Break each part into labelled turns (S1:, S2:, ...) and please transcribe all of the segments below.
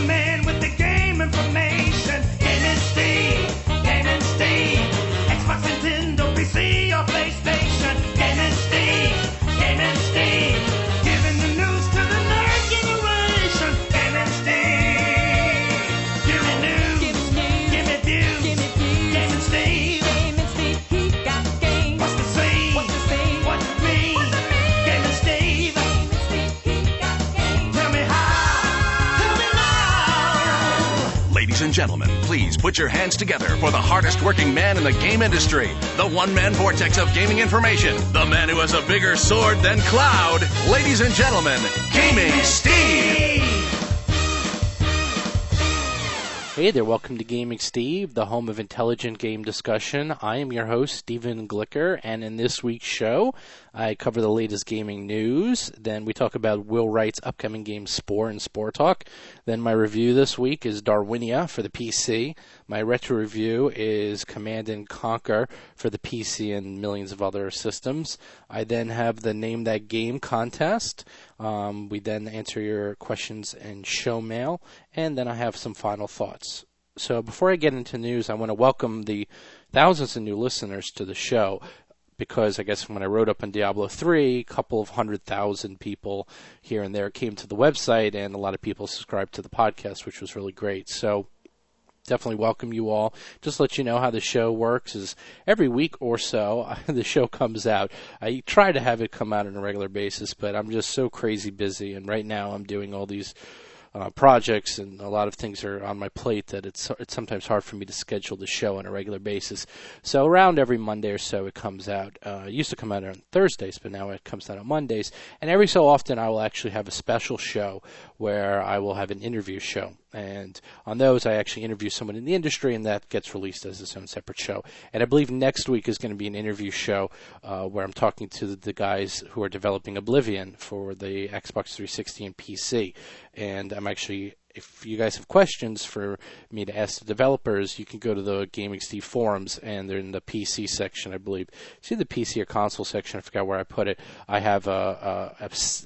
S1: the man with the game information. Gaming Steve, Gaming Steve. Xbox, Nintendo, PC, or PlayStation. Gaming Steve, Gaming Steve. Giving the news to the nerd generation. Gaming Steve. Give me news, give me views. Gaming Steve.
S2: He got games.
S1: What's to say? What to me? Gaming Steve.
S2: He got games.
S1: Tell me how. Tell me now.
S3: Ladies and gentlemen, please put your hands together for the hardest working man in the game industry, the one-man vortex of gaming information, the man who has a bigger sword than Cloud. Ladies and gentlemen, Gaming Steve.
S4: Hey there, welcome to Gaming Steve, the home of intelligent game discussion. I am your host, Steven Glicker, and in this week's show, I cover the latest gaming news. Then we talk about Will Wright's upcoming game Spore and Spore Talk. Then my review this week is Darwinia for the PC. My retro review is Command & Conquer for the PC and millions of other systems. I then have the Name That Game contest. We then answer your questions in show mail, and then I have some final thoughts. So before I get into news, I want to welcome the thousands of new listeners to the show, because I guess when I wrote up on Diablo 3, a couple of 100,000 people here and there came to the website, and a lot of people subscribed to the podcast, which was really great. So definitely welcome you all. Just to let you know how the show works is every week or so, the show comes out. I try to have it come out on a regular basis, but I'm just so crazy busy, and right now I'm doing all these projects, and a lot of things are on my plate that it's sometimes hard for me to schedule the show on a regular basis. So around every Monday or so it comes out. It used to come out on Thursdays, but now it comes out on Mondays. And every so often I will actually have a special show where I will have an interview show. And on those, I actually interview someone in the industry, and that gets released as its own separate show. And I believe next week is going to be an interview show where I'm talking to the guys who are developing Oblivion for the Xbox 360 and PC. And I'm actually, if you guys have questions for me to ask the developers, you can go to the Gaming Steve forums, and they're in the PC section, I believe. See the PC or console section? I forgot where I put it. I have a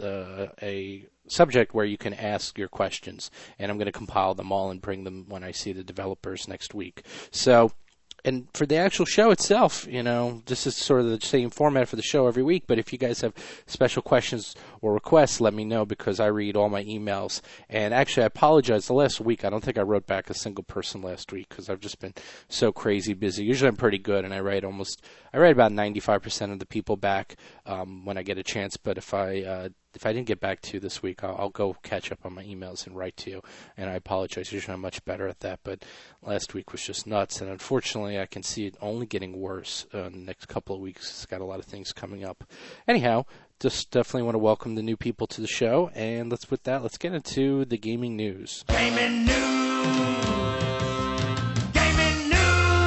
S4: subject where you can ask your questions, and I'm going to compile them all and bring them when I see the developers next week. So, and for the actual show itself, this is sort of the same format for the show every week, but if you guys have special questions or requests, let me know, because I read all my emails. And actually, I apologize. The last week, I don't think I wrote back a single person last week, because I've just been so crazy busy. Usually I'm pretty good, and I write about 95% of the people back when I get a chance, but if I didn't get back to you this week, I'll go catch up on my emails and write to you, and I apologize. Usually I'm much better at that, but last week was just nuts, and unfortunately I can see it only getting worse in the next couple of weeks. It's got a lot of things coming up. Anyhow, just definitely want to welcome the new people to the show, and let's get into the gaming news.
S1: Gaming news. Gaming news.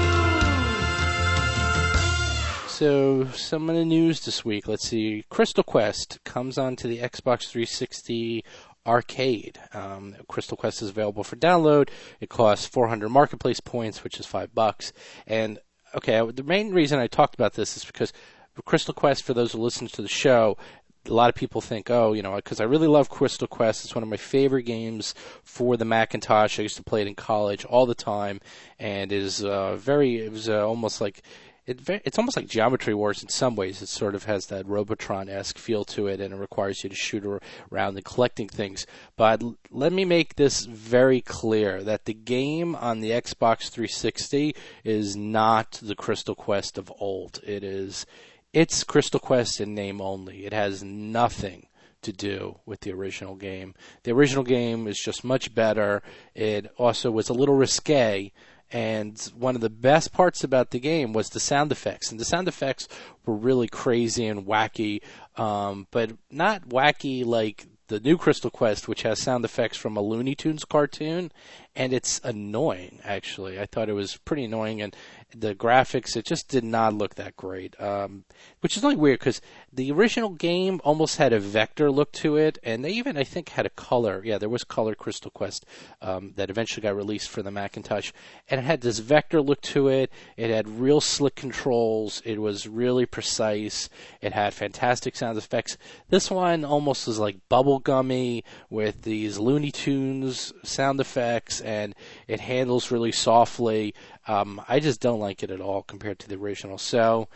S4: So, some of the news this week. Let's see. Crystal Quest comes onto the Xbox 360 Arcade. Crystal Quest is available for download. It costs 400 marketplace points, which is $5. And, okay, the main reason I talked about this is because Crystal Quest, for those who listen to the show, a lot of people think, because I really love Crystal Quest. It's one of my favorite games for the Macintosh. I used to play it in college all the time, and it's almost like Geometry Wars in some ways. It sort of has that Robotron-esque feel to it, and it requires you to shoot around and collecting things. But let me make this very clear, that the game on the Xbox 360 is not the Crystal Quest of old. It's Crystal Quest in name only. It has nothing to do with the original game. The original game is just much better. It also was a little risque, and one of the best parts about the game was the sound effects. And the sound effects were really crazy and wacky, but not wacky like the new Crystal Quest, which has sound effects from a Looney Tunes cartoon. and it's annoying, actually. I thought it was pretty annoying, and the graphics, it just did not look that great, which is really weird because the original game almost had a vector look to it, and they even, I think, had a color. Yeah, there was color Crystal Quest that eventually got released for the Macintosh, and it had this vector look to it. It had real slick controls. It was really precise. It had fantastic sound effects. This one almost was like bubblegummy with these Looney Tunes sound effects, and it handles really softly. I just don't like it at all compared to the original. So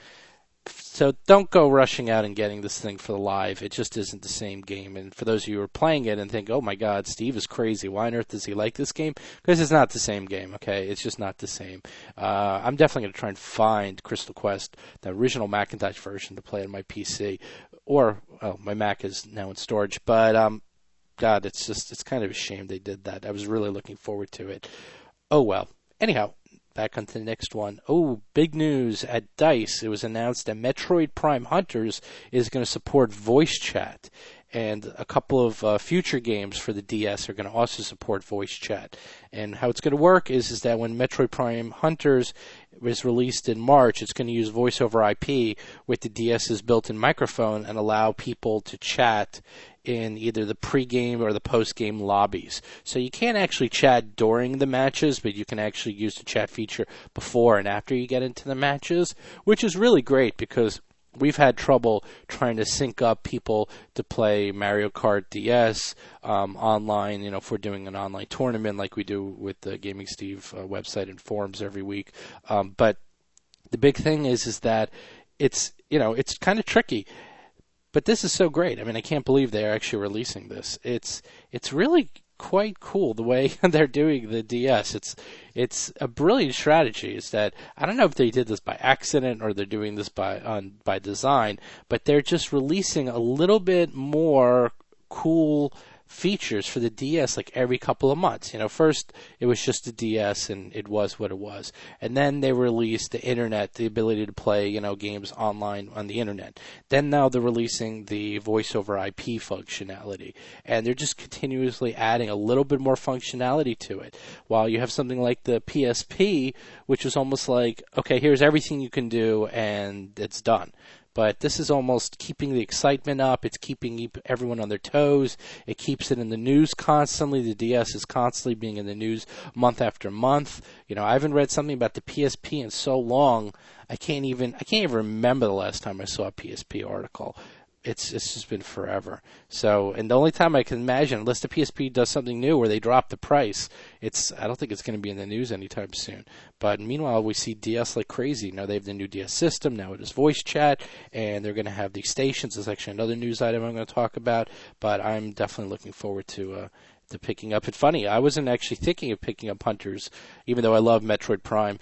S4: don't go rushing out and getting this thing for the live. It just isn't the same game. And for those of you who are playing it and think, oh my God, Steve is crazy. Why on earth does he like this game? Because it's not the same game, okay? It's just not the same. I'm definitely going to try and find Crystal Quest, the original Macintosh version, to play on my PC. Or, my Mac is now in storage. But, God, it's kind of a shame they did that. I was really looking forward to it. Oh well. Anyhow, back onto the next one. Oh, big news at DICE. It was announced that Metroid Prime Hunters is going to support voice chat. And a couple of future games for the DS are going to also support voice chat. And how it's going to work is that when Metroid Prime Hunters was released in March, it's going to use voice over IP with the DS's built-in microphone and allow people to chat in either the pre-game or the post-game lobbies. So you can't actually chat during the matches, but you can actually use the chat feature before and after you get into the matches, which is really great because we've had trouble trying to sync up people to play Mario Kart DS online, if we're doing an online tournament like we do with the Gaming Steve website and forums every week. But the big thing is that it's kind of tricky. But this is so great. I mean, I can't believe they're actually releasing this. It's really quite cool the way they're doing the DS. It's a brilliant strategy. Is that I don't know if they did this by accident or they're doing this by design, but they're just releasing a little bit more cool features for the DS like every couple of months. First it was just the DS and it was what it was. And then they released the internet, the ability to play, games online on the internet. Then now they're releasing the voice over IP functionality. And they're just continuously adding a little bit more functionality to it. While you have something like the PSP, which is almost like, okay, here's everything you can do and it's done. But this is almost keeping the excitement up. It's keeping everyone on their toes. It keeps it in the news constantly. The DS is constantly being in the news month after month. I haven't read something about the PSP in so long. I can't even remember the last time I saw a PSP article. It's just been forever. So, and the only time I can imagine, unless the PSP does something new where they drop the price, I don't think it's going to be in the news anytime soon. But meanwhile, we see DS like crazy. Now they have the new DS system. Now it is voice chat, and they're going to have these stations. There's actually another news item I'm going to talk about. But I'm definitely looking forward to picking up. It's funny, I wasn't actually thinking of picking up Hunters, even though I love Metroid Prime.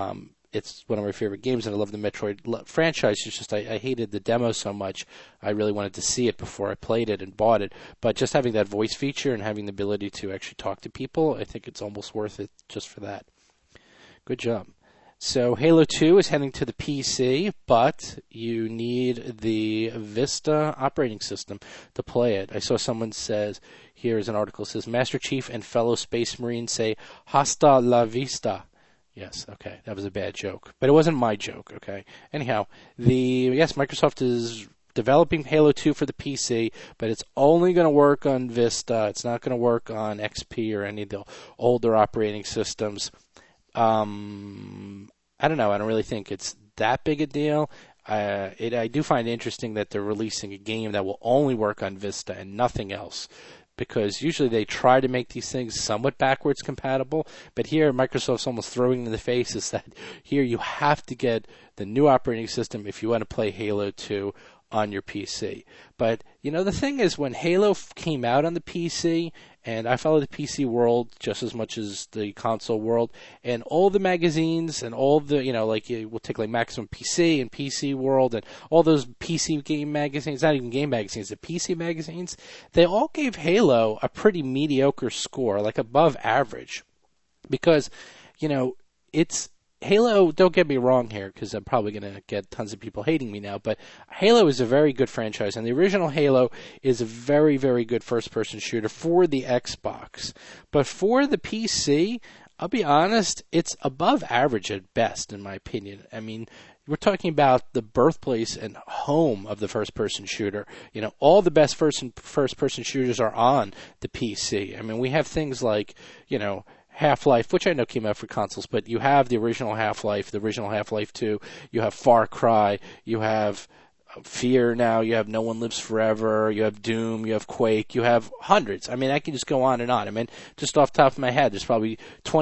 S4: It's one of my favorite games, and I love the Metroid franchise. It's just I hated the demo so much. I really wanted to see it before I played it and bought it. But just having that voice feature and having the ability to actually talk to people, I think it's almost worth it just for that. Good job. So Halo 2 is heading to the PC, but you need the Vista operating system to play it. I saw someone says, here's an article that says, Master Chief and fellow Space Marines say, hasta la vista. Yes, okay, that was a bad joke. But it wasn't my joke, okay? Anyhow, Microsoft is developing Halo 2 for the PC, but it's only going to work on Vista. It's not going to work on XP or any of the older operating systems. I don't know. I don't really think it's that big a deal. I do find it interesting that they're releasing a game that will only work on Vista and nothing else. Because usually they try to make these things somewhat backwards compatible, but here Microsoft's almost throwing in the face is that here you have to get the new operating system if you want to play Halo 2 on your PC. But, the thing is when Halo came out on the PC, and I follow the PC world just as much as the console world, and all the magazines and all the, we'll take like Maximum PC and PC World and all those PC game magazines, not even game magazines, the PC magazines, they all gave Halo a pretty mediocre score, like above average. Because, Halo, don't get me wrong here, because I'm probably going to get tons of people hating me now, but Halo is a very good franchise, and the original Halo is a very, very good first-person shooter for the Xbox. But for the PC, I'll be honest, it's above average at best, in my opinion. I mean, we're talking about the birthplace and home of the first-person shooter. You know, all the best first-person shooters are on the PC. I mean, we have things like, you know, Half-Life, which I know came out for consoles, but you have the original Half-Life, the original Half-Life 2, you have Far Cry, you have Fear now, you have No One Lives Forever, you have Doom, you have Quake, you have hundreds. I mean, I can just go on and on. I mean, just off the top of my head, there's probably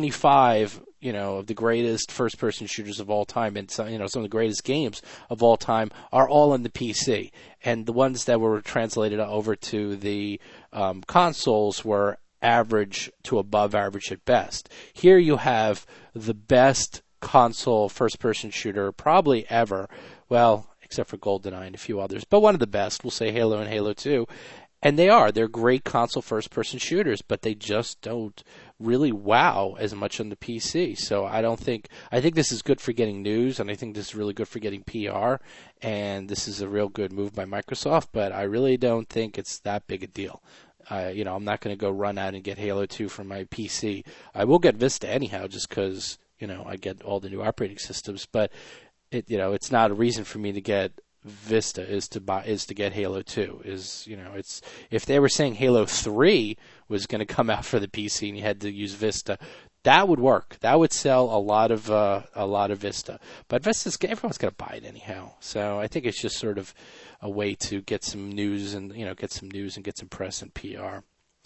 S4: 25, you know, of the greatest first-person shooters of all time, and some, you know, some of the greatest games of all time are all on the PC. And the ones that were translated over to the consoles were average to above average at best. Here you have the best console first-person shooter probably ever. Well, except for GoldenEye and a few others, but one of the best. We'll say Halo and Halo 2. And they're great console first-person shooters, but they just don't really wow as much on the PC. So I think this is good for getting news, and I think this is really good for getting PR, and this is a real good move by Microsoft, but I really don't think it's that big a deal. You know, I'm not going to go run out and get Halo 2 from my PC. I will get Vista anyhow, just because, you know, I get all the new operating systems, but it's not a reason for me to get Vista is to get Halo 2. It's if they were saying Halo 3 was going to come out for the PC and you had to use Vista, that would work. That would sell a lot of Vista. But everyone's going to buy it anyhow. So I think it's just sort of a way to get some news and get some press and PR.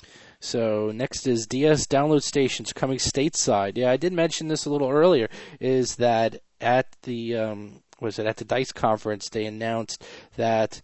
S4: So next is DS download stations coming stateside. Yeah, I did mention this a little earlier. Is that at the at the DICE conference they announced that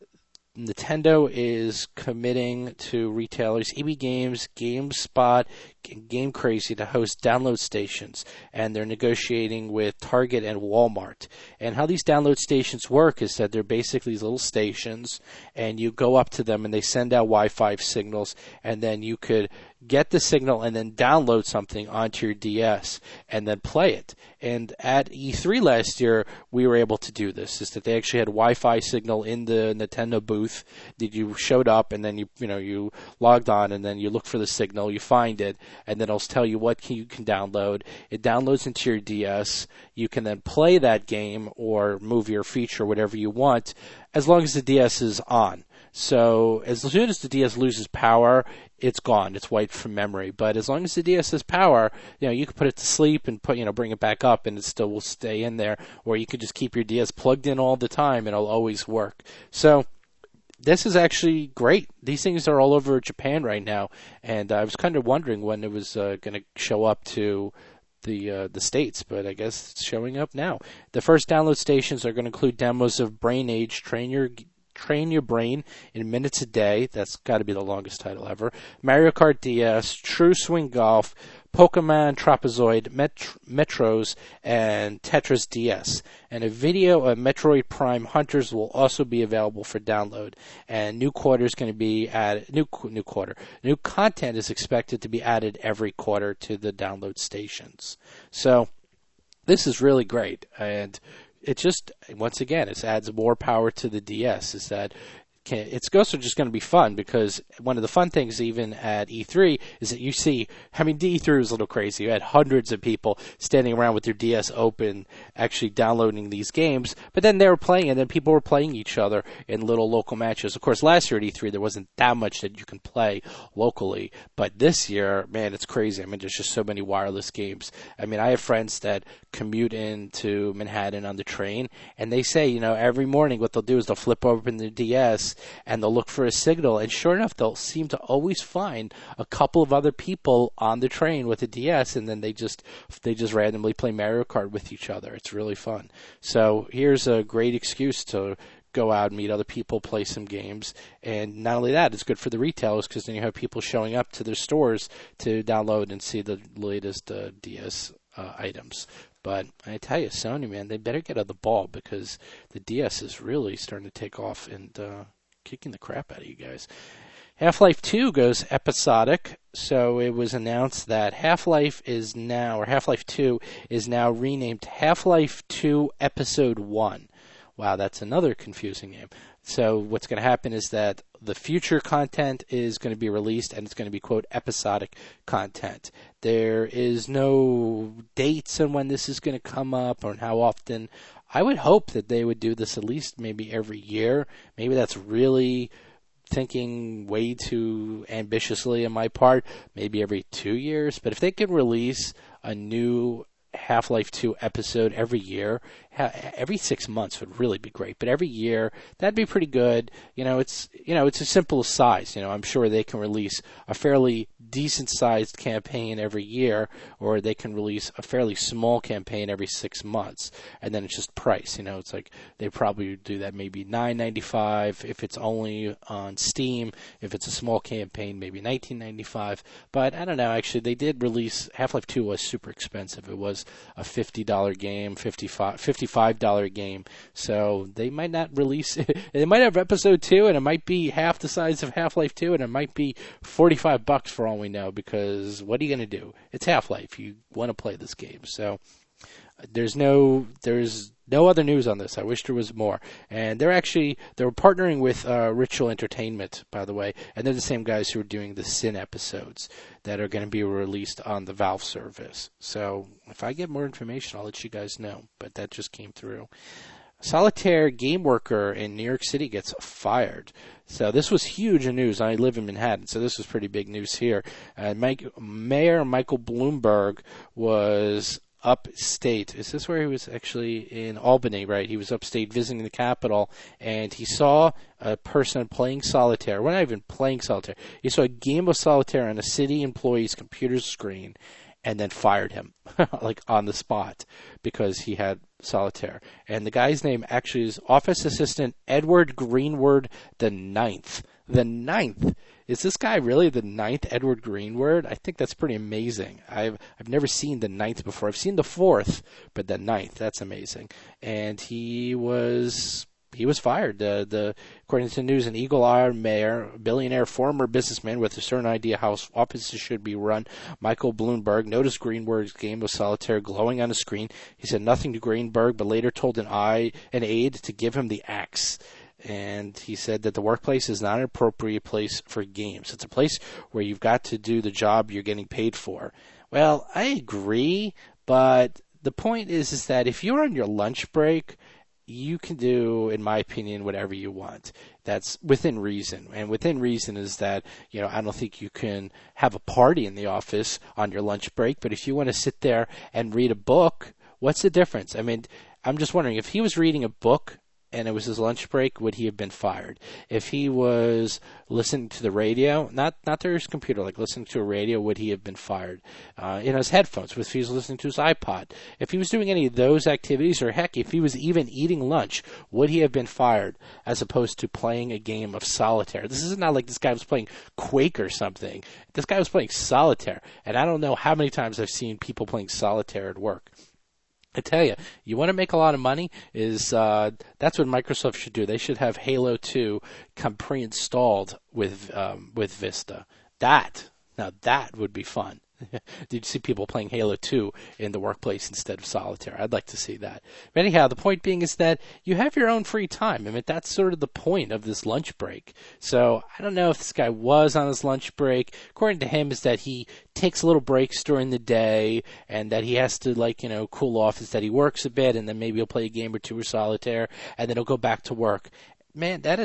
S4: Nintendo is committing to retailers EB Games, GameSpot, Game Crazy to host download stations, and they're negotiating with Target and Walmart. And how these download stations work is that they're basically these little stations, and you go up to them and they send out Wi-Fi signals, and then you could get the signal and then download something onto your DS and then play it. And at E3 last year, we were able to do this. Is that they actually had Wi-Fi signal in the Nintendo booth that you showed up, and then you logged on, and then you look for the signal, you find it, and then it'll tell you what you can download. It downloads into your DS. You can then play that game or movie or feature, whatever you want, as long as the DS is on. So as soon as the DS loses power, it's gone. It's wiped from memory. But as long as the DS has power, you can put it to sleep and bring it back up, and it still will stay in there. Or you could just keep your DS plugged in all the time, and it'll always work. So this is actually great. These things are all over Japan right now, and I was kind of wondering when it was going to show up to the States, but I guess it's showing up now. The first download stations are going to include demos of Brain Age, Train Your Brain in Minutes a Day. That's got to be the longest title ever. Mario Kart DS, True Swing Golf, Pokemon Trapezoid, Metros, and Tetris DS. And a video of Metroid Prime Hunters will also be available for download. And new content is expected to be added every quarter to the download stations. So this is really great. And it just, once again, it adds more power to the DS. Is that it's also just going to be fun, because one of the fun things even at E3 is that you see, E3 was a little crazy. You had hundreds of people standing around with their DS open, actually downloading these games, but then they were playing, and then people were playing each other in little local matches. Of course, last year at E3, there wasn't that much that you can play locally, but this year, man, it's crazy. There's just so many wireless games. I have friends that commute into Manhattan on the train, and they say, every morning what they'll do is they'll flip open their DS, and they'll look for a signal, and sure enough, they'll seem to always find a couple of other people on the train with a DS, and then they just randomly play Mario Kart with each other. It's really fun. So here's a great excuse to go out and meet other people, play some games, and not only that, it's good for the retailers, because then you have people showing up to their stores to download and see the latest DS items. But I tell you, Sony, man, they better get on the ball, because the DS is really starting to take off and kicking the crap out of you guys. Half-Life 2 goes episodic, so it was announced that Half-Life 2 is now renamed Half-Life 2 Episode 1. Wow, that's another confusing name. So what's going to happen is that the future content is going to be released, and it's going to be, quote, episodic content. There is no dates on when this is going to come up or how often. I would hope that they would do this at least maybe every year. Maybe that's really thinking way too ambitiously on my part, maybe every 2 years. But if they could release a new Half-Life 2 episode every year, every 6 months would really be great. But every year, that'd be pretty good. It's a simple size. I'm sure they can release a fairly decent-sized campaign every year, or they can release a fairly small campaign every 6 months, and then it's just price. It's like they probably do that maybe $9.95 if it's only on Steam. If it's a small campaign, maybe $19.95. But I don't know. Actually, they did release Half-Life 2 was super expensive. It was a $50 game, $55 game. So they might not release it. They might have episode 2, and it might be half the size of Half-Life 2, and it might be $45 for all we know, because what are you going to do? It's Half-Life. You want to play this game. So there's no other news on this. I wish there was more. And they're partnering with Ritual Entertainment, by the way, and they're the same guys who are doing the Sin episodes that are going to be released on the Valve service. So if I get more information, I'll let you guys know. But that just came through. Solitaire game worker in New York City gets fired. So this was huge news. I live in Manhattan, so this was pretty big news here. Mayor Michael Bloomberg was upstate. Is this where he was actually in Albany, right? He was upstate visiting the Capitol, and he saw a person playing solitaire. Well, not even playing solitaire. He saw a game of solitaire on a city employee's computer screen, and then fired him, like on the spot, because he had solitaire. And the guy's name actually is Office Assistant Edward Greenward the Ninth. The Ninth. Is this guy really the Ninth Edward Greenward? I think that's pretty amazing. I've never seen the Ninth before. I've seen the Fourth, but the Ninth, that's amazing. And he was fired. According to the news, an eagle-eyed mayor, billionaire, former businessman with a certain idea how offices should be run, Michael Bloomberg, noticed Greenward's game of solitaire glowing on the screen. He said nothing to Greenberg, but later told an aide to give him the axe. And he said that the workplace is not an appropriate place for games. It's a place where you've got to do the job you're getting paid for. Well, I agree, but the point is that if you're on your lunch break, you can do, in my opinion, whatever you want. That's within reason. And within reason is that, I don't think you can have a party in the office on your lunch break, but if you want to sit there and read a book, what's the difference? I mean, I'm just wondering, if he was reading a book and it was his lunch break, would he have been fired? If he was listening to the radio, not through his computer, like listening to a radio, would he have been fired? In his headphones, if he was listening to his iPod. If he was doing any of those activities, or heck, if he was even eating lunch, would he have been fired as opposed to playing a game of solitaire? This is not like this guy was playing Quake or something. This guy was playing solitaire. And I don't know how many times I've seen people playing solitaire at work. I tell you, you want to make a lot of money, that's what Microsoft should do. They should have Halo 2 come pre-installed with Vista. Now that would be fun. Did you see people playing Halo 2 in the workplace instead of solitaire? I'd like to see that. But anyhow, the point being is that you have your own free time. I mean, that's sort of the point of this lunch break. So I don't know if this guy was on his lunch break. According to him, is that he takes little breaks during the day, and that he has to cool off. Is that he works a bit, and then maybe he'll play a game or two of solitaire, and then he'll go back to work. Man, that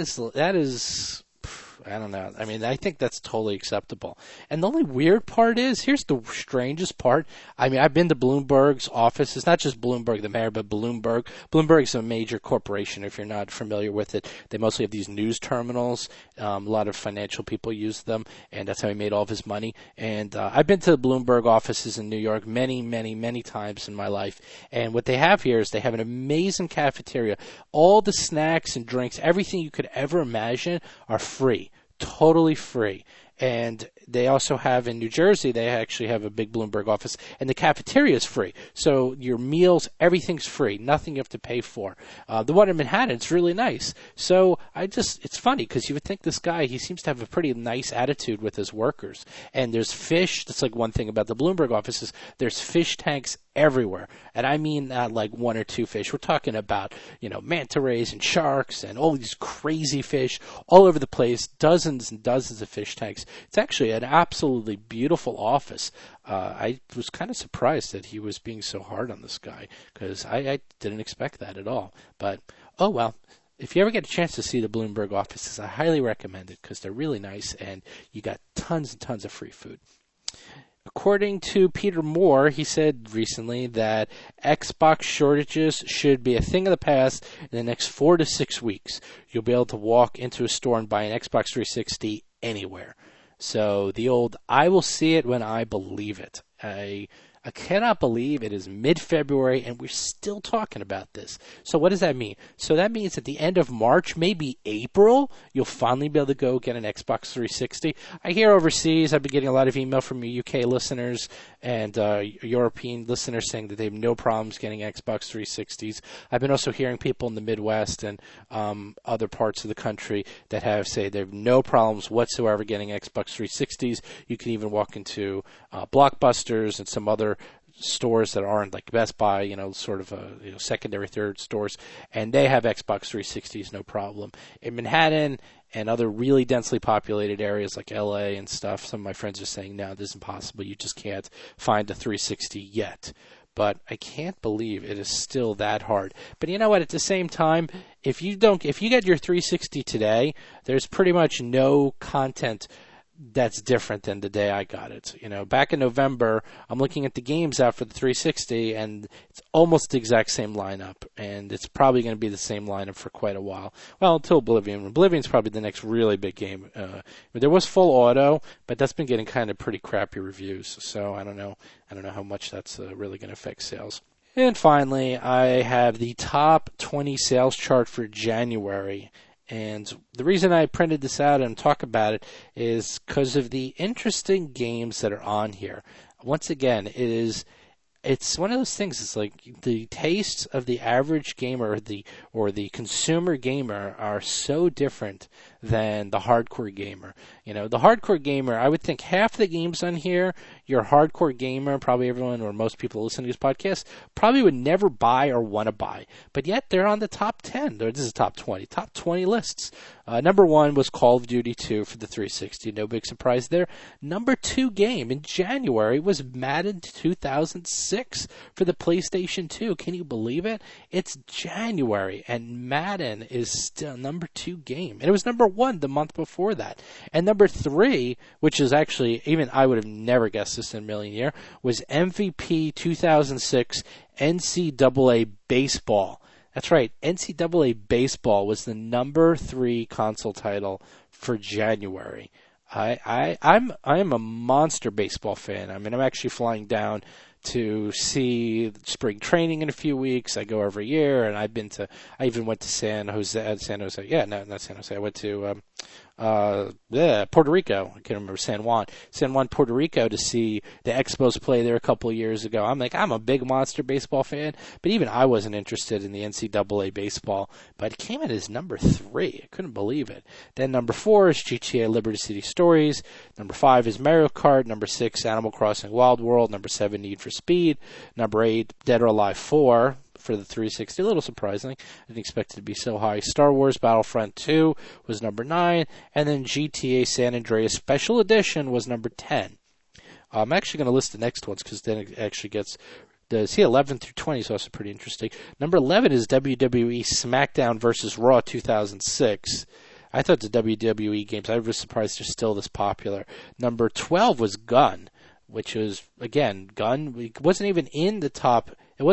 S4: is. I don't know. I mean, I think that's totally acceptable. And the only weird part is, here's the strangest part. I mean, I've been to Bloomberg's office. It's not just Bloomberg, the mayor, but Bloomberg. Bloomberg's a major corporation, if you're not familiar with it. They mostly have these news terminals. A lot of financial people use them, and that's how he made all of his money. And I've been to the Bloomberg offices in New York many, many, many times in my life. And what they have here is they have an amazing cafeteria. All the snacks and drinks, everything you could ever imagine are free. Totally free. And they also have in New Jersey, they actually have a big Bloomberg office, and the cafeteria is free. So your meals, everything's free. Nothing you have to pay for. The one in Manhattan, it's really nice. So it's funny because you would think this guy, he seems to have a pretty nice attitude with his workers. And there's fish. That's like one thing about the Bloomberg office is there's fish tanks everywhere. And I mean not like one or two fish. We're talking about, manta rays and sharks and all these crazy fish all over the place, dozens and dozens of fish tanks. It's actually an absolutely beautiful office. I was kind of surprised that he was being so hard on this guy because I didn't expect that at all. But, oh well. If you ever get a chance to see the Bloomberg offices, I highly recommend it because they're really nice and you got tons and tons of free food. According to Peter Moore, he said recently that Xbox shortages should be a thing of the past in the next 4 to 6 weeks. You'll be able to walk into a store and buy an Xbox 360 anywhere. So the old, I will see it when I believe it. I cannot believe it is mid-February and we're still talking about this. So what does that mean? So that means at the end of March, maybe April, you'll finally be able to go get an Xbox 360. I hear overseas, I've been getting a lot of email from UK listeners and European listeners saying that they have no problems getting Xbox 360s. I've been also hearing people in the Midwest and other parts of the country that have said they have no problems whatsoever getting Xbox 360s. You can even walk into Blockbusters and some other stores that aren't like Best Buy, sort of secondary, third stores, and they have Xbox 360s, no problem. In Manhattan and other really densely populated areas like LA and stuff, some of my friends are saying, no, this is impossible. You just can't find a 360 yet. But I can't believe it is still that hard. But you know what? At the same time, if you get your 360 today, there's pretty much no content that's different than the day I got it. Back in November, I'm looking at the games out for the 360, and it's almost the exact same lineup, and it's probably going to be the same lineup for quite a while. Well, until Oblivion. Oblivion's probably the next really big game. There was full auto, but that's been getting kind of pretty crappy reviews, so I don't know how much that's really going to affect sales. And finally, I have the top 20 sales chart for January. And the reason I printed this out and talk about it is because of the interesting games that are on here. Once again, it's one of those things. It's like the tastes of the average gamer or the consumer gamer are so different than the hardcore gamer. The hardcore gamer, I would think half the games on here, your hardcore gamer, probably everyone or most people listening to this podcast, probably would never buy or want to buy. But yet they're on the top 10. This is top 20 lists. Number 1 was Call of Duty 2 for the 360. No big surprise there. Number 2 game in January was Madden 2006 for the PlayStation 2. Can you believe it? It's January, and Madden is still number 2 game. And it was number 1 the month before that. And number 3, which is actually, even I would have never guessed this in a million years, was MVP 2006 NCAA Baseball. That's right, NCAA Baseball was the number 3 console title for January. I'm a monster baseball fan. I'm actually flying down to see spring training in a few weeks. I go every year, and I even went to San Jose. Yeah, no, not San Jose. I went to Puerto Rico. I can't remember, San Juan, Puerto Rico, to see the Expos play there a couple of years ago. I'm a big monster baseball fan, but even I wasn't interested in the NCAA baseball, but it came in as number 3. I couldn't believe it. Then number 4 is GTA Liberty City Stories. Number 5 is Mario Kart. Number 6, Animal Crossing Wild World. Number 7, Need for Speed. Number 8, Dead or Alive 4. For the 360, a little surprising. I didn't expect it to be so high. Star Wars Battlefront 2 was number 9, and then GTA San Andreas Special Edition was number 10. I'm actually going to list the next ones because then it actually gets 11 through 20 is also pretty interesting. Number 11 is WWE SmackDown vs. Raw 2006. I thought the WWE games, I was surprised they're still this popular. Number 12 was Gun, which was, again, Gun. It wasn't even in the top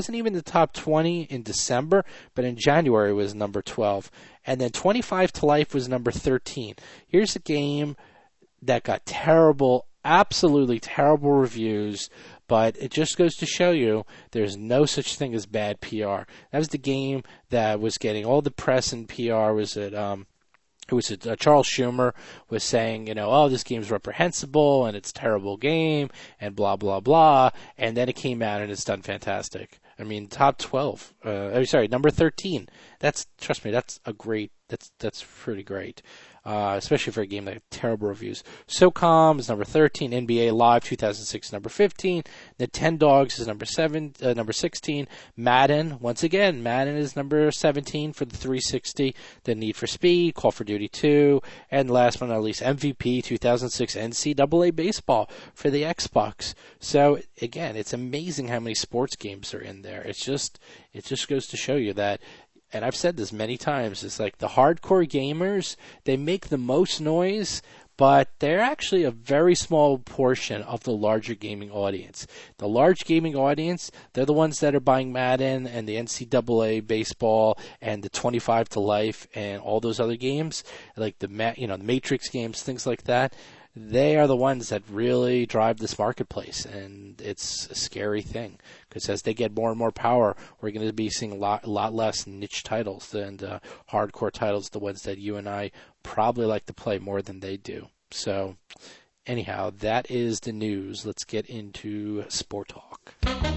S4: 20 in December, but in January it was number 12. And then 25 to Life was number 13. Here's a game that got absolutely terrible reviews, but it just goes to show you there's no such thing as bad PR. That was the game that was getting all the press and PR. Was it it was Charles Schumer was saying, oh, this game's reprehensible and it's a terrible game and blah, blah, blah. And then it came out and it's done fantastic. I mean, top 12. Number 13. Trust me, that's pretty great. Especially for a game that had terrible reviews. SOCOM is number 13. NBA Live 2006 is number 15. Nintendogs is number 16. Madden, once again, Madden is number 17 for the 360. Then Need for Speed, Call for Duty 2, and last but not least, MVP 2006 NCAA Baseball for the Xbox. So again, it's amazing how many sports games are in there. It just goes to show you that. And I've said this many times, it's like the hardcore gamers, they make the most noise, but they're actually a very small portion of the larger gaming audience. The large gaming audience, they're the ones that are buying Madden and the NCAA baseball and the 25 to Life and all those other games, like the Matrix games, things like that. They are the ones that really drive this marketplace, and it's a scary thing because as they get more and more power, we're going to be seeing a lot less niche titles and hardcore titles, the ones that you and I probably like to play more than they do. So, anyhow, that is the news. Let's get into Sport Talk.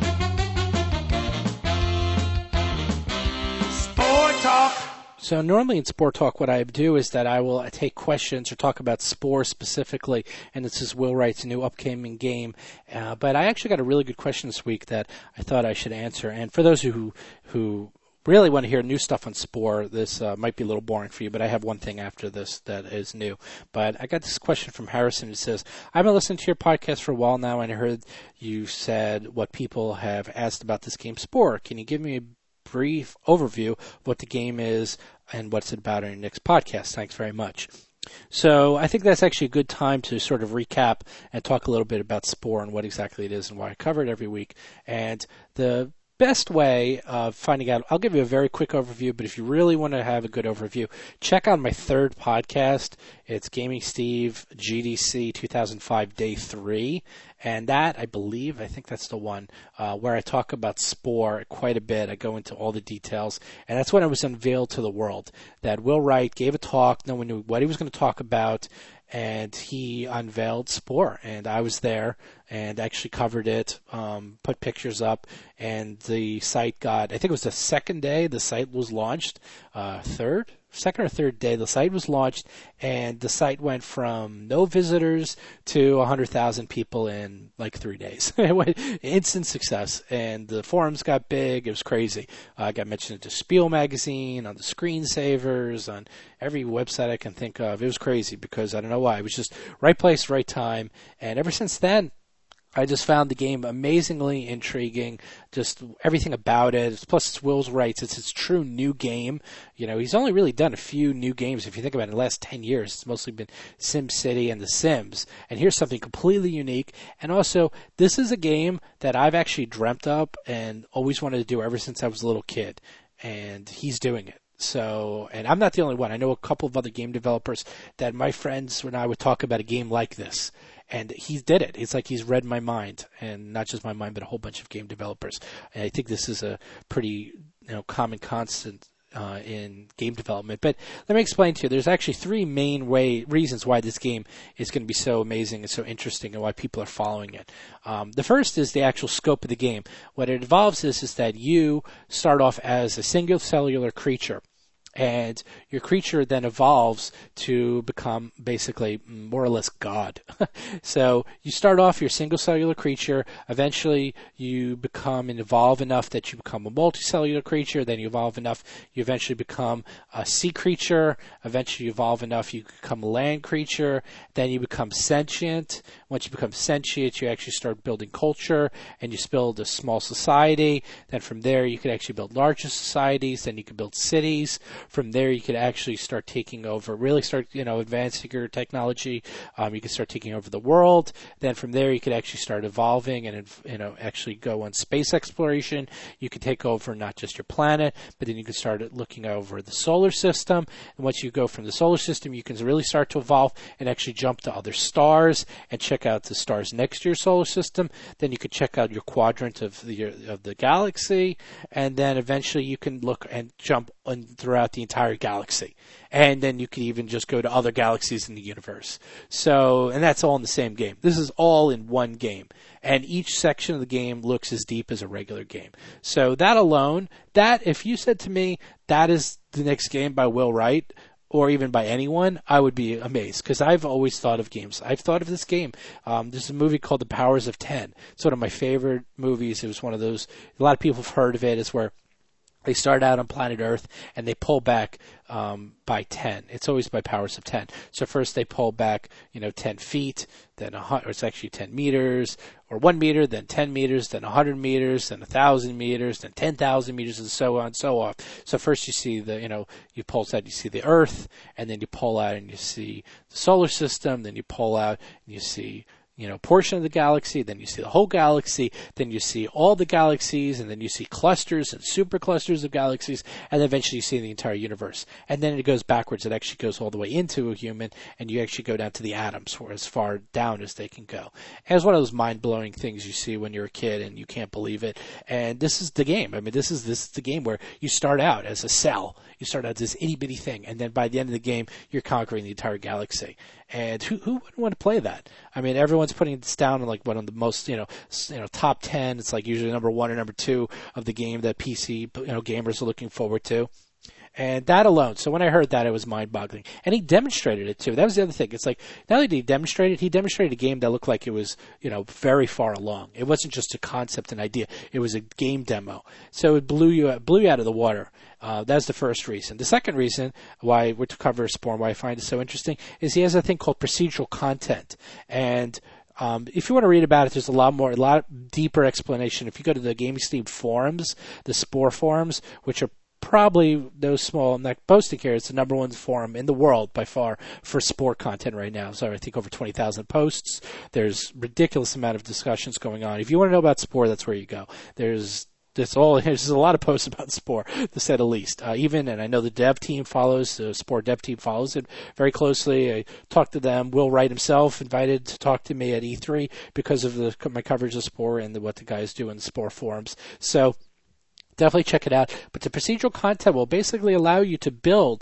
S1: Sport Talk.
S4: So normally in Sport Talk, what I do is that I will take questions or talk about Spore specifically, and this is Will Wright's new upcoming game. But I actually got a really good question this week that I thought I should answer. And for those who really want to hear new stuff on Spore, this might be a little boring for you, but I have one thing after this that is new. But I got this question from Harrison. It says, I've been listening to your podcast for a while now, and I heard you said what people have asked about this game, Spore. Can you give me a brief overview of what the game is and what's it about in your next podcast? Thanks very much. So I think that's actually a good time to sort of recap and talk a little bit about Spore and what exactly it is and why I cover it every week. And the best way of finding out, I'll give you a very quick overview, but if you really want to have a good overview, check out my third podcast. It's Gaming Steve GDC 2005 Day 3. And that, I think that's the one where I talk about Spore quite a bit. I go into all the details. And that's when it was unveiled to the world. That Will Wright gave a talk. No one knew what he was going to talk about. And he unveiled Spore. And I was there and actually covered it, put pictures up. And the site got, I think it was the second day the site was launched. Second or third day, the site was launched, and the site went from no visitors to 100,000 people in like 3 days. It went instant success, and the forums got big. It was crazy. I got mentioned to Spiel magazine, on the screensavers, on every website I can think of. It was crazy because I don't know why. It was just right place, right time, and ever since then, I just found the game amazingly intriguing, just everything about it. Plus, it's Will's Wright's. It's his true new game. He's only really done a few new games. If you think about it, in the last 10 years, it's mostly been SimCity and The Sims. And here's something completely unique. And also, this is a game that I've actually dreamt up and always wanted to do ever since I was a little kid. And he's doing it. So, and I'm not the only one. I know a couple of other game developers that my friends and I would talk about a game like this. And he did it. It's like he's read my mind, and not just my mind, but a whole bunch of game developers. And I think this is a pretty, common constant in game development. But let me explain to you. There's actually three main reasons why this game is going to be so amazing and so interesting, and why people are following it. The first is the actual scope of the game. What it involves is that you start off as a single cellular creature. And your creature then evolves to become basically more or less God. So you start off your single cellular creature. Eventually you become and evolve enough that you become a multicellular creature. Then you evolve enough, you eventually become a sea creature. Eventually you evolve enough, you become a land creature. Then you become sentient. Once you become sentient, you actually start building culture, and you build a small society. Then from there you can actually build larger societies. Then you can build cities. From there, you could actually start taking over, really start, advancing your technology. You can start taking over the world. Then from there, you could actually start evolving and, actually go on space exploration. You could take over not just your planet, but then you can start looking over the solar system. And once you go from the solar system, you can really start to evolve and actually jump to other stars and check out the stars next to your solar system. Then you could check out your quadrant of the galaxy. And then eventually you can look and jump throughout the entire galaxy. And then you can even just go to other galaxies in the universe. So, and that's all in the same game. This is all in one game. And each section of the game looks as deep as a regular game. So that alone, that, if you said to me, that is the next game by Will Wright, or even by anyone, I would be amazed. Because I've always thought of games. I've thought of this game. There's a movie called The Powers of 10. It's one of my favorite movies. It was one of those, a lot of people have heard of it. It's where they start out on planet Earth and they pull back by 10. It's always by powers of 10. So first they pull back, 10 feet, then or it's actually 10 meters, or 1 meter, then 10 meters, then 100 meters, then 1,000 meters, then 10,000 meters, and so on and so on. So first you see you pulse out, you see the Earth, and then you pull out and you see the solar system, then you pull out and you see portion of the galaxy, then you see the whole galaxy, then you see all the galaxies, and then you see clusters and superclusters of galaxies, and then eventually you see the entire universe. And then it goes backwards. It actually goes all the way into a human, and you actually go down to the atoms, or as far down as they can go. And it's one of those mind-blowing things you see when you're a kid, and you can't believe it. And this is the game. I mean, this is the game where you start out as a cell. You start out as this itty-bitty thing, and then by the end of the game, you're conquering the entire galaxy. And who wouldn't want to play that? I mean, everyone's putting this down in like one of the most, top 10. It's like usually number 1 or number 2 of the game that PC, gamers are looking forward to. And that alone, so when I heard that, it was mind-boggling. And he demonstrated it, too. That was the other thing. It's like, not only did he demonstrate a game that looked like it was, very far along. It wasn't just a concept and idea. It was a game demo. So it blew you out of the water. That's the first reason. The second reason why we're to cover Spore and why I find it so interesting is he has a thing called procedural content. And if you want to read about it, there's a lot deeper explanation. If you go to the Gaming Steve forums, the Spore forums, which are probably those small, I'm not boasting here, it's the number 1 forum in the world by far for sport content right now. So I think over 20,000 posts. There's ridiculous amount of discussions going on. If you want to know about sport, that's where you go. There's a lot of posts about Spore, to say the least. And I know the Spore dev team follows it very closely. I talked to them. Will Wright himself invited to talk to me at E3 because of my coverage of Spore and what the guys do in the Spore forums. So definitely check it out. But the procedural content will basically allow you to build,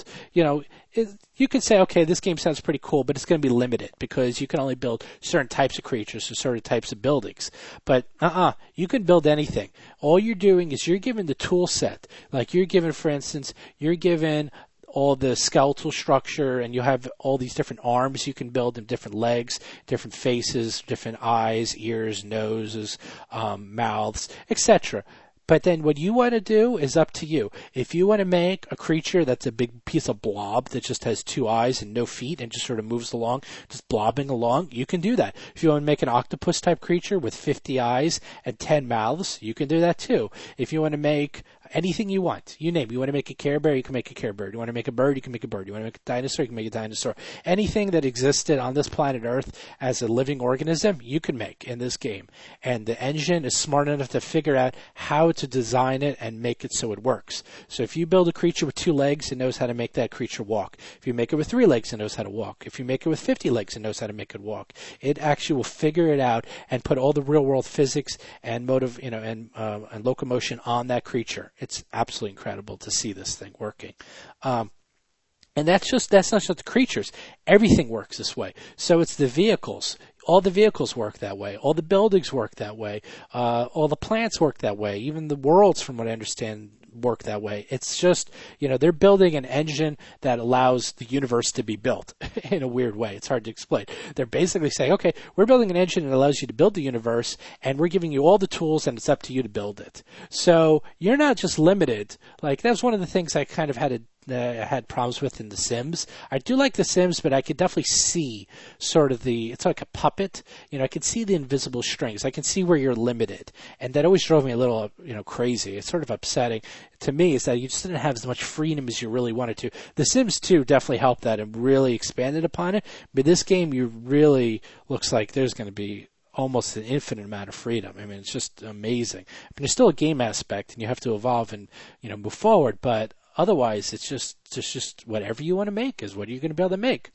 S4: you could say, okay, this game sounds pretty cool, but it's going to be limited because you can only build certain types of creatures or certain types of buildings. But you can build anything. All you're doing is you're given the tool set. Like for instance, you're given all the skeletal structure, and you have all these different arms you can build, and different legs, different faces, different eyes, ears, noses, mouths, etc. But then what you want to do is up to you. If you want to make a creature that's a big piece of blob that just has 2 eyes and no feet and just sort of moves along, just blobbing along, you can do that. If you want to make an octopus type creature with 50 eyes and 10 mouths, you can do that too. If you want to make anything you want, you name it. You want to make a Care Bear, you can make a Care Bear. You want to make a bird, you can make a bird. You want to make a dinosaur, you can make a dinosaur. Anything that existed on this planet Earth as a living organism, you can make in this game. And the engine is smart enough to figure out how to design it and make it so it works. So if you build a creature with 2 legs, it knows how to make that creature walk. If you make it with 3 legs, it knows how to walk. If you make it with 50 legs, it knows how to make it walk. It actually will figure it out and put all the real world physics and motive, and locomotion on that creature. It's absolutely incredible to see this thing working. And that's not just the creatures. Everything works this way. So it's the vehicles. All the vehicles work that way. All the buildings work that way. All the plants work that way. Even the worlds, from what I understand, work that way. It's just, they're building an engine that allows the universe to be built in a weird way. It's hard to explain. They're basically saying, okay, we're building an engine that allows you to build the universe, and we're giving you all the tools, and it's up to you to build it. So you're not just limited. Like, that was one of the things I kind of had problems with in The Sims. I do like The Sims, but I could definitely see sort of it's like a puppet. I can see the invisible strings. I can see where you're limited. And that always drove me a little, crazy. It's sort of upsetting to me, is that you just didn't have as much freedom as you really wanted to. The Sims 2 definitely helped that and really expanded upon it. But this game, you really looks like there's going to be almost an infinite amount of freedom. I mean, it's just amazing. I mean, there's still a game aspect, and you have to evolve and, move forward, but otherwise, it's just whatever you want to make is what you're going to be able to make.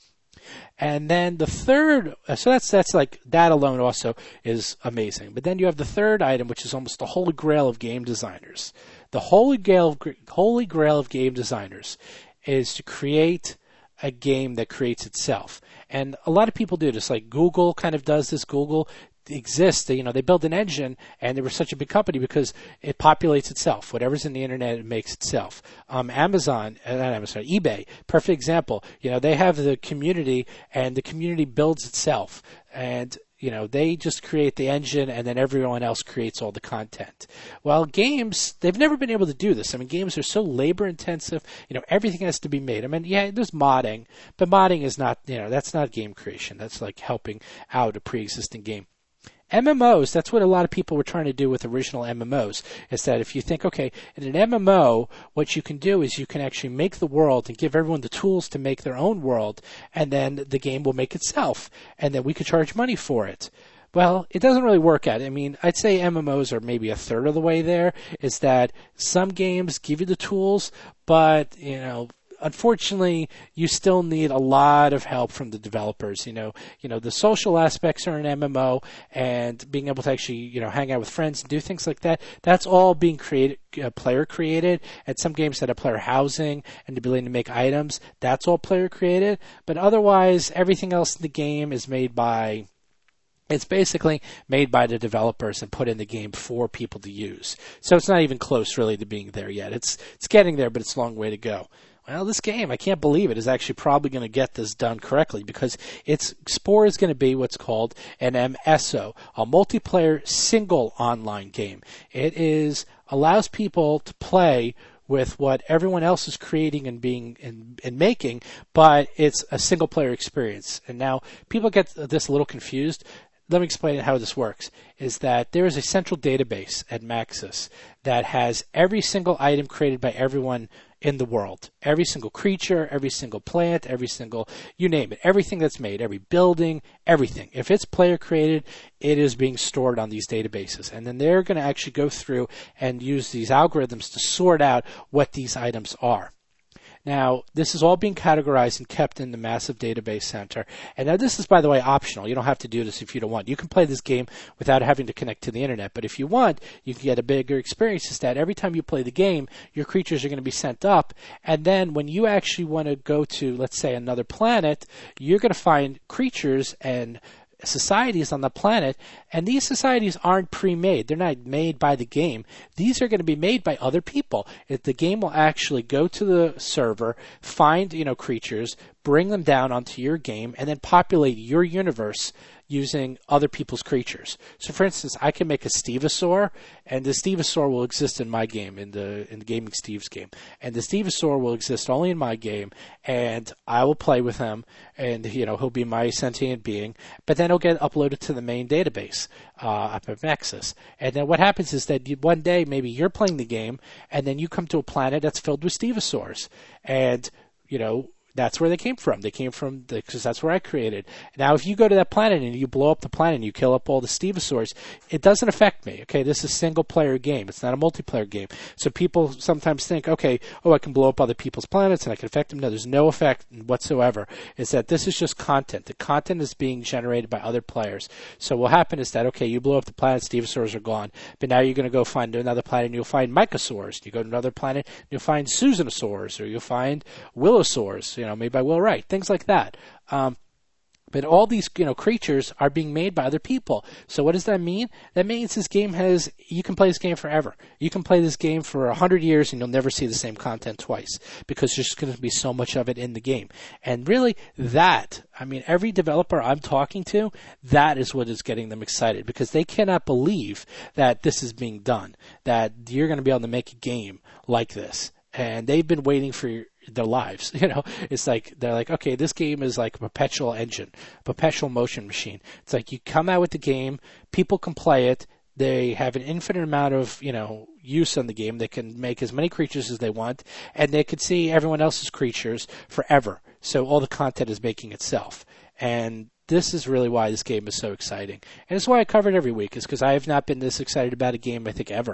S4: And then the third, so that's like, that alone also is amazing. But then you have the third item, which is almost the holy grail of game designers. the holy grail of game designers is to create a game that creates itself. And a lot of people do this, like Google kind of does this. Google exists, they build an engine, and they were such a big company because it populates itself. Whatever's in the internet, it makes itself. eBay, perfect example. They have the community, and the community builds itself. And they just create the engine, and then everyone else creates all the content. Well, games, they've never been able to do this. Games are so labor intensive. Everything has to be made. There's modding, but modding is not, that's not game creation. That's like helping out a pre-existing game. MMOs, that's what a lot of people were trying to do with original MMOs, is that if you think, okay, in an MMO, what you can do is you can actually make the world and give everyone the tools to make their own world, and then the game will make itself, and then we could charge money for it. Well, it doesn't really work out. I'd say MMOs are maybe a third of the way there, is that some games give you the tools, but, unfortunately, you still need a lot of help from the developers. The social aspects are an MMO, and being able to actually, hang out with friends and do things like that. That's all being created, player created. And some games that have player housing and the ability to make items, that's all player created. But otherwise, everything else in the game is it's basically made by the developers and put in the game for people to use. So it's not even close, really, to being there yet. It's getting there, but it's a long way to go. Well, this game, I can't believe it, is actually probably going to get this done correctly, because Spore is going to be what's called an MSO, a multiplayer single online game. It allows people to play with what everyone else is creating and making, but it's a single player experience. And now people get this a little confused. Let me explain how this works, is that there is a central database at Maxis that has every single item created by everyone in the world. Every single creature, every single plant, you name it, everything that's made, every building, everything. If it's player created, it is being stored on these databases. And then they're going to actually go through and use these algorithms to sort out what these items are. Now, this is all being categorized and kept in the massive database center. And now this is, by the way, optional. You don't have to do this if you don't want. You can play this game without having to connect to the internet. But if you want, you can get a bigger experience. Is that every time you play the game, your creatures are going to be sent up. And then when you actually want to go to, let's say, another planet, you're going to find creatures and societies on the planet, and these societies aren't pre-made. They're not made by the game. These are going to be made by other people. The game will actually go to the server, find, creatures, bring them down onto your game, and then populate your universe using other people's creatures. So, for instance, I can make a Stevosaur, and the Stevosaur will exist in my game, in the Gaming Steve's game. And the Stevosaur will exist only in my game, and I will play with him, and he'll be my sentient being. But then he'll get uploaded to the main database up at Maxis. And then what happens is that one day maybe you're playing the game, and then you come to a planet that's filled with Stevosaurs, and that's where they came from. They came from because that's where I created. Now, if you go to that planet and you blow up the planet and you kill up all the Stevosaurs, it doesn't affect me. Okay, this is a single-player game. It's not a multiplayer game. So people sometimes think, I can blow up other people's planets and I can affect them. No, there's no effect whatsoever. It's that this is just content. The content is being generated by other players. So what happened is that, you blow up the planet, Stevosaurs are gone. But now you're going to go find another planet and you'll find Mycosaurs. You go to another planet and you'll find Susanosaurs, or you'll find Willosaurs, made by Will Wright, things like that. But all these, creatures are being made by other people. So what does that mean? That means you can play this game forever. You can play this game for 100 years and you'll never see the same content twice, because there's going to be so much of it in the game. And really every developer I'm talking to, that is what is getting them excited, because they cannot believe that this is being done, that you're going to be able to make a game like this. And they've been waiting for their lives. It's like, they're like, okay, this game is like a perpetual engine, perpetual motion machine. It's like you come out with the game, people can play it, they have an infinite amount of, use on the game. They can make as many creatures as they want, and they could see everyone else's creatures forever. So all the content is making itself. And this is really why this game is so exciting. And it's why I cover it every week, is because I have not been this excited about a game, I think, ever.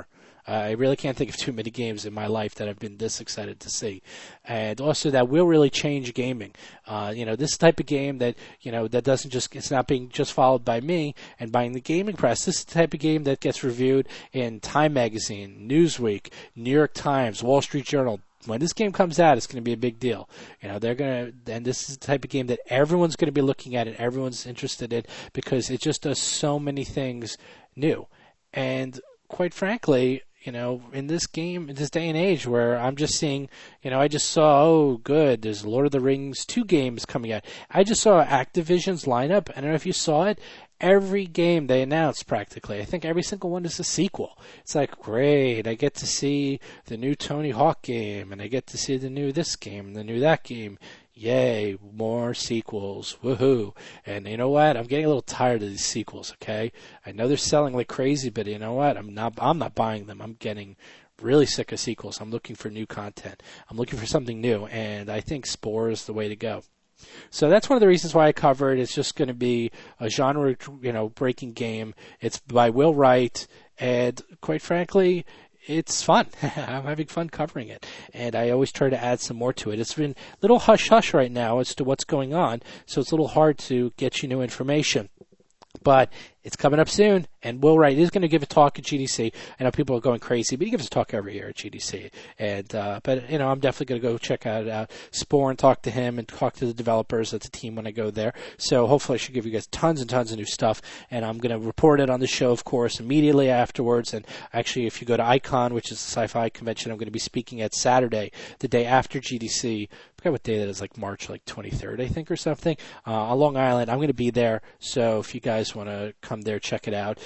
S4: I really can't think of too many games in my life that I've been this excited to see. And also that will really change gaming. This type of game that, that doesn't just, it's not being just followed by me and by the gaming press. This is the type of game that gets reviewed in Time Magazine, Newsweek, New York Times, Wall Street Journal. When this game comes out, it's going to be a big deal. And this is the type of game that everyone's going to be looking at and everyone's interested in because it just does so many things new. And quite frankly, in this game, in this day and age where I'm just seeing, I just saw, oh, good, there's Lord of the Rings 2 games coming out. I just saw Activision's lineup. I don't know if you saw it. Every game they announced practically, I think every single one is a sequel. It's like, great, I get to see the new Tony Hawk game, and I get to see the new this game, and the new that game. Yay, more sequels, woohoo. And you know what? I'm getting a little tired of these sequels, okay? I know they're selling like crazy, but you know what? I'm not buying them. I'm getting really sick of sequels. I'm looking for new content. I'm looking for something new, and I think Spore is the way to go. So that's one of the reasons why I cover it. It's just going to be a genre, breaking game. It's by Will Wright, and quite frankly, it's fun. I'm having fun covering it, and I always try to add some more to it. It's been a little hush-hush right now as to what's going on, so it's a little hard to get you new information. But it's coming up soon, and Will Wright is going to give a talk at GDC. I know people are going crazy, but he gives a talk every year at GDC. And but I'm definitely going to go check out Spore and talk to him and talk to the developers at the team when I go there. So hopefully I should give you guys tons and tons of new stuff, and I'm going to report it on the show, of course, immediately afterwards. And actually, if you go to ICON, which is the sci-fi convention, I'm going to be speaking at Saturday, the day after GDC. I forget what day that is, like March 23rd, I think, or something, on Long Island. I'm going to be there, so if you guys want to come there, check it out.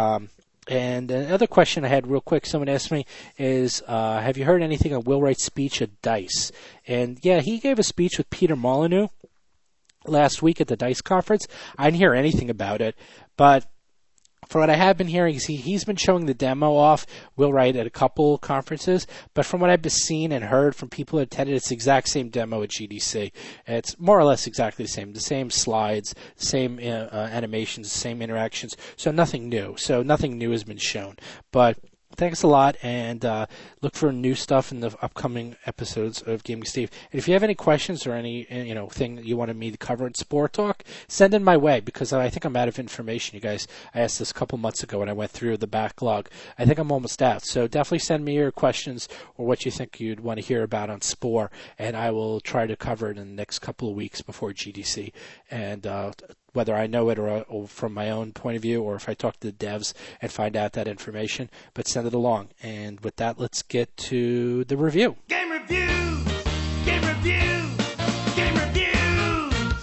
S4: And another question I had real quick, someone asked me, is have you heard anything on Will Wright's speech at DICE? And yeah, he gave a speech with Peter Molyneux last week at the DICE conference. I didn't hear anything about it, but from what I have been hearing, he's been showing the demo off, Will Wright, at a couple conferences. But from what I've been seen and heard from people who attended, it's the exact same demo at GDC. It's more or less exactly the same slides, same animations, same interactions. So nothing new. So nothing new has been shown. But thanks a lot, and look for new stuff in the upcoming episodes of Gaming Steve. And if you have any questions or any thing that you wanted me to cover in Sport Talk, send in my way, because I think I'm out of information. You guys, I asked this a couple months ago when I went through the backlog. I think I'm almost out. So definitely send me your questions or what you think you'd want to hear about on Spore, and I will try to cover it in the next couple of weeks before GDC. And whether I know it or from my own point of view, or if I talk to the devs and find out that information, but send it along. And with that, let's get to the review.
S1: Game reviews, game reviews, game reviews.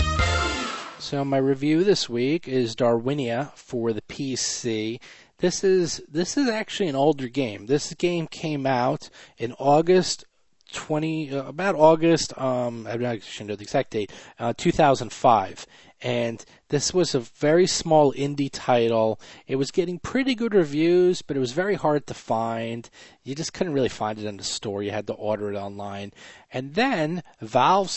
S4: So my review this week is Darwinia for the PC. This is actually an older game. This game came out in August. About August, I'm not sure the exact date, 2005. And this was a very small indie title. It was getting pretty good reviews, but it was very hard to find. You just couldn't really find it in the store. You had to order it online. And then Valve.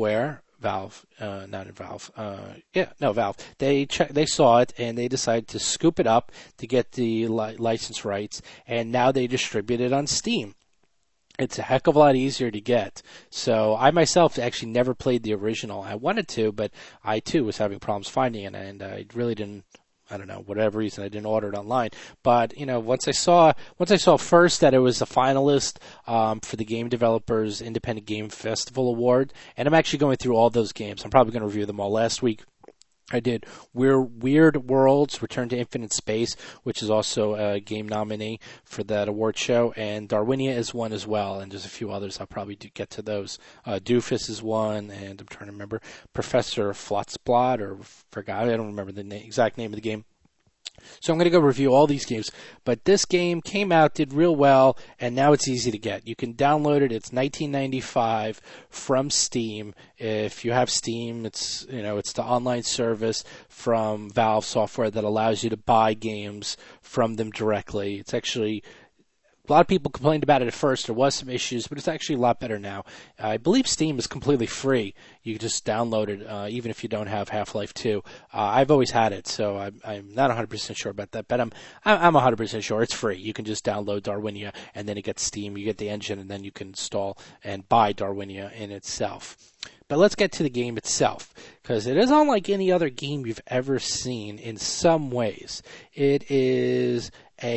S4: They saw it and they decided to scoop it up to get the license rights, and now they distribute it on Steam. It's a heck of a lot easier to get. So I myself actually never played the original. I wanted to, but I too was having problems finding it, and I really didn't. I don't know, whatever reason, I didn't order it online. But once I saw first that it was a finalist for the Game Developers Independent Game Festival Award, and I'm actually going through all those games. I'm probably going to review them all. Last week I did Weird Worlds, Return to Infinite Space, which is also a game nominee for that award show, and Darwinia is one as well, and there's a few others. I'll probably get to those. Doofus is one, and I'm trying to remember, Professor Flotsblot, or forgot, I don't remember the exact name of the game. So I'm going to go review all these games, but this game came out, did real well, and now it's easy to get. You can download it. It's $19.95 from Steam. If you have Steam, it's the online service from Valve Software that allows you to buy games from them directly. It's actually A lot of people complained about it at first. There was some issues, but it's actually a lot better now. I believe Steam is completely free. You can just download it, even if you don't have Half-Life 2. I've always had it, so I'm not 100% sure about that, but I'm 100% sure it's free. You can just download Darwinia, and then it gets Steam. You get the engine, and then you can install and buy Darwinia in itself. But let's get to the game itself, because it is unlike any other game you've ever seen in some ways. It's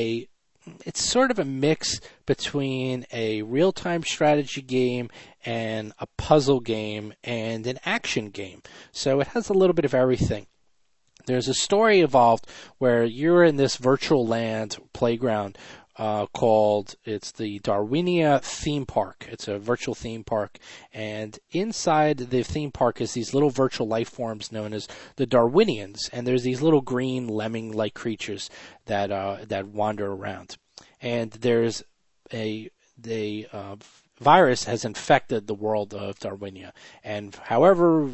S4: sort of a mix between a real-time strategy game and a puzzle game and an action game. So it has a little bit of everything. There's a story involved where you're in this virtual land playground called, it's the Darwinia theme park. It's a virtual theme park, and inside the theme park is these little virtual life forms known as the Darwinians, and there's these little green lemming-like creatures that wander around. And there's a virus has infected the world of Darwinia, and however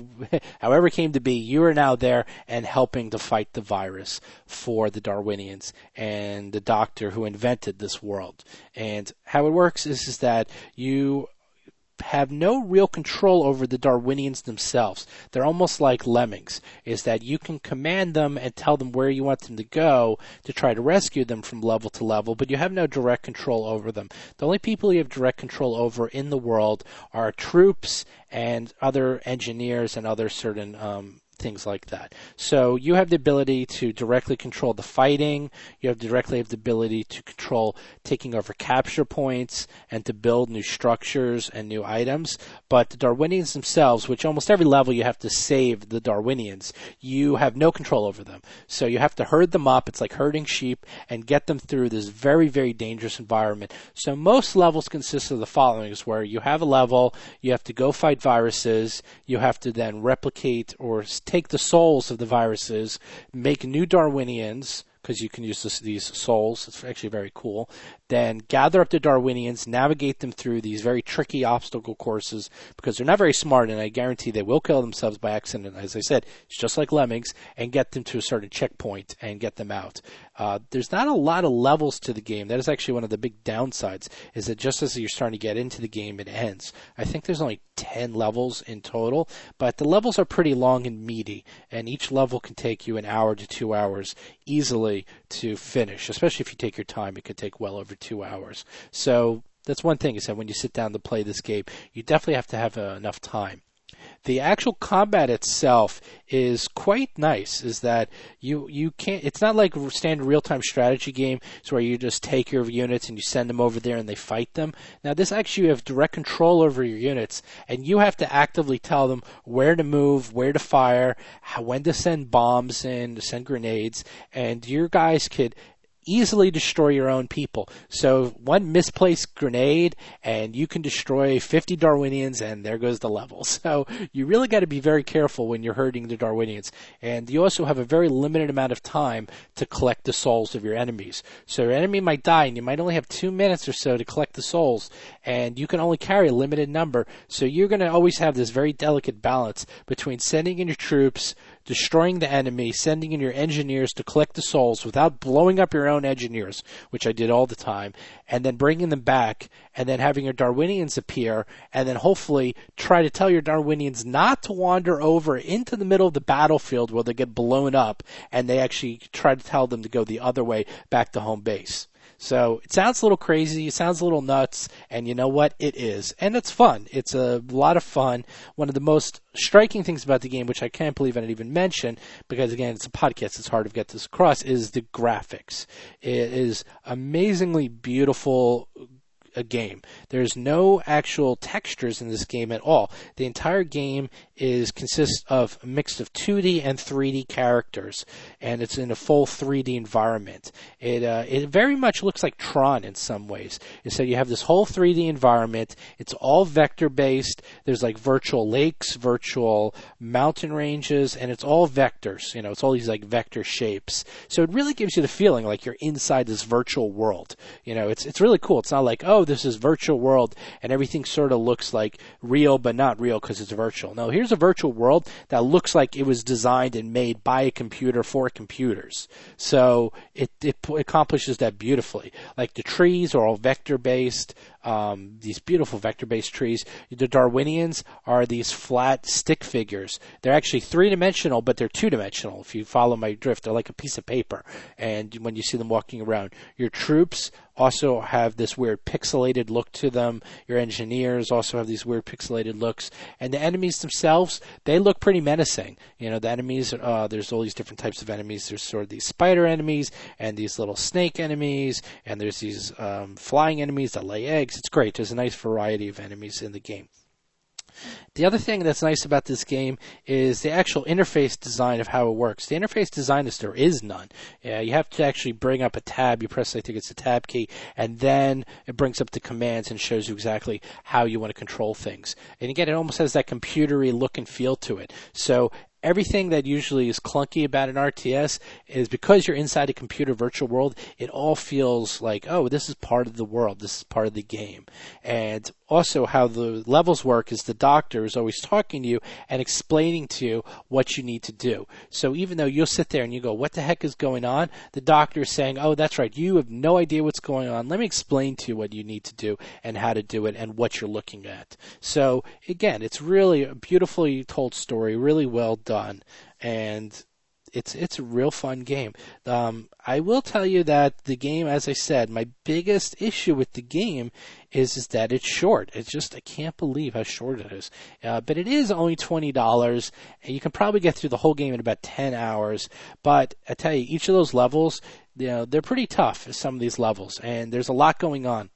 S4: it came to be, you are now there and helping to fight the virus for the Darwinians and the doctor who invented this world. And how it works is that you have no real control over the Darwinians themselves. They're almost like lemmings, is that you can command them and tell them where you want them to go to try to rescue them from level to level, but you have no direct control over them. The only people you have direct control over in the world are troops and other engineers and other certain things like that. So you have the ability to directly control the fighting. You directly have the ability to control taking over capture points and to build new structures and new items. But the Darwinians themselves, which almost every level you have to save the Darwinians, you have no control over them. So you have to herd them up. It's like herding sheep and get them through this very, very dangerous environment. So most levels consist of the following, is where you have a level, you have to go fight viruses, you have to then replicate or take the souls of the viruses, make new Darwinians, because you can use these souls. It's actually very cool. Then gather up the Darwinians, navigate them through these very tricky obstacle courses, because they're not very smart, and I guarantee they will kill themselves by accident. As I said, it's just like lemmings, and get them to a certain checkpoint and get them out. There's not a lot of levels to the game. That is actually one of the big downsides, is that just as you're starting to get into the game, it ends. I think there's only 10 levels in total, but the levels are pretty long and meaty, and each level can take you an hour to 2 hours easily to finish, especially if you take your time. It could take well over 2 hours. So that's one thing, is that when you sit down to play this game, you definitely have to have enough time. The actual combat itself is quite nice, is that you can't, it's not like a standard real-time strategy game, it's where you just take your units and you send them over there and they fight them. Now this actually, you have direct control over your units, and you have to actively tell them where to move, where to fire, when to send bombs in, to send grenades, and your guys could easily destroy your own people. So one misplaced grenade and you can destroy 50 Darwinians, and there goes the level. So you really got to be very careful when you're hurting the Darwinians. And you also have a very limited amount of time to collect the souls of your enemies. So your enemy might die and you might only have 2 minutes or so to collect the souls, and you can only carry a limited number. So you're going to always have this very delicate balance between sending in your troops, destroying the enemy, sending in your engineers to collect the souls without blowing up your own engineers, which I did all the time, and then bringing them back, and then having your Darwinians appear, and then hopefully try to tell your Darwinians not to wander over into the middle of the battlefield where they get blown up, and they actually try to tell them to go the other way back to home base. So it sounds a little crazy, it sounds a little nuts, and you know what? It is. And it's fun. It's a lot of fun. One of the most striking things about the game, which I can't believe I didn't even mention, because again, it's a podcast, it's hard to get this across, is the graphics. It is amazingly beautiful a game. There's no actual textures in this game at all. The entire game consists of a mix of 2D and 3D characters, and it's in a full 3D environment. It very much looks like Tron in some ways. So you have this whole 3D environment. It's all vector based. There's like virtual lakes, virtual mountain ranges, and it's all vectors. You know, it's all these like vector shapes. So it really gives you the feeling like you're inside this virtual world. You know, it's really cool. It's not like, oh, this is virtual world and everything sort of looks like real but not real because it's virtual. No, here's a virtual world that looks like it was designed and made by a computer for computers. So it accomplishes that beautifully. Like the trees are all vector-based, these beautiful vector-based trees. The Darwinians are these flat stick figures. They're actually three-dimensional, but they're two-dimensional. If you follow my drift, they're like a piece of paper. And when you see them walking around, your troops also have this weird pixelated look to them. Your engineers also have these weird pixelated looks. And the enemies themselves, they look pretty menacing. You know, the enemies, there's all these different types of enemies. There's sort of these spider enemies and these little snake enemies. And there's these flying enemies that lay eggs. It's great. There's a nice variety of enemies in the game. The other thing that's nice about this game is the actual interface design of how it works. The interface design is there is none. You have to actually bring up a tab. You press, I think it's the tab key, and then it brings up the commands and shows you exactly how you want to control things. And again, it almost has that computery look and feel to it. So everything that usually is clunky about an RTS is because you're inside a computer virtual world, it all feels like, oh, this is part of the world. This is part of the game. And also how the levels work is the doctor is always talking to you and explaining to you what you need to do. So even though you'll sit there and you go, what the heck is going on? The doctor is saying, oh, that's right. You have no idea what's going on. Let me explain to you what you need to do and how to do it and what you're looking at. So again, it's really a beautifully told story, really well done, and it's a real fun game. I will tell you that the game, as I said, my biggest issue with the game is that it's short. It's just, I can't believe how short it is. But it is only $20, and you can probably get through the whole game in about 10 hours. But I tell you, each of those levels, they're pretty tough, some of these levels, and there's a lot going on.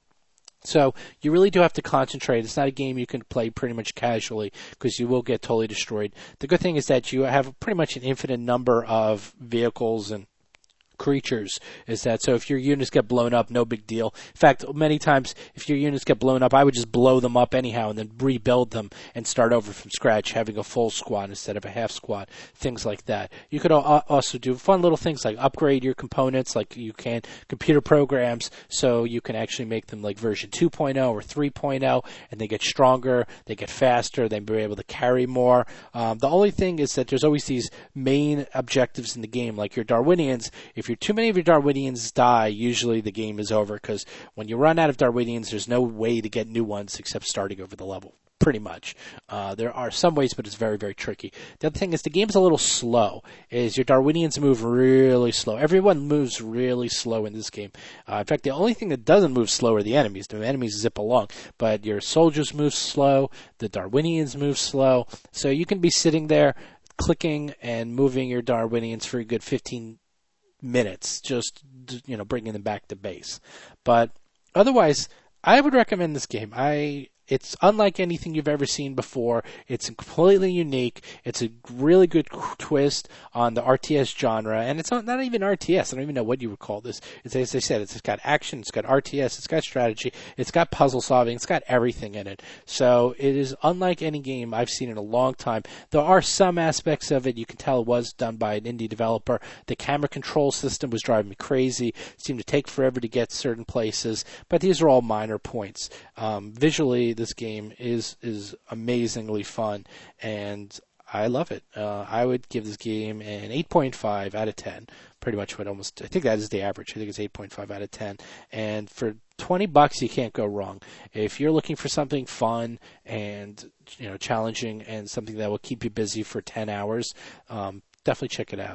S4: So you really do have to concentrate. It's not a game you can play pretty much casually because you will get totally destroyed. The good thing is that you have pretty much an infinite number of vehicles and creatures. Is that so? If your units get blown up, no big deal. In fact, many times if your units get blown up, I would just blow them up anyhow and then rebuild them and start over from scratch, having a full squad instead of a half squad. Things like that. You could also do fun little things like upgrade your components, like you can computer programs, so you can actually make them like version 2.0 or 3.0, and they get stronger, they get faster, they'll be able to carry more. The only thing is that there's always these main objectives in the game, like your Darwinians. If too many of your Darwinians die, usually the game is over, because when you run out of Darwinians, there's no way to get new ones except starting over the level, pretty much. There are some ways, but it's very, very tricky. The other thing is the game's a little slow. Is your Darwinians move really slow. Everyone moves really slow in this game. In fact, the only thing that doesn't move slow are the enemies. The enemies zip along, but your soldiers move slow, the Darwinians move slow, so you can be sitting there clicking and moving your Darwinians for a good 15 minutes, just bringing them back to base. But otherwise, I would recommend this game. It's unlike anything you've ever seen before. It's completely unique. It's a really good twist on the RTS genre, and it's not even RTS. I don't even know what you would call this. It's, as I said, it's got action, it's got RTS, it's got strategy, it's got puzzle solving, it's got everything in it. So it is unlike any game I've seen in a long time. There are some aspects of it you can tell it was done by an indie developer. The camera control system was driving me crazy. It seemed to take forever to get certain places, but these are all minor points. Visually, this game is amazingly fun, and I love it. I would give this game an 8.5 out of 10. Pretty much I think that is the average. I think it's 8.5 out of 10. And for $20, you can't go wrong. If you're looking for something fun and challenging and something that will keep you busy for 10 hours, definitely check it out.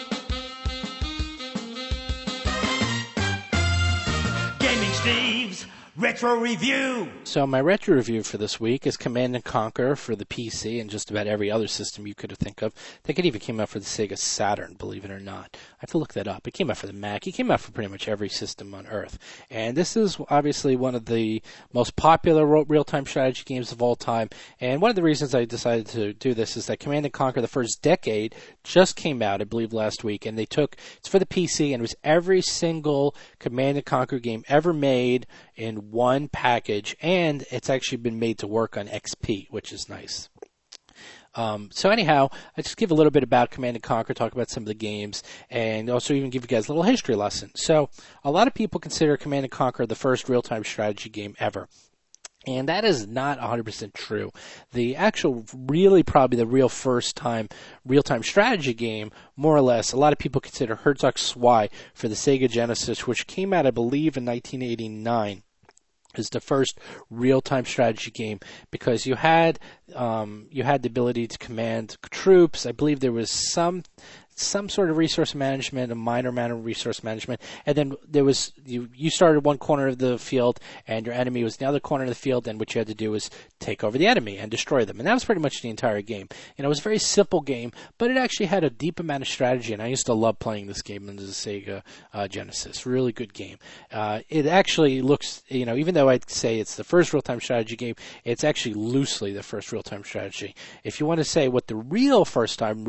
S1: Gaming Steve's Retro Review.
S4: So my retro review for this week is Command & Conquer for the PC and just about every other system you could think of. I think it even came out for the Sega Saturn, believe it or not. I have to look that up. It came out for the Mac. It came out for pretty much every system on Earth. And this is obviously one of the most popular real-time strategy games of all time. And one of the reasons I decided to do this is that Command & Conquer, the first decade, just came out, I believe, last week. And it's for the PC, and it was every single Command & Conquer game ever made in one package, and it's actually been made to work on XP, which is nice. So anyhow, I just give a little bit about Command & Conquer, talk about some of the games, and also even give you guys a little history lesson. So a lot of people consider Command & Conquer the first real-time strategy game ever. And that is not 100% true. The actual, really probably the real first time real-time strategy game, more or less, a lot of people consider Herzog Zwei for the Sega Genesis, which came out, I believe, in 1989. Is the first real-time strategy game because you had the ability to command troops. I believe there was some sort of resource management, a minor amount of resource management, and then there was you started one corner of the field and your enemy was in the other corner of the field, and what you had to do was take over the enemy and destroy them. And that was pretty much the entire game. And it was a very simple game, but it actually had a deep amount of strategy, and I used to love playing this game on the Sega Genesis. Really good game. It actually looks, even though I'd say it's the first real-time strategy game, it's actually loosely the first real-time strategy. If you want to say what the real first time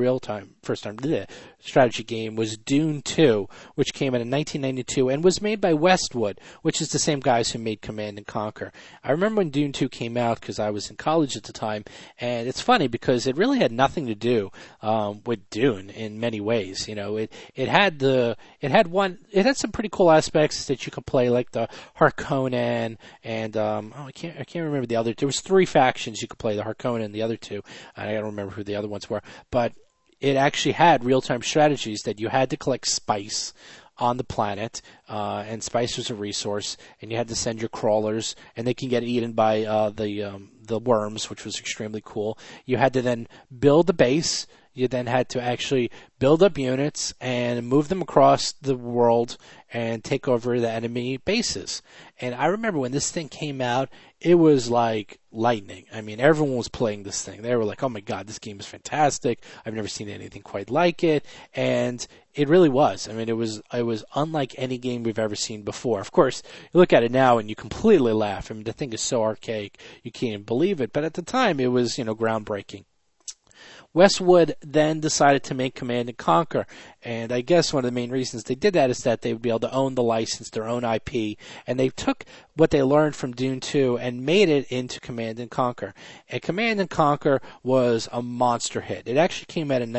S4: strategy game was Dune 2, which came out in 1992 and was made by Westwood, which is the same guys who made Command & Conquer. I remember when Dune 2 came out because I was in college at the time, and it's funny because it really had nothing to do with Dune in many ways. It had some pretty cool aspects that you could play, like the Harkonnen and I can't remember the other. There was 3 factions you could play, the Harkonnen and the other 2. I don't remember who the other ones were, but it actually had real-time strategies that you had to collect spice on the planet, and spice was a resource, and you had to send your crawlers, and they can get eaten by the worms, which was extremely cool. You had to then build the base. You then had to actually build up units and move them across the world and take over the enemy bases. And I remember when this thing came out, it was like lightning. I mean, everyone was playing this thing. They were like, oh my God, this game is fantastic. I've never seen anything quite like it. And it really was. I mean, it was unlike any game we've ever seen before. Of course, you look at it now and you completely laugh. I mean, the thing is so archaic, you can't even believe it. But at the time, it was, groundbreaking. Westwood then decided to make Command & Conquer, and I guess one of the main reasons they did that is that they would be able to own the license, their own IP, and they took what they learned from Dune 2 and made it into Command & Conquer. And Command & Conquer was a monster hit. It actually came out in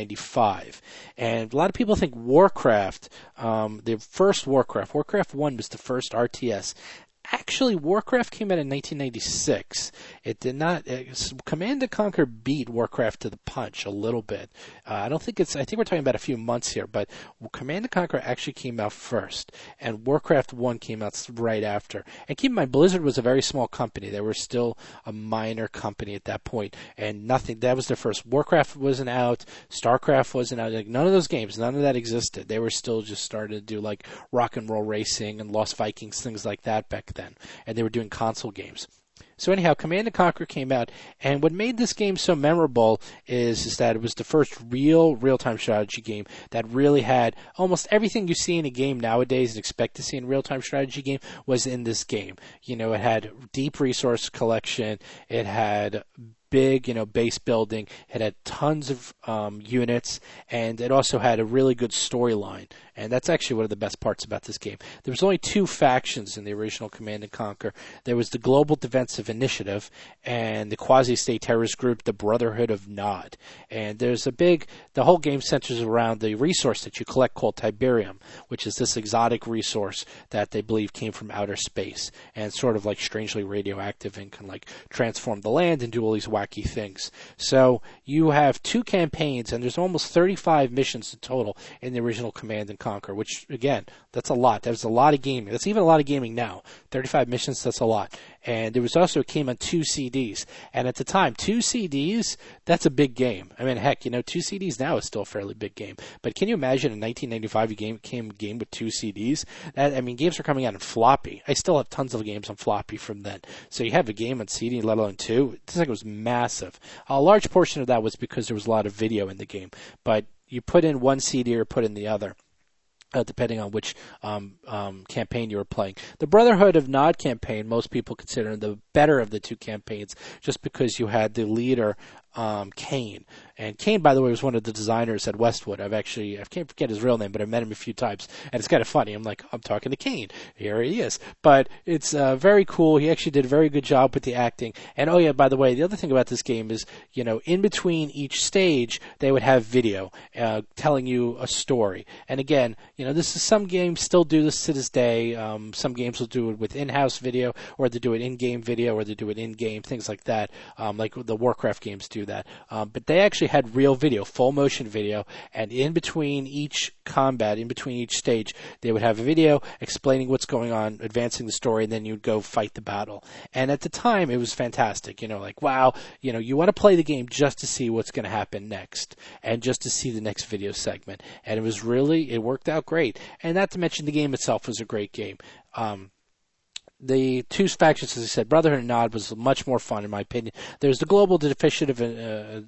S4: 1995, and a lot of people think Warcraft, the first Warcraft 1 was the first RTS. Actually, Warcraft came out in 1996. It did not. Command & Conquer beat Warcraft to the punch a little bit. I think we're talking about a few months here, but Command & Conquer actually came out first, and Warcraft 1 came out right after. And keep in mind, Blizzard was a very small company. They were still a minor company at that point, and that was their first. Warcraft wasn't out. StarCraft wasn't out. Like, none of those games, none of that existed. They were still just starting to do like Rock and Roll Racing and Lost Vikings, things like that back then, and they were doing console games. So anyhow, Command & Conquer came out, and what made this game so memorable is that it was the first real-time strategy game that really had almost everything you see in a game nowadays and expect to see in a real-time strategy game was in this game. It had deep resource collection, it had big, base building. It had tons of units, and it also had a really good storyline. And that's actually one of the best parts about this game. There was only 2 factions in the original Command & Conquer. There was the Global Defensive Initiative and the quasi-state terrorist group, the Brotherhood of Nod. And the whole game centers around the resource that you collect called Tiberium, which is this exotic resource that they believe came from outer space and sort of like strangely radioactive and can like transform the land and do all these wacky things. So you have 2 campaigns, and there's almost 35 missions in total in the original Command & Conquer, which, again, that's a lot. That's a lot of gaming. That's even a lot of gaming now. 35 missions, that's a lot. And it came on 2 CDs. And at the time, 2 CDs, that's a big game. I mean, heck, 2 CDs now is still a fairly big game. But can you imagine in 1995 a game with 2 CDs? Games are coming out in floppy. I still have tons of games on floppy from then. So you have a game on CD, let alone 2. This thing was massive. A large portion of that was because there was a lot of video in the game. But you put in one CD or put in the other. Depending on which campaign you were playing. The Brotherhood of Nod campaign, most people consider the better of the 2 campaigns, just because you had the leader, Kane. And Kane, by the way, was one of the designers at Westwood. I can't forget his real name, but I met him a few times, and it's kind of funny. I'm like, I'm talking to Kane. Here he is. But it's very cool. He actually did a very good job with the acting. And oh yeah, by the way, the other thing about this game is, in between each stage, they would have video telling you a story. And again, some games still do this to this day. Some games will do it with in-house video, or they do it in-game video, or they do it in-game, things like that. Like the Warcraft games do that. But they actually had real video, full motion video, and in between each combat, in between each stage, they would have a video explaining what's going on, advancing the story, and then you'd go fight the battle. And at the time, it was fantastic. Wow, you want to play the game just to see what's going to happen next, and just to see the next video segment. And it worked out great. And not to mention the game itself was a great game. The two factions, as I said, Brotherhood and Nod was much more fun, in my opinion. There's the Global Defense Initiative,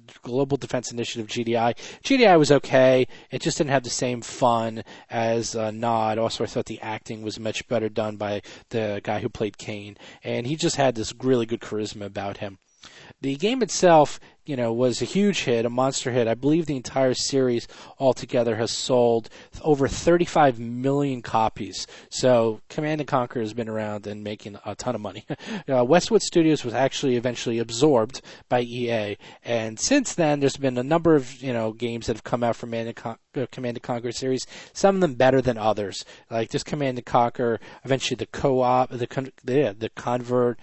S4: GDI. GDI was okay. It just didn't have the same fun as Nod. Also, I thought the acting was much better done by the guy who played Kane. And he just had this really good charisma about him. The game itself, was a huge hit, a monster hit. I believe the entire series altogether has sold over 35 million copies. So Command & Conquer has been around and making a ton of money. Westwood Studios was actually eventually absorbed by EA. And since then, there's been a number of, games that have come out from Command & Conquer series, some of them better than others. Like this Command & Conquer, eventually the co-op, the Convert,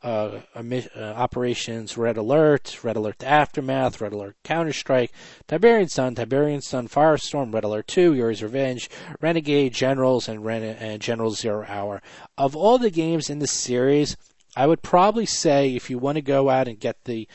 S4: Operations Red Alert Aftermath, Red Alert Counter-Strike, Tiberian Sun, Firestorm, Red Alert 2, Yuri's Revenge, Renegade, Generals, and General Zero Hour. Of all the games in the series, I would probably say if you want to go out and get the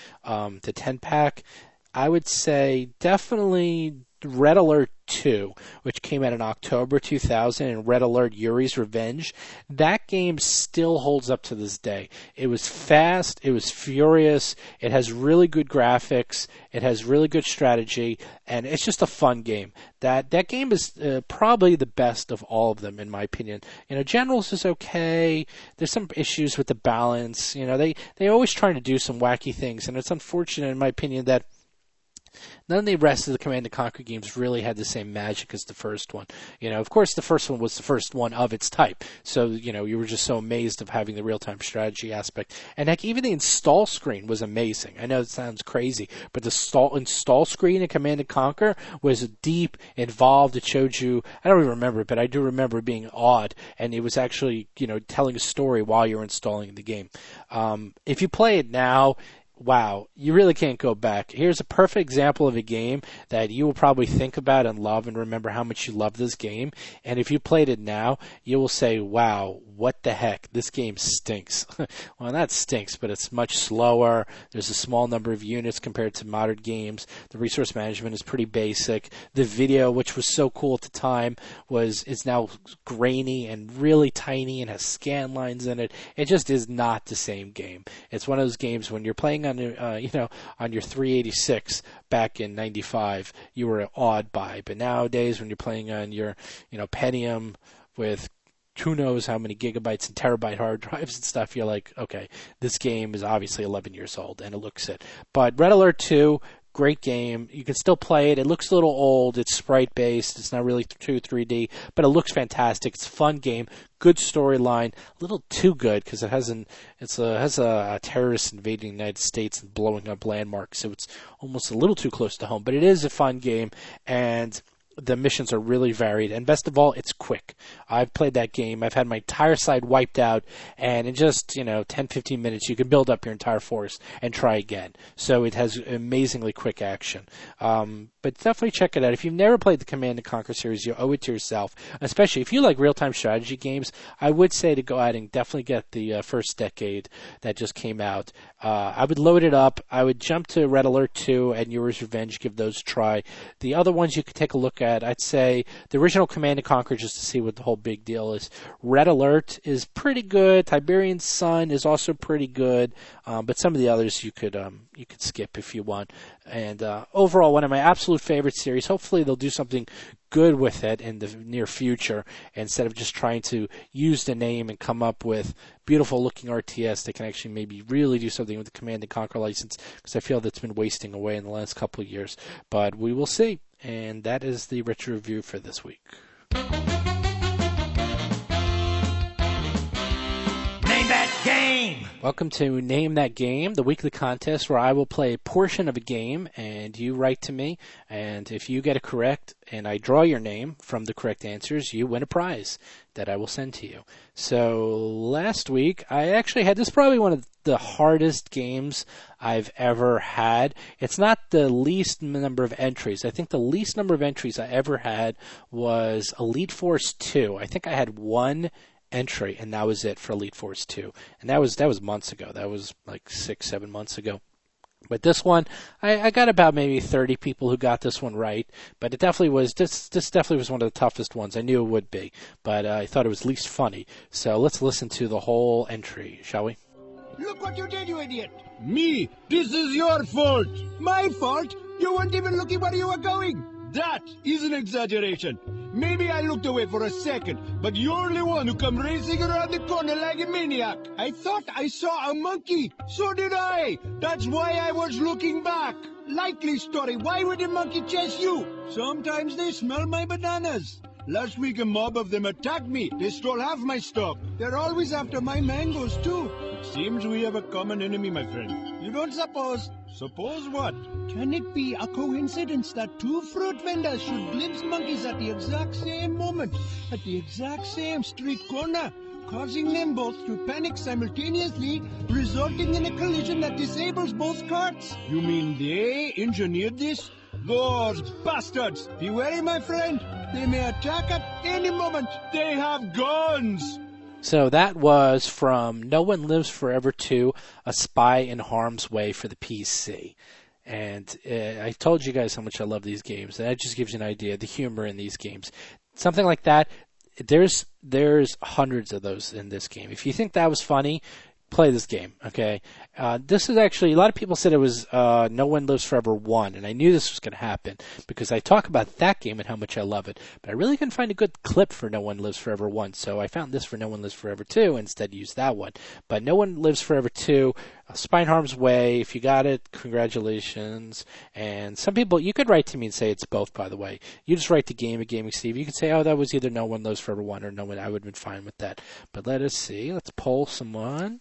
S4: 10-pack, I would say definitely Red Alert 2, which came out in October 2000, and Red Alert Yuri's Revenge. That game still holds up to this day. It was fast, it was furious, it has really good graphics, it has really good strategy, and it's just a fun game. That game is probably the best of all of them, in my opinion. Generals is okay. There's some issues with the balance. They're always trying to do some wacky things, and it's unfortunate, in my opinion, that none of the rest of the Command & Conquer games really had the same magic as the first one. Of course, the first one was the first one of its type. So, you were just so amazed of having the real-time strategy aspect. And heck, even the install screen was amazing. I know it sounds crazy, but the install screen in Command & Conquer was deep, involved. It showed you, I don't even remember it, but I do remember it being odd. And it was actually, telling a story while you're installing the game. If you play it now, wow, you really can't go back. Here's a perfect example of a game that you will probably think about and love and remember how much you love this game. And if you played it now, you will say, wow, what the heck? This game stinks. Well, that stinks, but it's much slower. There's a small number of units compared to modern games. The resource management is pretty basic. The video, which was so cool at the time, is now grainy and really tiny and has scan lines in it. It just is not the same game. It's one of those games when you're playing on your 386 back in '95, you were awed by. But nowadays, when you're playing on your Pentium with who knows how many gigabytes and terabyte hard drives and stuff, you're like, okay, this game is obviously 11 years old, and it looks it. But Red Alert 2, great game. You can still play it. It looks a little old. It's sprite-based. It's not really 3D, but it looks fantastic. It's a fun game. Good storyline. A little too good because it has a terrorist invading the United States and blowing up landmarks, so it's almost a little too close to home. But it is a fun game, and the missions are really varied, and best of all, it's quick. I've played that game. I've had my entire side wiped out, and in just 10-15 minutes, you can build up your entire force and try again. So it has amazingly quick action. But definitely check it out. If you've never played the Command & Conquer series, you owe it to yourself. Especially if you like real-time strategy games, I would say to go out and definitely get the first Decade that just came out. I would load it up. I would jump to Red Alert 2 and Yuri's Revenge, give those a try. The other ones you could take a look at, I'd say the original Command & Conquer, just to see what the whole big deal is. Red Alert is pretty good. Tiberian Sun is also pretty good. But some of the others you could skip if you want. And overall, one of my absolute favorite series. Hopefully they'll do something good with it in the near future instead of just trying to use the name and come up with beautiful looking RTS. They can actually maybe really do something with the Command & Conquer license, because I feel that's been wasting away in the last couple of years. But we will see. And that is the retro review for this week.
S1: Name that game.
S4: Welcome to Name That Game, the weekly contest where I will play a portion of a game and you write to me, and if you get it correct and I draw your name from the correct answers, you win a prize that I will send to you. So last week I actually had, this is probably one of the hardest games I've ever had. It's not the least number of entries. I think the least number of entries I ever had was Elite Force 2. I think I had one entry, and that was it for Elite Force 2. And that was months ago. That was like 6-7 months ago. But this one, I got about maybe 30 people who got this one right. But it definitely was, this definitely was one of the toughest ones. I knew it would be. But I thought it was least funny. So let's listen to the whole entry, shall we?
S5: Look what you did, you idiot! Me? This is your fault! My fault? You weren't even looking where you were going! That is an exaggeration. Maybe I looked away for a second, but you're the one who come racing around the corner like a maniac. I thought I saw a monkey. So did I. That's why I was looking back. Likely story. Why would a monkey chase you? Sometimes they smell my bananas. Last week a mob of them attacked me. They stole half my stock. They're always after my mangoes too. It seems we have a common enemy, my friend. You don't suppose? Suppose what? Can it be a coincidence that two fruit vendors should glimpse monkeys at the exact same moment, at the exact same street corner, causing them both to panic simultaneously, resulting in a collision that disables both carts? You mean they engineered this? Those bastards! Be wary, my friend. They may attack at any moment. They have guns!
S4: So that was from No One Lives Forever 2, A Spy in Harm's Way for the PC. And I told you guys how much I love these games, and that just gives you an idea of the humor in these games. Something like that, there's hundreds of those in this game. If you think that was funny, play this game, okay? This is actually, a lot of people said it was No One Lives Forever 1, and I knew this was going to happen because I talk about that game and how much I love it, but I really couldn't find a good clip for No One Lives Forever 1, so I found this for No One Lives Forever 2 and instead used that one. But No One Lives Forever 2, Spy in Harm's Way, if you got it, congratulations. And some people, you could write to me and say it's both, by the way. You just write to Gaming Steve. You could say, oh, that was either No One Lives Forever 1 or No One. I would have been fine with that. But let us see. Let's poll someone.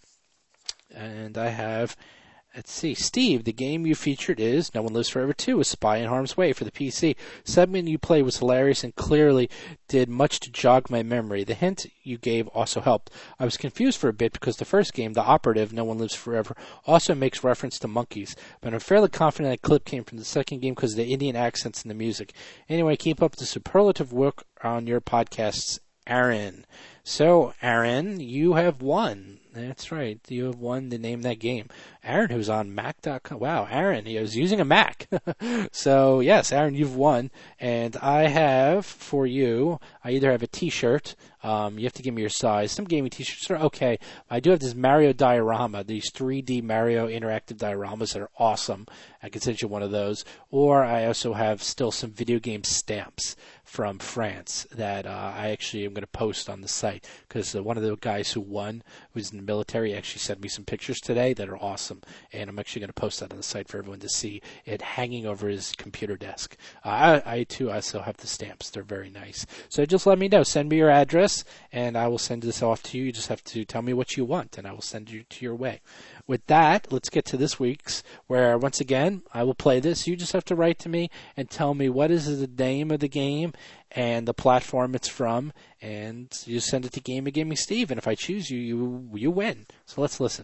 S4: And I have, let's see, Steve, the game you featured is No One Lives Forever 2, A Spy in Harm's Way for the PC. Segment you played was hilarious and clearly did much to jog my memory. The hint you gave also helped. I was confused for a bit because the first game, The Operative, No One Lives Forever, also makes reference to monkeys, but I'm fairly confident that clip came from the second game because of the Indian accents and the music. Anyway, keep up the superlative work on your podcasts, Aaron. So, Aaron, you have won. That's right. You have won to Name That Game. Aaron, who's on Mac.com. Wow, Aaron, he was using a Mac. So, yes, Aaron, you've won. And I have, for you, I either have a T-shirt. You have to give me your size. Some gaming T-shirts are okay. I do have this Mario diorama, these 3D Mario interactive dioramas that are awesome. I can send you one of those. Or I also have still some video game stamps from France that I actually am going to post on the site because one of the guys who won, who's in the military, actually sent me some pictures today that are awesome, and I'm actually going to post that on the site for everyone to see it hanging over his computer desk. I too also have the stamps. They're very nice. So just let me know. Send me your address, and I will send this off to you. You just have to tell me what you want, and I will send you to your way. With that, let's get to this week's, where once again, I will play this. You just have to write to me and tell me what is the name of the game and the platform it's from, and you send it to Gaming Steve, and if I choose you, you win. So let's listen.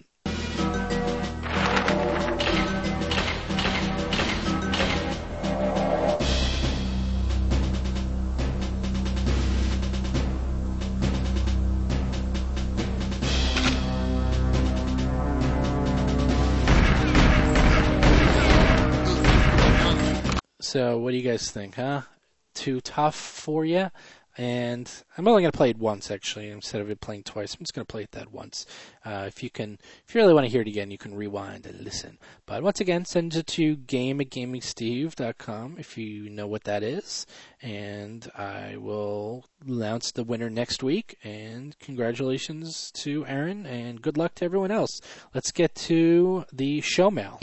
S4: So what do you guys think, huh? Too tough for you? And I'm only going to play it once, actually, instead of it playing twice. I'm just going to play it that once. If you really want to hear it again, you can rewind and listen. But once again, send it to game@gamingsteve.com if you know what that is. And I will announce the winner next week. And congratulations to Aaron, and good luck to everyone else. Let's get to the show mail.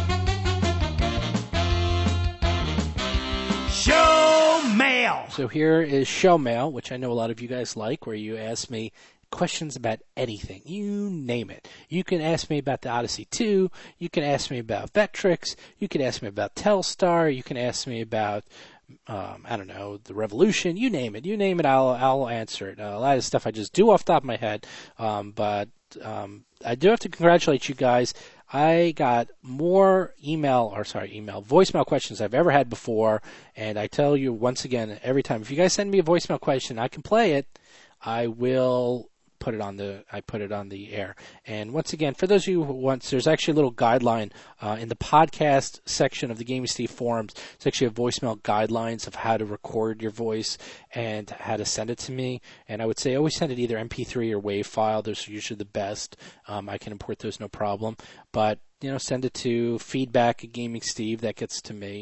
S1: Show mail.
S4: So here is show mail, which I know a lot of you guys like, where you ask me questions about anything. You name it. You can ask me about the Odyssey 2. You can ask me about Vectrix. You can ask me about Telstar. You can ask me about, I don't know, the Revolution. You name it. You name it, I'll answer it. A lot of stuff I just do off the top of my head. But I do have to congratulate you guys. I got more voicemail questions I've ever had before, and I tell you once again, every time, if you guys send me a voicemail question, I can play it, I will put it on the air. And once again, for those of you who want, there's actually a little guideline in the podcast section of the Gaming Steve forums. It's actually a voicemail guidelines of how to record your voice and how to send it to me. And I would say always send it either MP3 or WAV file. Those are usually the best. I can import those no problem. But send it to feedback@GamingSteve. That gets to me.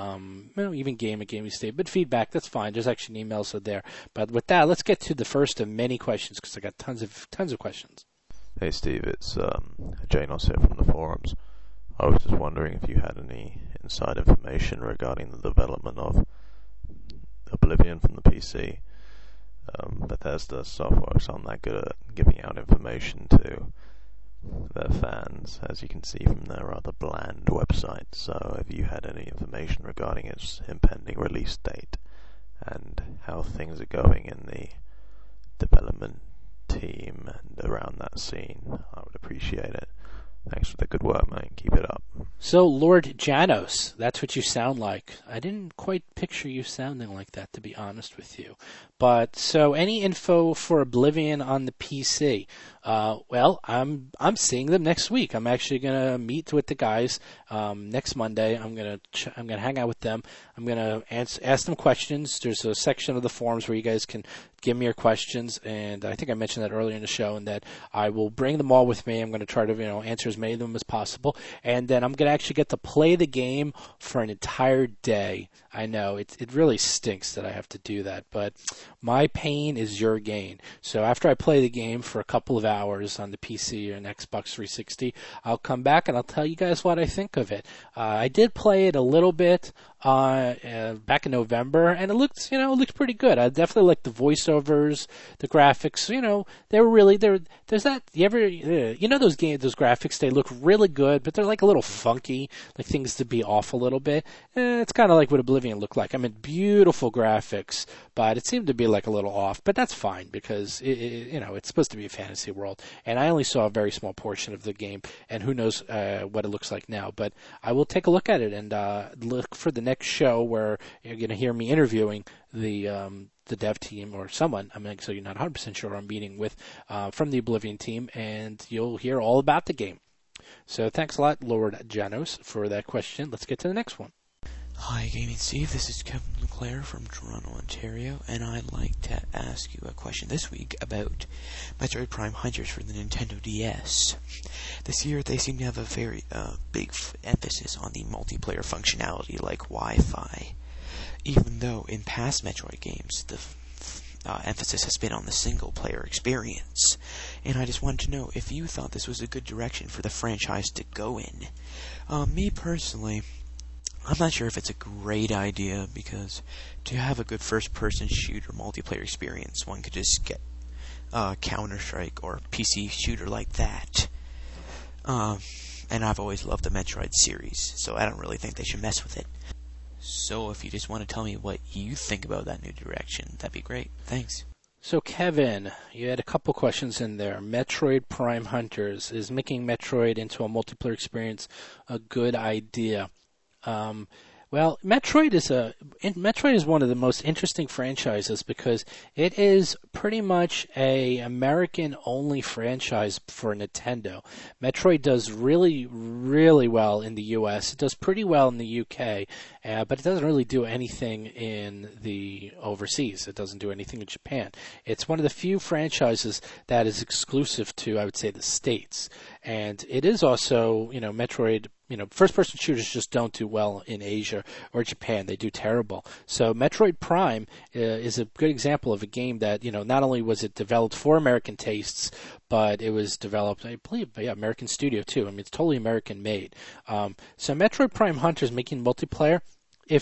S4: Even game@GamingSteve. But feedback, that's fine. There's actually an email so there. But with that, let's get to the first of many questions, because I got tons of questions.
S6: Hey Steve, it's Janos here from the forums. I was just wondering if you had any inside information regarding the development of Oblivion from the PC. Bethesda Softworks aren't that good at giving out information to their fans, as you can see from their rather bland website. So have you had any information regarding its impending release date and how things are going in the development team and around that scene? I would appreciate it. Thanks for the good work, mate. Keep it up.
S4: So, Lord Janos, that's what you sound like. I didn't quite picture you sounding like that, to be honest with you. But, so, any info for Oblivion on the PC? Well, I'm seeing them next week. I'm actually going to meet with the guys next Monday. I'm going to hang out with them. I'm going to ask them questions. There's a section of the forums where you guys can give me your questions, and I think I mentioned that earlier in the show, and that I will bring them all with me. I'm going to try to answer as many of them as possible, and then I'm going to actually get to play the game for an entire day. I know it really stinks that I have to do that, but my pain is your gain. So after I play the game for a couple of hours on the PC or an Xbox 360, I'll come back and I'll tell you guys what I think of it. I did play it a little bit back in November, and it looked pretty good. I definitely liked the voiceovers, the graphics. They were really there. There's that. You ever those graphics? They look really good, but they're like a little funky, like things to be off a little bit. It's kind of like what Oblivion looked like. I mean, beautiful graphics, but it seemed to be like a little off. But that's fine, because it's supposed to be a fantasy world, and I only saw a very small portion of the game, and who knows what it looks like now. But I will take a look at it and look for the next show where you're going to hear me interviewing the dev team or someone. So you're not 100% sure I'm meeting with from the Oblivion team, and you'll hear all about the game. So thanks a lot, Lord Janos, for that question. Let's get to the next one.
S7: Hi, Gaming Steve. This is Kevin LeClaire from Toronto, Ontario, and I'd like to ask you a question this week about Metroid Prime Hunters for the Nintendo DS. This year, they seem to have a very big emphasis on the multiplayer functionality, like Wi-Fi, even though in past Metroid games, the emphasis has been on the single-player experience. And I just wanted to know if you thought this was a good direction for the franchise to go in. Me personally, I'm not sure if it's a great idea, because to have a good first-person shooter multiplayer experience, one could just get Counter-Strike or PC shooter like that. And I've always loved the Metroid series, so I don't really think they should mess with it. So if you just want to tell me what you think about that new direction, that'd be great. Thanks.
S4: So, Kevin, you had a couple questions in there. Metroid Prime Hunters. Is making Metroid into a multiplayer experience a good idea? Well, Metroid is one of the most interesting franchises because it is pretty much a American-only franchise for Nintendo. Metroid does really, really well in the U.S. It does pretty well in the U.K., but it doesn't really do anything in the overseas. It doesn't do anything in Japan. It's one of the few franchises that is exclusive to, I would say, the States. And it is also, Metroid, first-person shooters just don't do well in Asia or Japan. They do terrible. So Metroid Prime is a good example of a game that, not only was it developed for American tastes, but it was developed, I believe, by American studio too. I mean, it's totally American-made. So Metroid Prime Hunters making multiplayer, if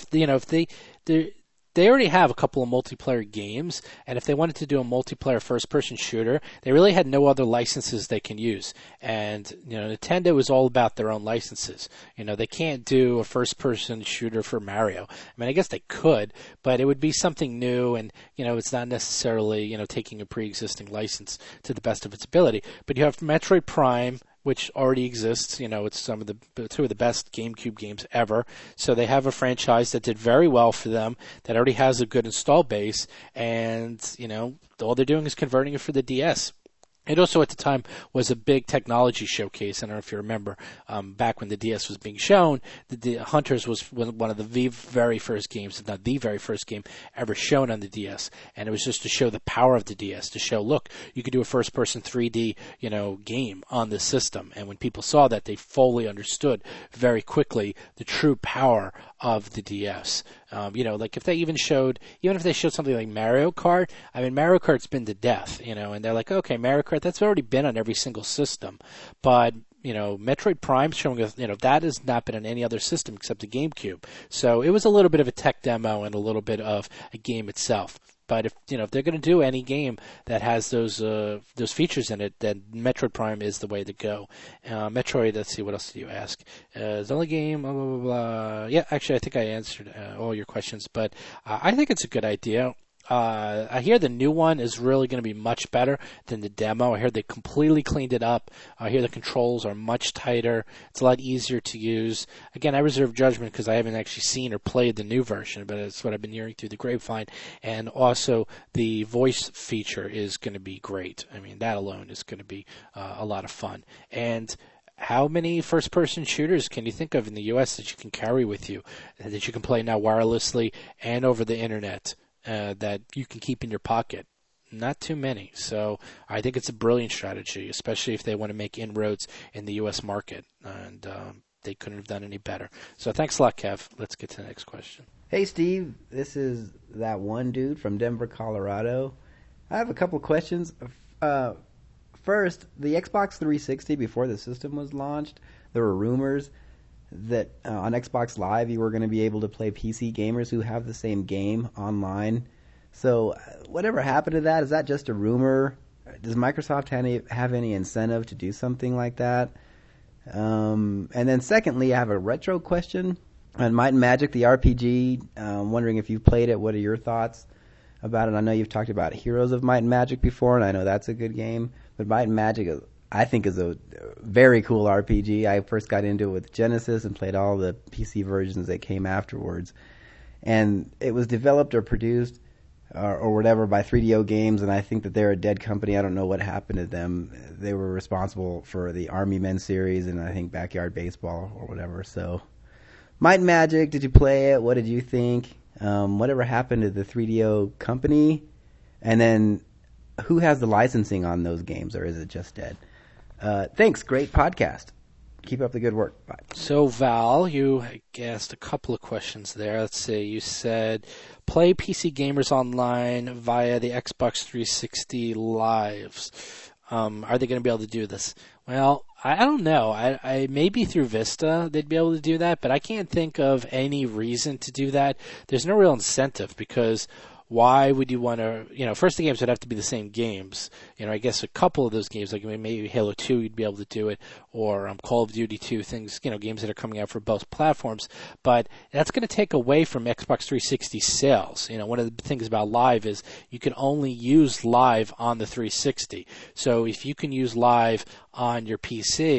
S4: they already have a couple of multiplayer games, and if they wanted to do a multiplayer first-person shooter, they really had no other licenses they can use. And, Nintendo is all about their own licenses. They can't do a first-person shooter for Mario. I mean, I guess they could, but it would be something new, and, it's not necessarily, taking a pre-existing license to the best of its ability. But you have Metroid Prime, which already exists. It's two of the best GameCube games ever. So they have a franchise that did very well for them, that already has a good install base, and, all they're doing is converting it for the DS. It also, at the time, was a big technology showcase. I don't know if you remember, back when the DS was being shown, the Hunters was one of the very first games, if not the very first game ever shown on the DS. And it was just to show the power of the DS, to show, look, you could do a first-person 3D, game on the system. And when people saw that, they fully understood very quickly the true power of the DS. Like if they showed something like Mario Kart, I mean, Mario Kart's been to death, and they're like, okay, Mario Kart, that's already been on every single system. But, Metroid Prime showing us, that has not been on any other system except the GameCube. So it was a little bit of a tech demo and a little bit of a game itself. But if they're going to do any game that has those features in it, then Metroid Prime is the way to go. Metroid, let's see, what else did you ask? The only game, blah, blah, blah, blah. Yeah, actually, I think I answered all your questions. But I think it's a good idea. I hear the new one is really going to be much better than the demo. I hear they completely cleaned it up. I hear the controls are much tighter. It's a lot easier to use. Again, I reserve judgment because I haven't actually seen or played the new version, but it's what I've been hearing through the grapevine. And also, the voice feature is going to be great. I mean, that alone is going to be a lot of fun. And how many first-person shooters can you think of in the U.S. that you can carry with you, that you can play now wirelessly and over the internet? That you can keep in your pocket? Not too many. So I think it's a brilliant strategy, especially if they want to make inroads in the U.S. market. And they couldn't have done any better. So thanks a lot, Kev. Let's get to the next question.
S8: Hey, Steve. This is that one dude from Denver, Colorado. I have a couple questions. First, the Xbox 360, before the system was launched, there were rumors that on Xbox Live you were going to be able to play PC gamers who have the same game online. So whatever happened to that? Is that just a rumor? Does Microsoft have any incentive to do something like that? And then secondly, I have a retro question on Might and Magic, the RPG. Wondering if you've played it. What are your thoughts about it? I know you've talked about Heroes of Might and Magic before, and I know that's a good game. But Might and Magic I think is a very cool RPG. I first got into it with Genesis and played all the PC versions that came afterwards. And it was developed or produced or whatever by 3DO Games, and I think that they're a dead company. I don't know what happened to them. They were responsible for the Army Men series and I think Backyard Baseball or whatever. So, Might and Magic, did you play it? What did you think? Whatever happened to the 3DO company? And then, who has the licensing on those games, or is it just dead? Thanks. Great podcast. Keep up the good work. Bye.
S4: So, Val, you asked a couple of questions there. Let's see. You said, play PC gamers online via the Xbox 360 Lives. Are they going to be able to do this? Well, I don't know. I maybe through Vista they'd be able to do that, but I can't think of any reason to do that. There's no real incentive because why would you want to, first the games would have to be the same games. I guess a couple of those games, like maybe Halo 2, you'd be able to do it, or Call of Duty 2, things, games that are coming out for both platforms. But that's going to take away from Xbox 360 sales. One of the things about Live is you can only use Live on the 360. So if you can use Live on your PC,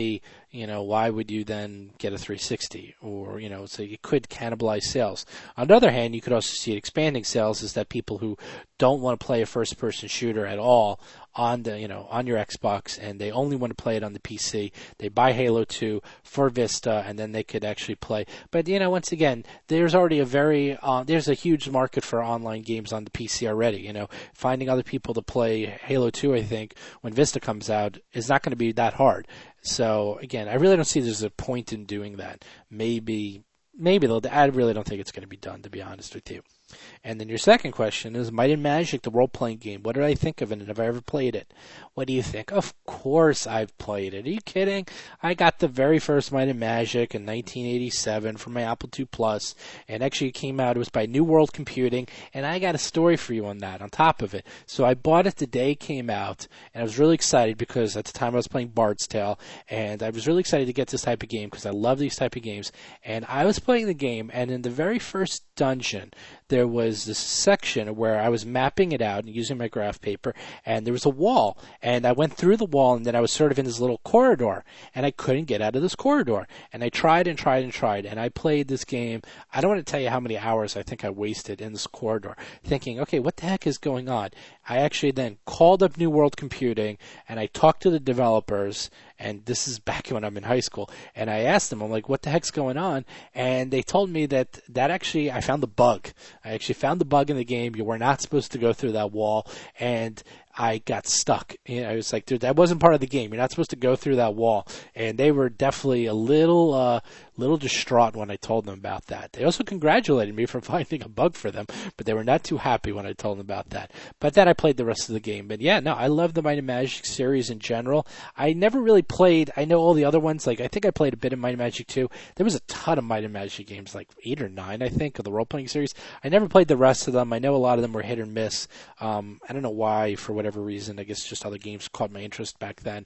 S4: why would you then get a 360? Or, so it could cannibalize sales. On the other hand, you could also see it expanding sales is that people who don't want to play a first-person shooter at all on on your Xbox, and they only want to play it on the PC, they buy Halo 2 for Vista, and then they could actually play. But, once again, there's already there's a huge market for online games on the PC already. Finding other people to play Halo 2, I think, when Vista comes out, is not going to be that hard. So, again, I really don't see there's a point in doing that. Maybe they'll. I really don't think it's going to be done, to be honest with you. And then your second question is Might and Magic, the role-playing game. What did I think of it, and have I ever played it? What do you think? Of course I've played it. Are you kidding? I got the very first Might and Magic in 1987 for my Apple II Plus, and actually it came out, it was by New World Computing, and I got a story for you on that, on top of it. So I bought it the day it came out, and I was really excited because at the time I was playing Bard's Tale, and I was really excited to get this type of game because I love these type of games. And I was playing the game, and in the very first dungeon, there was this section where I was mapping it out and using my graph paper, and there was a wall, and I went through the wall, and then I was sort of in this little corridor, and I couldn't get out of this corridor, and I tried and tried and tried, and I played this game. I don't want to tell you how many hours I think I wasted in this corridor, thinking, okay, what the heck is going on? I actually then called up New World Computing, and I talked to the developers, and this is back when I'm in high school, and I asked them, I'm like, what the heck's going on? And they told me that actually, I found the bug. I actually found the bug in the game. You were not supposed to go through that wall, and I got stuck. I was like, dude, that wasn't part of the game. You're not supposed to go through that wall. And they were definitely a little distraught when I told them about that. They also congratulated me for finding a bug for them, but they were not too happy when I told them about that. But then I played the rest of the game. But yeah, no, I love the Might and Magic series in general. I never really played, I know all the other ones, like I think I played a bit of Might and Magic 2. There was a ton of Might and Magic games, like 8 or 9, I think, of the role-playing series. I never played the rest of them. I know a lot of them were hit or miss. I don't know why, for whatever reason. I guess just other games caught my interest back then.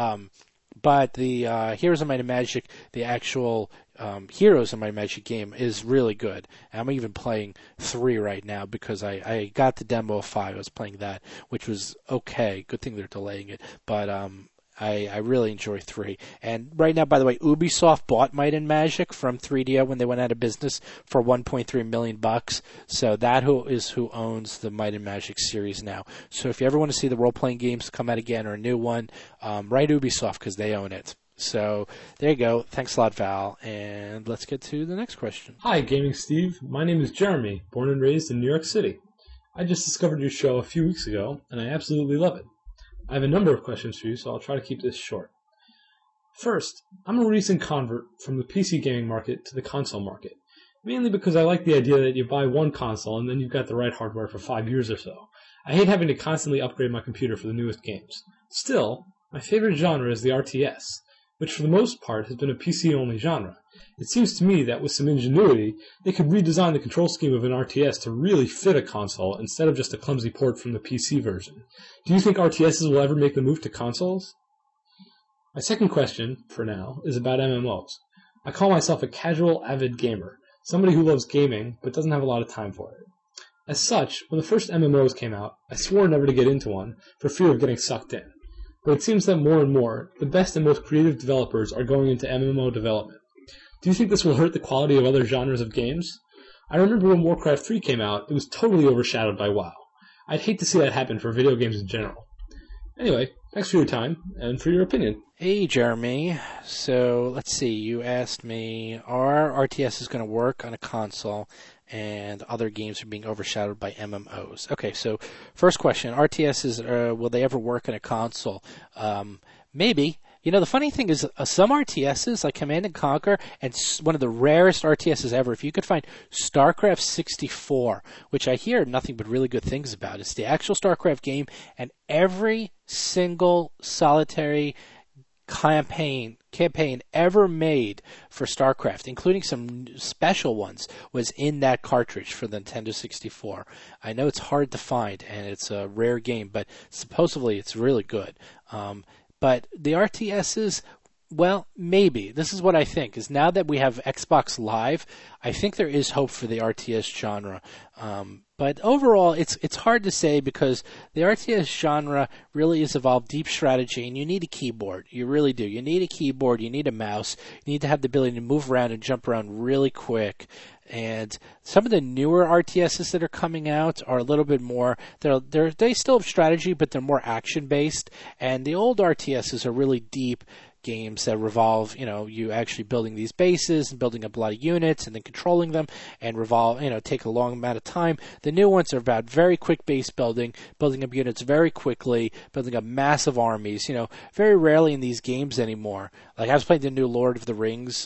S4: But the Heroes of Might and Magic, the actual Heroes of Might and Magic game is really good. I'm even playing 3 right now because I got the demo of 5. I was playing that, which was okay. Good thing they're delaying it. But I really enjoy 3. And right now, by the way, Ubisoft bought Might and Magic from 3DO when they went out of business for $1.3 million. So that is who owns the Might and Magic series now. So if you ever want to see the role-playing games come out again or a new one, write Ubisoft because they own it. So there you go. Thanks a lot, Val. And let's get to the next question.
S9: Hi, Gaming Steve. My name is Jeremy, born and raised in New York City. I just discovered your show a few weeks ago, and I absolutely love it. I have a number of questions for you, so I'll try to keep this short. First, I'm a recent convert from the PC gaming market to the console market, mainly because I like the idea that you buy one console and then you've got the right hardware for 5 years or so. I hate having to constantly upgrade my computer for the newest games. Still, my favorite genre is the RTS, which for the most part has been a PC-only genre. It seems to me that with some ingenuity, they could redesign the control scheme of an RTS to really fit a console instead of just a clumsy port from the PC version. Do you think RTSs will ever make the move to consoles? My second question, for now, is about MMOs. I call myself a casual avid gamer, somebody who loves gaming but doesn't have a lot of time for it. As such, when the first MMOs came out, I swore never to get into one for fear of getting sucked in. But it seems that more and more, the best and most creative developers are going into MMO development. Do you think this will hurt the quality of other genres of games? I remember when Warcraft 3 came out, it was totally overshadowed by WoW. I'd hate to see that happen for video games in general. Anyway, thanks for your time, and for your opinion.
S4: Hey, Jeremy. So, let's see. You asked me, are RTSs going to work on a console and other games are being overshadowed by MMOs? Okay, so first question, RTSs, will they ever work on a console? Maybe. You know, the funny thing is some RTSs, like Command & Conquer, and one of the rarest RTSs ever, if you could find StarCraft 64, which I hear nothing but really good things about. It's the actual StarCraft game, and every single solitary campaign ever made for StarCraft, including some special ones, was in that cartridge for the Nintendo 64. I know it's hard to find, and it's a rare game, but supposedly it's really good. But the RTSs, Well, maybe. This is what I think, is now that we have Xbox Live, I think there is hope for the RTS genre. But overall, it's hard to say because the RTS genre really has evolved deep strategy, and you need a keyboard. You really do. You need a keyboard. You need a mouse. You need to have the ability to move around and jump around really quick. And some of the newer RTSs that are coming out are a little bit more. They still have strategy, but they're more action based. And the old RTSs are really deep games that revolve, you actually building these bases and building up a lot of units and then controlling them and take a long amount of time. The new ones are about very quick base building up units very quickly, building up massive armies. Very rarely in these games anymore. Like I was playing the new Lord of the Rings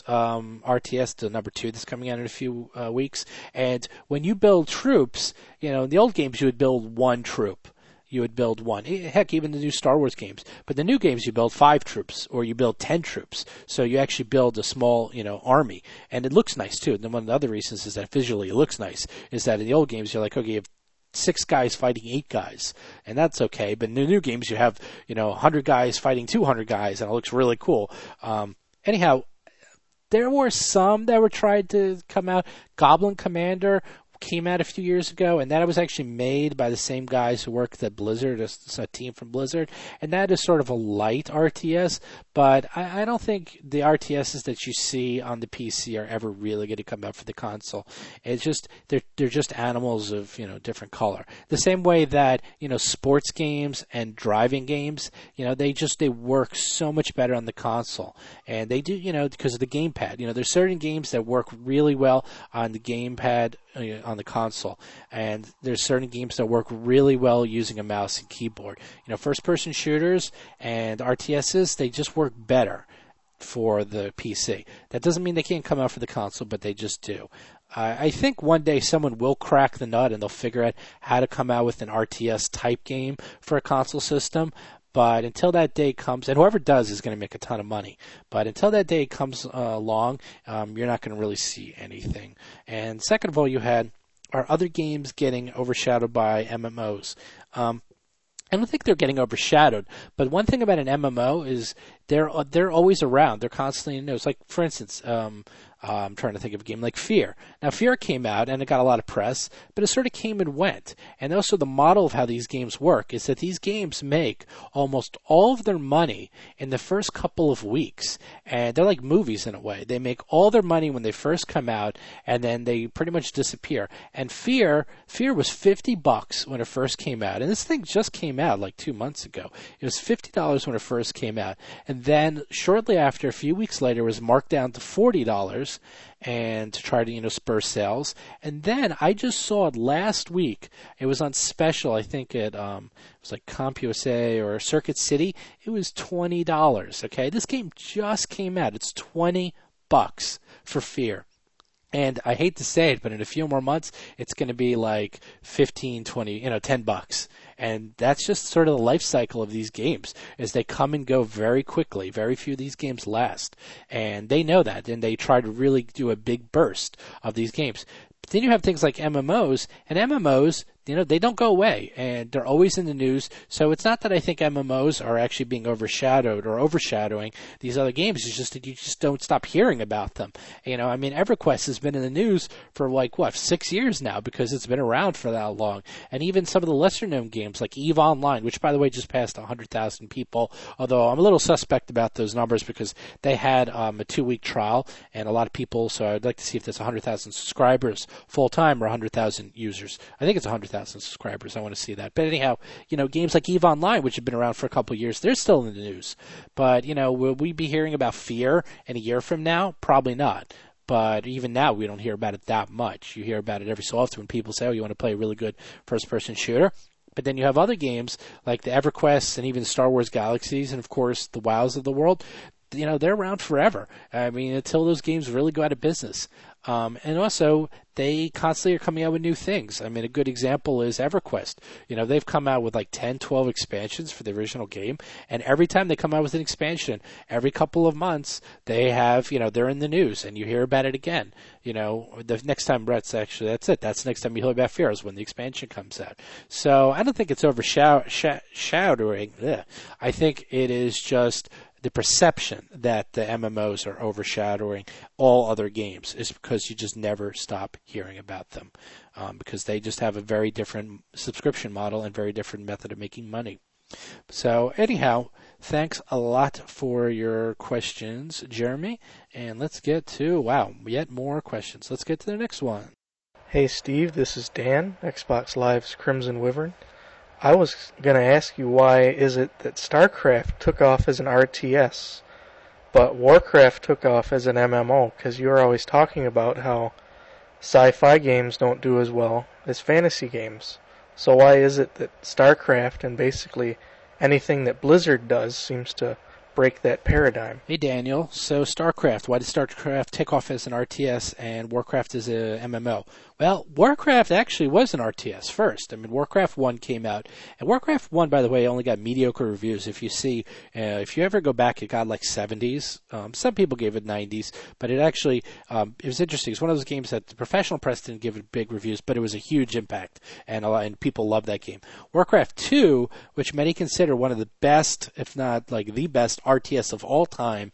S4: RTS, the number 2 that's coming out in a few weeks. And when you build troops, in the old games you would build one troop. You would build one. Heck, even the new Star Wars games. But the new games, you build 5 troops, or you build 10 troops. So you actually build a small, army. And it looks nice, too. And one of the other reasons is that visually it looks nice, is that in the old games, you're like, okay, you have 6 guys fighting 8 guys. And that's okay. But in the new games, you have, 100 guys fighting 200 guys, and it looks really cool. Anyhow, there were some that were tried to come out. Goblin Commander came out a few years ago, and that was actually made by the same guys who worked at Blizzard, a team from Blizzard, and that is sort of a light RTS, but I don't think the RTSs that you see on the PC are ever really going to come out for the console. It's just, they're just animals of, different color. The same way that, sports games and driving games, they work so much better on the console, and they do, because of the gamepad. There's certain games that work really well on the gamepad, on the console, and there's certain games that work really well using a mouse and keyboard. First-person shooters and RTSs, they just work better for the PC. That doesn't mean they can't come out for the console, but they just do. I think one day someone will crack the nut and they'll figure out how to come out with an RTS type game for a console system. But until that day comes, and whoever does is going to make a ton of money. But until that day comes along, you're not going to really see anything. And second of all, are other games getting overshadowed by MMOs? I don't think they're getting overshadowed. But one thing about an MMO is they're always around. They're constantly in the news. Like, for instance, I'm trying to think of a game like Fear. Now, Fear came out, and it got a lot of press, but it sort of came and went. And also the model of how these games work is that these games make almost all of their money in the first couple of weeks. And they're like movies in a way. They make all their money when they first come out, and then they pretty much disappear. And Fear was $50 when it first came out. And this thing just came out like 2 months ago. It was $50 when it first came out. And then shortly after, a few weeks later, it was marked down to $40 and to try to, spur sales. And then I just saw it last week. It was on special, I think it was like CompUSA or Circuit City. It was $20, okay? This game just came out. It's $20 for Fear. And I hate to say it, but in a few more months, it's going to be like 15, 20, $10. And that's just sort of the life cycle of these games, is they come and go very quickly. Very few of these games last. And they know that, and they try to really do a big burst of these games. But then you have things like MMOs, and MMOs, they don't go away, and they're always in the news. So it's not that I think MMOs are actually being overshadowed or overshadowing these other games. It's just that you just don't stop hearing about them. EverQuest has been in the news for 6 years now, because it's been around for that long. And even some of the lesser-known games like EVE Online, which, by the way, just passed 100,000 people, although I'm a little suspect about those numbers because they had a 2-week trial, and a lot of people, so I'd like to see if there's 100,000 subscribers full-time or 100,000 users. I think it's 100,000 subscribers. I want to see that. But anyhow, games like EVE Online, which have been around for a couple of years, they're still in the news. But, will we be hearing about Fear in a year from now? Probably not. But even now, we don't hear about it that much. You hear about it every so often when people say, you want to play a really good first-person shooter? But then you have other games like the EverQuest and even Star Wars Galaxies and, of course, the WoWs of the world. They're around forever. Until those games really go out of business. And also, they constantly are coming out with new things. A good example is EverQuest. They've come out with 10, 12 expansions for the original game, and every time they come out with an expansion, every couple of months, they have, they're in the news, and you hear about it again. The next time, that's it. That's the next time you hear about Fear is when the expansion comes out. So I don't think it's overshadowing. I think it is just the perception that the MMOs are overshadowing all other games is because you just never stop hearing about them, because they just have a very different subscription model and very different method of making money. So anyhow, thanks a lot for your questions, Jeremy. And let's get to, yet more questions. Let's get to the next one.
S10: Hey Steve, this is Dan, Xbox Live's Crimson Wyvern. I was going to ask you, why is it that StarCraft took off as an RTS, but Warcraft took off as an MMO? Because you were always talking about how sci-fi games don't do as well as fantasy games. So why is it that StarCraft and basically anything that Blizzard does seems to break that paradigm?
S4: Hey Daniel, so StarCraft, why did StarCraft take off as an RTS and Warcraft as a MMO? Well, Warcraft actually was an RTS first. I mean, Warcraft 1 came out, and Warcraft 1, by the way, only got mediocre reviews. If you ever go back, it got like 70s. Some people gave it 90s, but it actually, it was interesting. It's one of those games that the professional press didn't give it big reviews, but it was a huge impact, and people loved that game. Warcraft 2, which many consider one of the best, if not like the best RTS of all time,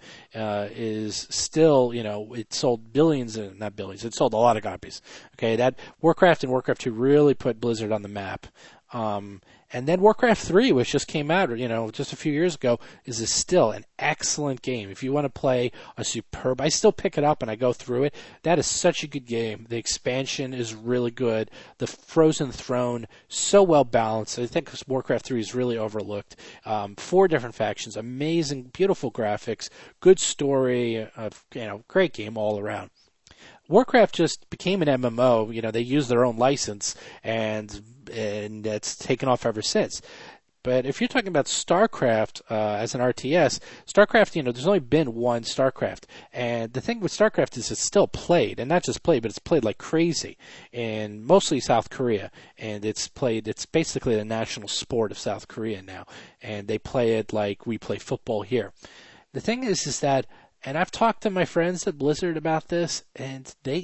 S4: is still, it sold not billions, it sold a lot of copies. Okay, that Warcraft and Warcraft 2 really put Blizzard on the map. And then Warcraft 3, which just came out, just a few years ago, is still an excellent game. If you want to play a superb, I still pick it up and I go through it. That is such a good game. The expansion is really good. The Frozen Throne, so well balanced. I think Warcraft 3 is really overlooked. 4 different factions, amazing, beautiful graphics, good story, great game all around. Warcraft just became an MMO. They used their own license, and that's taken off ever since. But if you're talking about StarCraft as an RTS, StarCraft, there's only been one StarCraft. And the thing with StarCraft is it's still played, and not just played, but it's played like crazy in mostly South Korea. And it's basically the national sport of South Korea now. And they play it like we play football here. The thing is that, and I've talked to my friends at Blizzard about this, and they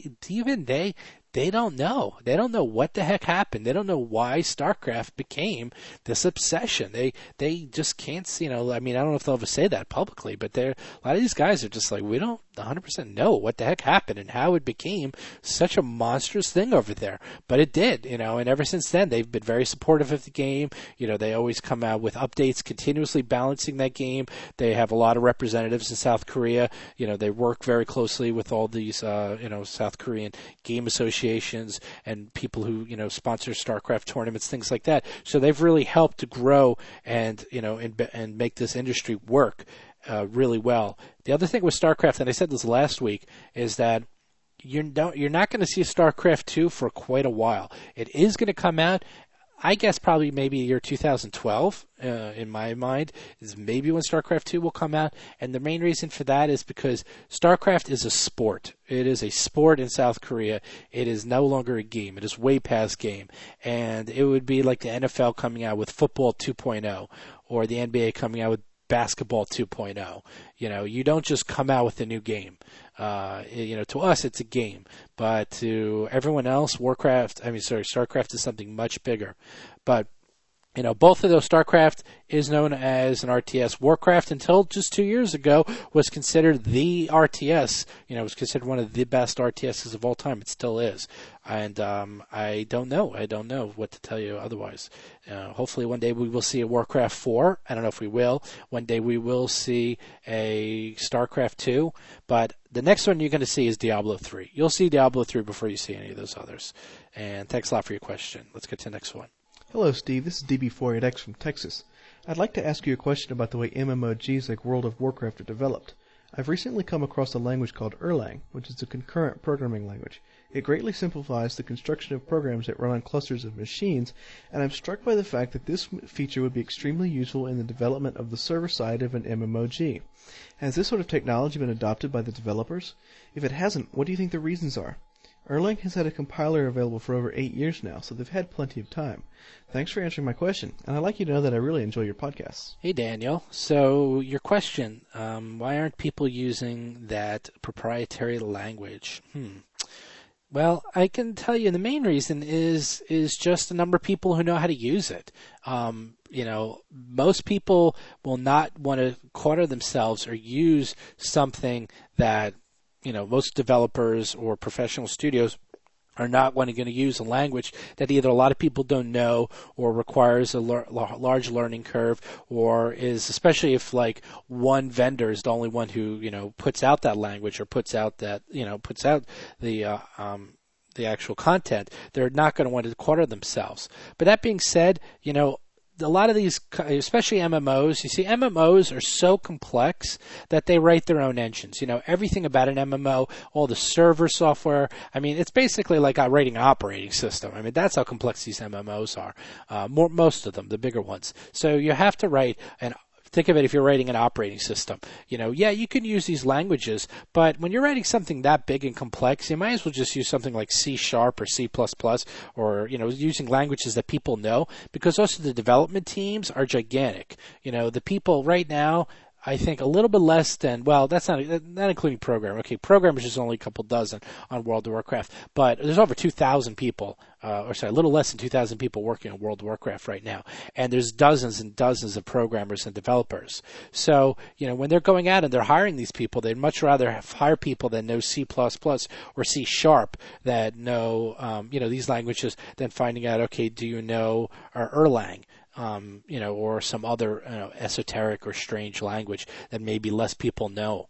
S4: don't know. They don't know what the heck happened. They don't know why StarCraft became this obsession. They just can't see, I don't know if they'll ever say that publicly, but a lot of these guys are just like, we don't 100% know what the heck happened and how it became such a monstrous thing over there. But it did, and ever since then, they've been very supportive of the game. They always come out with updates, continuously balancing that game. They have a lot of representatives in South Korea. They work very closely with all these, South Korean game associations and people who sponsor StarCraft tournaments, things like that. So they've really helped to grow and and make this industry work really well. The other thing with StarCraft, and I said this last week, is that you're not going to see StarCraft 2 for quite a while. It is going to come out, I guess probably maybe year 2012, in my mind, is maybe when StarCraft 2 will come out. And the main reason for that is because StarCraft is a sport. It is a sport in South Korea. It is no longer a game. It is way past game. And it would be like the NFL coming out with football 2.0 or the NBA coming out with basketball 2.0. You don't just come out with a new game. To us, it's a game. But to everyone else, StarCraft is something much bigger. But, both of those, StarCraft is known as an RTS. Warcraft, until just 2 years ago, was considered the RTS. It was considered one of the best RTSs of all time. It still is. And I don't know. I don't know what to tell you otherwise. Hopefully one day we will see a Warcraft 4. I don't know if we will. One day we will see a StarCraft 2. But the next one you're going to see is Diablo 3. You'll see Diablo 3 before you see any of those others. And thanks a lot for your question. Let's get to the next one.
S11: Hello, Steve. This is DB48X from Texas. I'd like to ask you a question about the way MMOGs like World of Warcraft are developed. I've recently come across a language called Erlang, which is a concurrent programming language. It greatly simplifies the construction of programs that run on clusters of machines, and I'm struck by the fact that this feature would be extremely useful in the development of the server side of an MMOG. Has this sort of technology been adopted by the developers? If it hasn't, what do you think the reasons are? Erlang has had a compiler available for over 8 years now, so they've had plenty of time. Thanks for answering my question, and I'd like you to know that I really enjoy your podcasts.
S4: Hey, Daniel. So your question, why aren't people using that proprietary language? Well, I can tell you the main reason is just the number of people who know how to use it. most people will not want to corner themselves or use something that, most developers or professional studios are not going to use a language that either a lot of people don't know or requires a large learning curve, or is, especially if like one vendor is the only one who, puts out that language or puts out the actual content, they're not going to want to corner themselves. But that being said, a lot of these, especially MMOs, you see MMOs are so complex that they write their own engines. Everything about an MMO, all the server software. I mean, it's basically like writing an operating system. I mean, that's how complex these MMOs are. Most of them, the bigger ones. So you have to write think of it if you're writing an operating system. You can use these languages, but when you're writing something that big and complex, you might as well just use something like C# or C++, or, using languages that people know, because also the development teams are gigantic. The people right now, I think a little bit less than, well, that's not including programmers. Okay, programmers is only a couple dozen on World of Warcraft, but there's over 2,000 people, a little less than 2,000 people working on World of Warcraft right now. And there's dozens and dozens of programmers and developers. So, when they're going out and they're hiring these people, they'd much rather hire people that know C++ or C# that know, these languages than finding out, okay, do you know Erlang? Or some other esoteric or strange language that maybe less people know.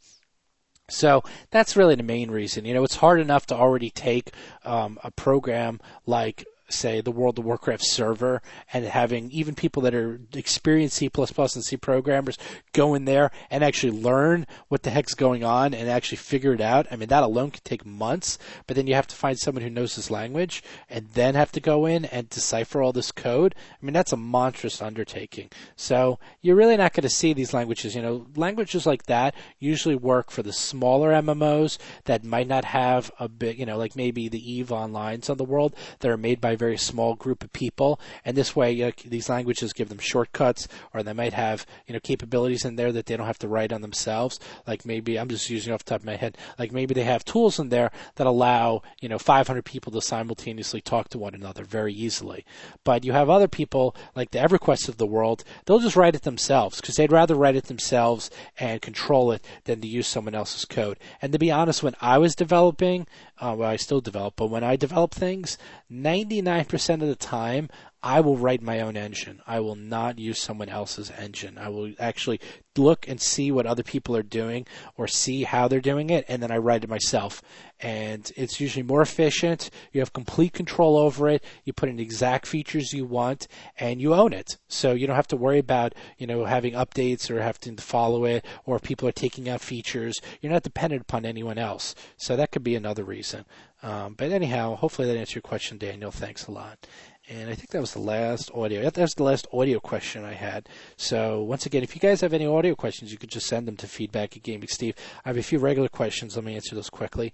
S4: So that's really the main reason. It's hard enough to already take a program like, say, the World of Warcraft server, and having even people that are experienced C++ and C programmers go in there and actually learn what the heck's going on and actually figure it out. I mean, that alone could take months, but then you have to find someone who knows this language and then have to go in and decipher all this code. I mean, that's a monstrous undertaking. So you're really not going to see these languages. Languages like that usually work for the smaller MMOs that might not have a big, like maybe the EVE Onlines of the world that are made by a very small group of people, and this way these languages give them shortcuts, or they might have capabilities in there that they don't have to write on themselves. Like maybe, I'm just using off the top of my head, like maybe they have tools in there that allow 500 people to simultaneously talk to one another very easily. But you have other people like the EverQuest of the world, they'll just write it themselves because they'd rather write it themselves and control it than to use someone else's code. And to be honest, when I was developing, I still develop, but when I develop things, 99% of the time, I will write my own engine. I will not use someone else's engine. I will actually look and see what other people are doing or see how they're doing it, and then I write it myself. And it's usually more efficient. You have complete control over it. You put in the exact features you want, and you own it. So you don't have to worry about, having updates or having to follow it, or if people are taking out features. You're not dependent upon anyone else. So that could be another reason. But anyhow, hopefully that answered your question, Daniel. Thanks a lot. And I think that was the last audio. That was the last audio question I had. So once again, if you guys have any audio questions, you could just send them to feedback@GamingSteve. I have a few regular questions. Let me answer those quickly.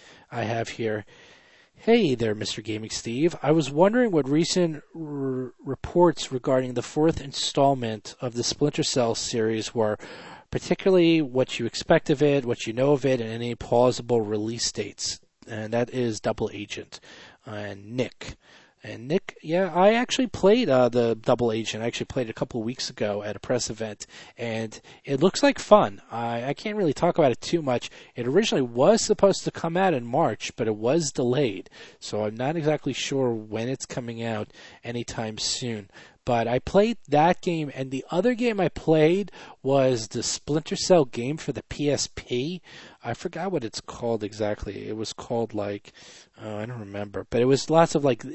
S4: I have here, hey there, Mr. Gaming Steve. I was wondering what recent reports regarding the 4th installment of the Splinter Cell series were, particularly what you expect of it, what you know of it, and any plausible release dates. And that is Double Agent and Nick. And Nick, yeah, I actually played the Double Agent. I actually played it a couple of weeks ago at a press event, and it looks like fun. I can't really talk about it too much. It originally was supposed to come out in March, but it was delayed. So I'm not exactly sure when it's coming out anytime soon. But I played that game, and the other game I played was the Splinter Cell game for the PSP. I forgot what it's called exactly. It was called I don't remember, but it was lots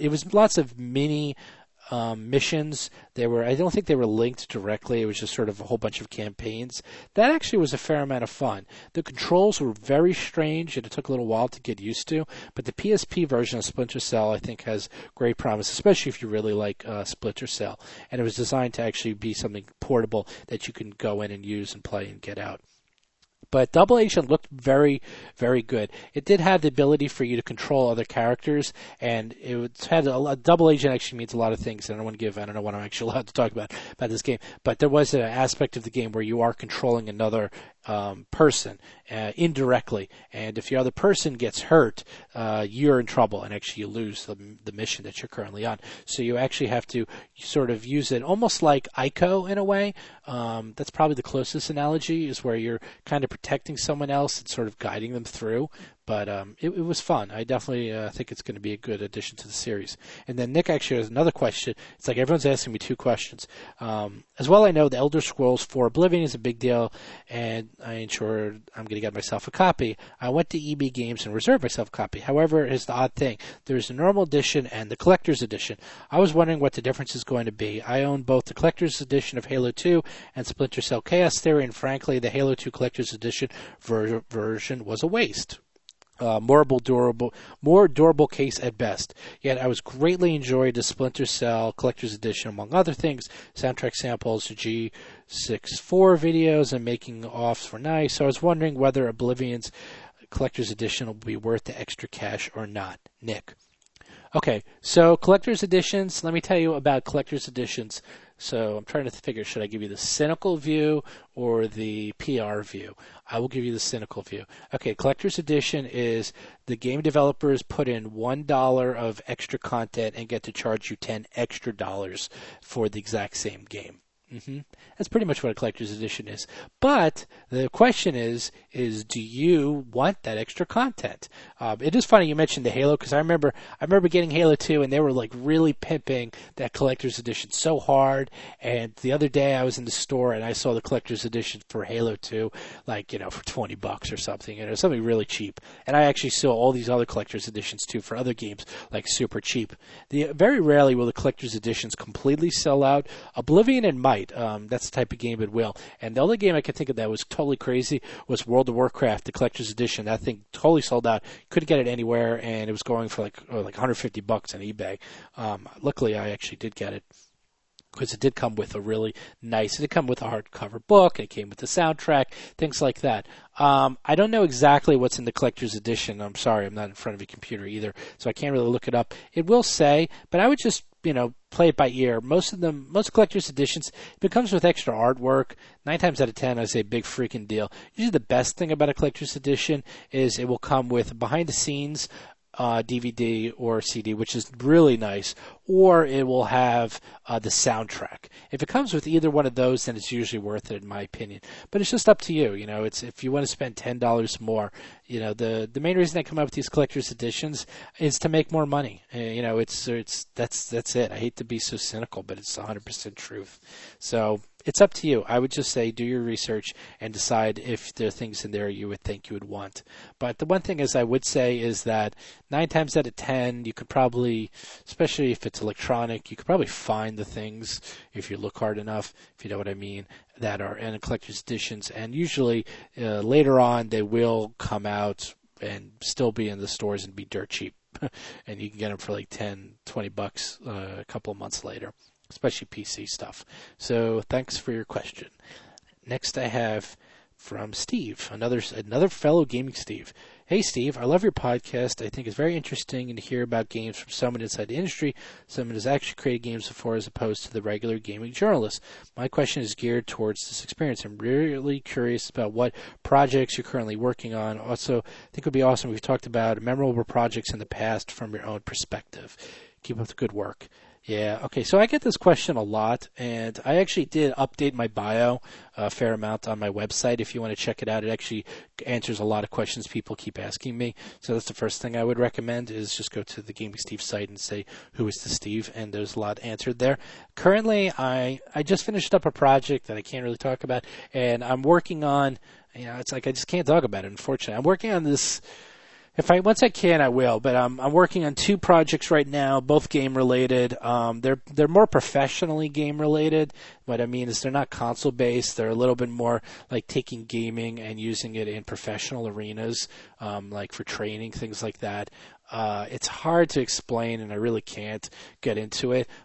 S4: of mini missions. I don't think they were linked directly. It was just sort of a whole bunch of campaigns. That actually was a fair amount of fun. The controls were very strange, and it took a little while to get used to. But the PSP version of Splinter Cell, I think, has great promise, especially if you really like Splinter Cell. And it was designed to actually be something portable that you can go in and use and play and get out. But Double Agent looked very, very good. It did have the ability for you to control other characters, and it had Double Agent actually means a lot of things. I don't know what I'm actually allowed to talk about this game. But there was an aspect of the game where you are controlling another person indirectly, and if the other person gets hurt, you're in trouble, and actually you lose the mission that you're currently on. So you actually have to sort of use it almost like ICO in a way. That's probably the closest analogy, is where you're kind of protecting someone else and sort of guiding them through. But it was fun. I definitely think it's going to be a good addition to the series. And then Nick actually has another question. It's like everyone's asking me two questions. As well, I know the Elder Scrolls 4 Oblivion is a big deal, and I ensured I'm going to get myself a copy. I went to EB Games and reserved myself a copy. However, here's the odd thing. There's the normal edition and the collector's edition. I was wondering what the difference is going to be. I own both the collector's edition of Halo 2 and Splinter Cell Chaos Theory, and frankly, the Halo 2 collector's edition version was a waste. More durable case at best. Yet I was greatly enjoyed the Splinter Cell Collector's Edition, among other things. Soundtrack samples, G64 videos, and making offs were nice. So I was wondering whether Oblivion's Collector's Edition will be worth the extra cash or not. Nick. Okay, so Collector's Editions, let me tell you about Collector's Editions. So I'm trying to figure, should I give you the cynical view or the PR view? I will give you the cynical view. Okay, Collector's Edition is the game developers put in $1 of extra content and get to charge you $10 extra for the exact same game. That's pretty much what a collector's edition is. But the question is do you want that extra content? It is funny you mentioned the Halo, because I remember getting Halo 2 and they were like really pimping that collector's edition so hard. And the other day I was in the store and I saw the collector's edition for Halo 2, like, for $20 or something, something really cheap. And I actually saw all these other collector's editions too for other games, like super cheap. Very rarely will the collector's editions completely sell out. Oblivion and Might. That's the type of game it will. And the other game I could think of that was totally crazy was World of Warcraft, the collector's edition. That thing totally sold out. Couldn't get it anywhere, and it was going for like $150 on eBay. Luckily, I actually did get it, because it did come with it did come with a hardcover book, it came with the soundtrack, things like that. I don't know exactly what's in the collector's edition. I'm sorry, I'm not in front of a computer either, so I can't really look it up. It will say, but I would just, play it by ear. Most collector's editions, if it comes with extra artwork, 9 times out of 10, I say big freaking deal. Usually the best thing about a collector's edition is it will come with behind the scenes DVD or CD, which is really nice, or it will have the soundtrack. If it comes with either one of those, then it's usually worth it, in my opinion. But it's just up to you. It's if you want to spend $10 more. The main reason I come up with these collector's editions is to make more money. That's it. I hate to be so cynical, but it's 100% truth. So it's up to you. I would just say do your research and decide if there are things in there you would think you would want. But the one thing I would say is that 9 times out of 10, you could probably, especially if it's electronic, you could probably find the things if you look hard enough, if you know what I mean, that are in collector's editions. And usually later on they will come out and still be in the stores and be dirt cheap. And you can get them for like $10, $20 a couple of months later, especially PC stuff. So thanks for your question. Next I have from Steve, another fellow gaming Steve. Hey Steve, I love your podcast. I think it's very interesting to hear about games from someone inside the industry, someone who's actually created games before as opposed to the regular gaming journalist. My question is geared towards this experience. I'm really curious about what projects you're currently working on. Also, I think it would be awesome if we talked about memorable projects in the past from your own perspective. Keep up the good work. Yeah, okay, so I get this question a lot, and I actually did update my bio a fair amount on my website. If you want to check it out, it actually answers a lot of questions people keep asking me. So that's the first thing I would recommend is just go to the Gaming Steve site and say, who is the Steve? And there's a lot answered there. Currently, I just finished up a project that I can't really talk about, and I'm working on, it's like I just can't talk about it, unfortunately. I'm working on this. Once I can, I will. But I'm working on 2 projects right now, both game related. They're more professionally game related. What I mean is they're not console based. They're a little bit more like taking gaming and using it in professional arenas, like for training, things like that. It's hard to explain, and I really can't get into it.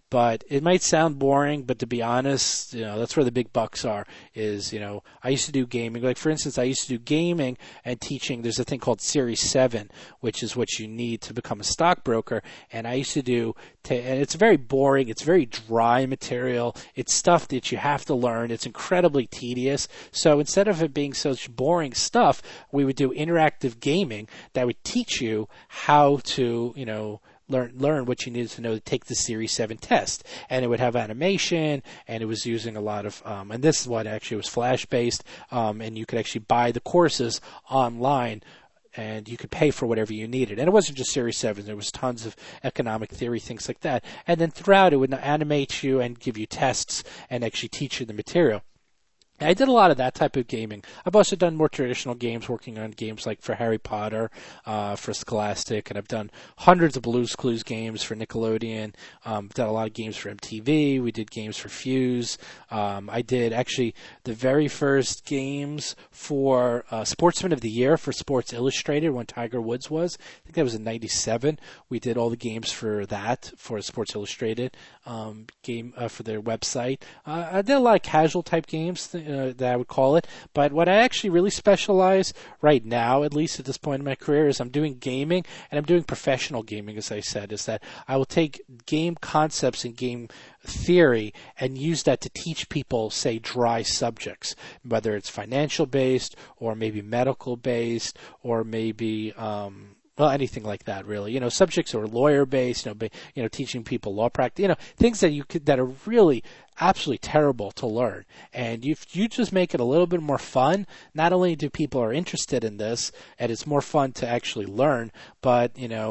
S4: but it might sound boring, but to be honest, that's where the big bucks are, is, I used to do gaming. Like, for instance, I used to do gaming and teaching. There's a thing called Series 7, which is what you need to become a stockbroker. And I used to do, and it's very boring. It's very dry material. It's stuff that you have to learn. It's incredibly tedious. So instead of it being such boring stuff, we would do interactive gaming that would teach you how to, learn what you needed to know to take the Series 7 test. And it would have animation, and it was using a lot of, and this is what actually was Flash-based, and you could actually buy the courses online, and you could pay for whatever you needed. And it wasn't just Series 7. There was tons of economic theory, things like that. And then throughout, it would animate you and give you tests and actually teach you the material. I did a lot of that type of gaming. I've also done more traditional games, working on games like for Harry Potter, for Scholastic, and I've done hundreds of Blue's Clues games for Nickelodeon. I've done a lot of games for MTV. We did games for Fuse. I did actually the very first games for Sportsman of the Year for Sports Illustrated when Tiger Woods was. I think that was in '97. We did all the games for that, for Sports Illustrated game for their website. I did a lot of casual type games that I would call it. But what I actually really specialize right now, at least at this point in my career, is I'm doing gaming, and I'm doing professional gaming, as I said, is that I will take game concepts and game theory and use that to teach people, say, dry subjects, whether it's financial based or maybe medical based or maybe anything like that, really. Subjects are lawyer-based, teaching people law practice, things that are really absolutely terrible to learn. And if you just make it a little bit more fun, not only do people are interested in this, and it's more fun to actually learn, but,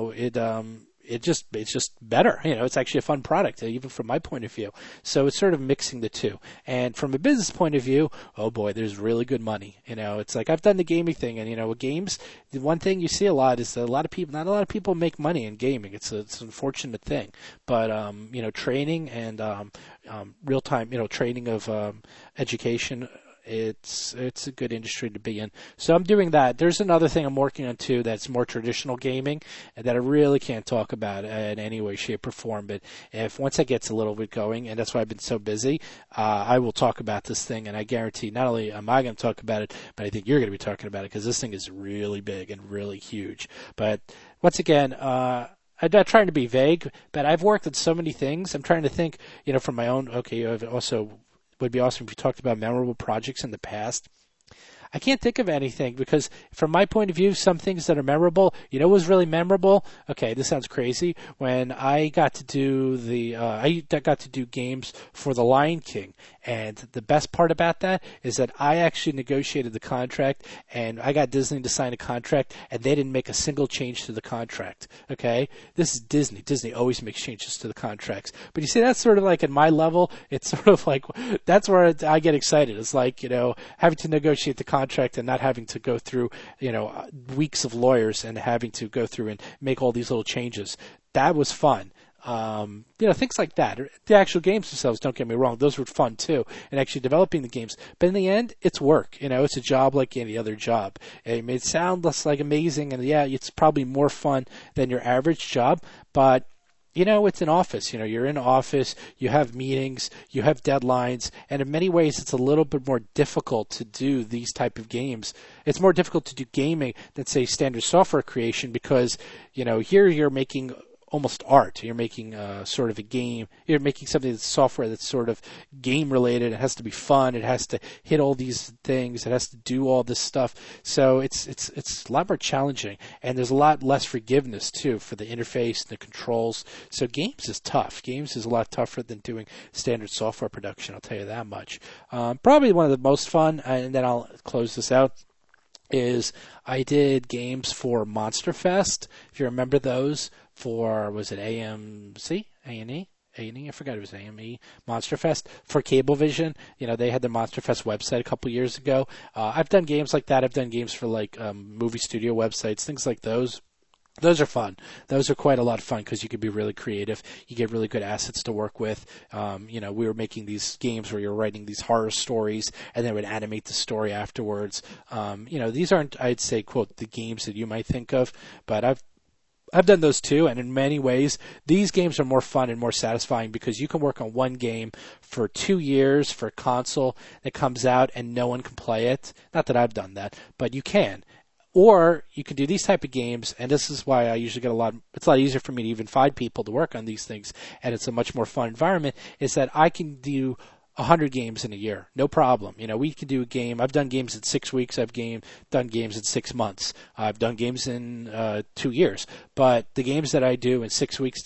S4: it's just better. It's actually a fun product, even from my point of view. So it's sort of mixing the two. And from a business point of view, oh boy, there's really good money. It's like I've done the gaming thing, and with games, the one thing you see a lot is that not a lot of people make money in gaming. It's an unfortunate thing. But training and real time, training of education. It's a good industry to be in. So I'm doing that. There's another thing I'm working on too that's more traditional gaming that I really can't talk about in any way, shape, or form. But once it gets a little bit going, and that's why I've been so busy, I will talk about this thing. And I guarantee not only am I going to talk about it, but I think you're going to be talking about it because this thing is really big and really huge. But once again, I'm not trying to be vague, but I've worked on so many things. I'm trying to think, from my own. Okay, I've also. Would be awesome if you talked about memorable projects in the past. I can't think of anything because from my point of view, some things that are memorable, what was really memorable? Okay, this sounds crazy. When I got to do I got to do games for The Lion King. And the best part about that is that I actually negotiated the contract and I got Disney to sign a contract and they didn't make a single change to the contract. Okay? This is Disney. Disney always makes changes to the contracts. But you see, that's sort of like at my level, it's sort of like, that's where I get excited. It's like, having to negotiate the contract and not having to go through, weeks of lawyers and having to go through and make all these little changes. That was fun. Things like that. The actual games themselves, don't get me wrong, those were fun too, and actually developing the games. But in the end, it's work. It's a job like any other job. It may sound less like amazing, and yeah, it's probably more fun than your average job, but it's an office. You're in an office, you have meetings, you have deadlines, and in many ways it's a little bit more difficult to do these type of games. It's more difficult to do gaming than, say, standard software creation because, here you're making almost art. You're making sort of a game. You're making something that's software that's sort of game related. It has to be fun. It has to hit all these things. It has to do all this stuff. So it's a lot more challenging, and there's a lot less forgiveness too for the interface and the controls. So games is tough. Games is a lot tougher than doing standard software production. I'll tell you that much. Probably one of the most fun, and then I'll close this out, is I did games for Monster Fest. If you remember those, for, was it AMC? A&E? A&E? I forgot it was AME. Monster Fest for Cablevision. They had the Monster Fest website a couple years ago. I've done games like that. I've done games for movie studio websites, things like those. Those are fun. Those are quite a lot of fun because you can be really creative. You get really good assets to work with. We were making these games where you're writing these horror stories and then would animate the story afterwards. These aren't, I'd say, quote, the games that you might think of, but I've I've done those too, and in many ways, these games are more fun and more satisfying because you can work on one game for 2 years for a console that comes out and no one can play it. Not that I've done that, but you can. Or you can do these type of games, and this is why I usually get it's a lot easier for me to even find people to work on these things, and it's a much more fun environment, is that I can do 100 games in a year, no problem. We can do a game. I've done games in 6 weeks. I've done games in 6 months. I've done games in 2 years. But the games that I do in 6 weeks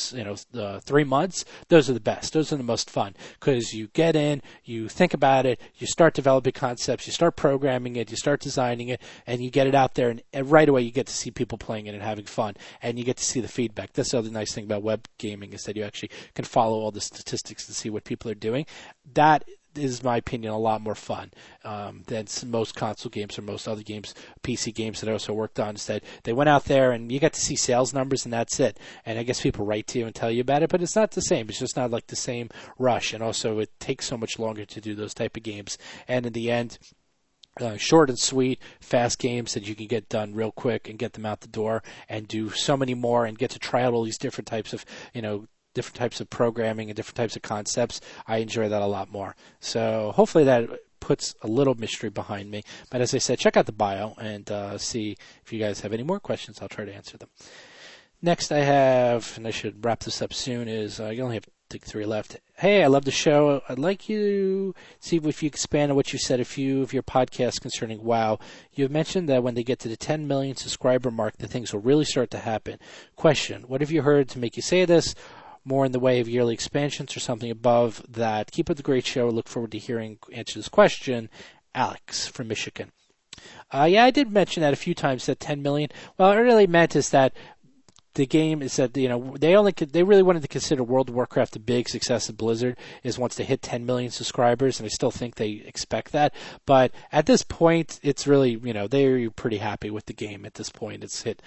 S4: to 3 months, those are the best. Those are the most fun because you get in, you think about it, you start developing concepts, you start programming it, you start designing it, and you get it out there, and right away you get to see people playing it and having fun, and you get to see the feedback. That's the other nice thing about web gaming is that you actually can follow all the statistics and see what people are doing. That is, in my opinion, a lot more fun than most console games or most other games, PC games that I also worked on. Instead, they went out there and you got to see sales numbers and that's it. And I guess people write to you and tell you about it, but it's not the same. It's just not like the same rush. And also, it takes so much longer to do those type of games. And in the end, short and sweet, fast games that you can get done real quick and get them out the door and do so many more and get to try out all these different types of, different types of programming and different types of concepts. I enjoy that a lot more. So hopefully that puts a little mystery behind me. But as I said, check out the bio and see if you guys have any more questions. I'll try to answer them. Next I have, and I should wrap this up soon, is you only have 3 left. Hey, I love the show. I'd like you to see if you expand on what you said a few of your podcasts concerning WoW. You have mentioned that when they get to the 10 million subscriber mark, the things will really start to happen. Question, what have you heard to make you say this? More in the way of yearly expansions or something above that. Keep up the great show. Look forward to hearing answer this question. Alex from Michigan. Yeah, I did mention that a few times, that 10 million. Well, what I really meant is that the game is that, they really wanted to consider World of Warcraft a big success of Blizzard is once they hit 10 million subscribers, and I still think they expect that. But at this point, it's really, they're pretty happy with the game at this point. It's hit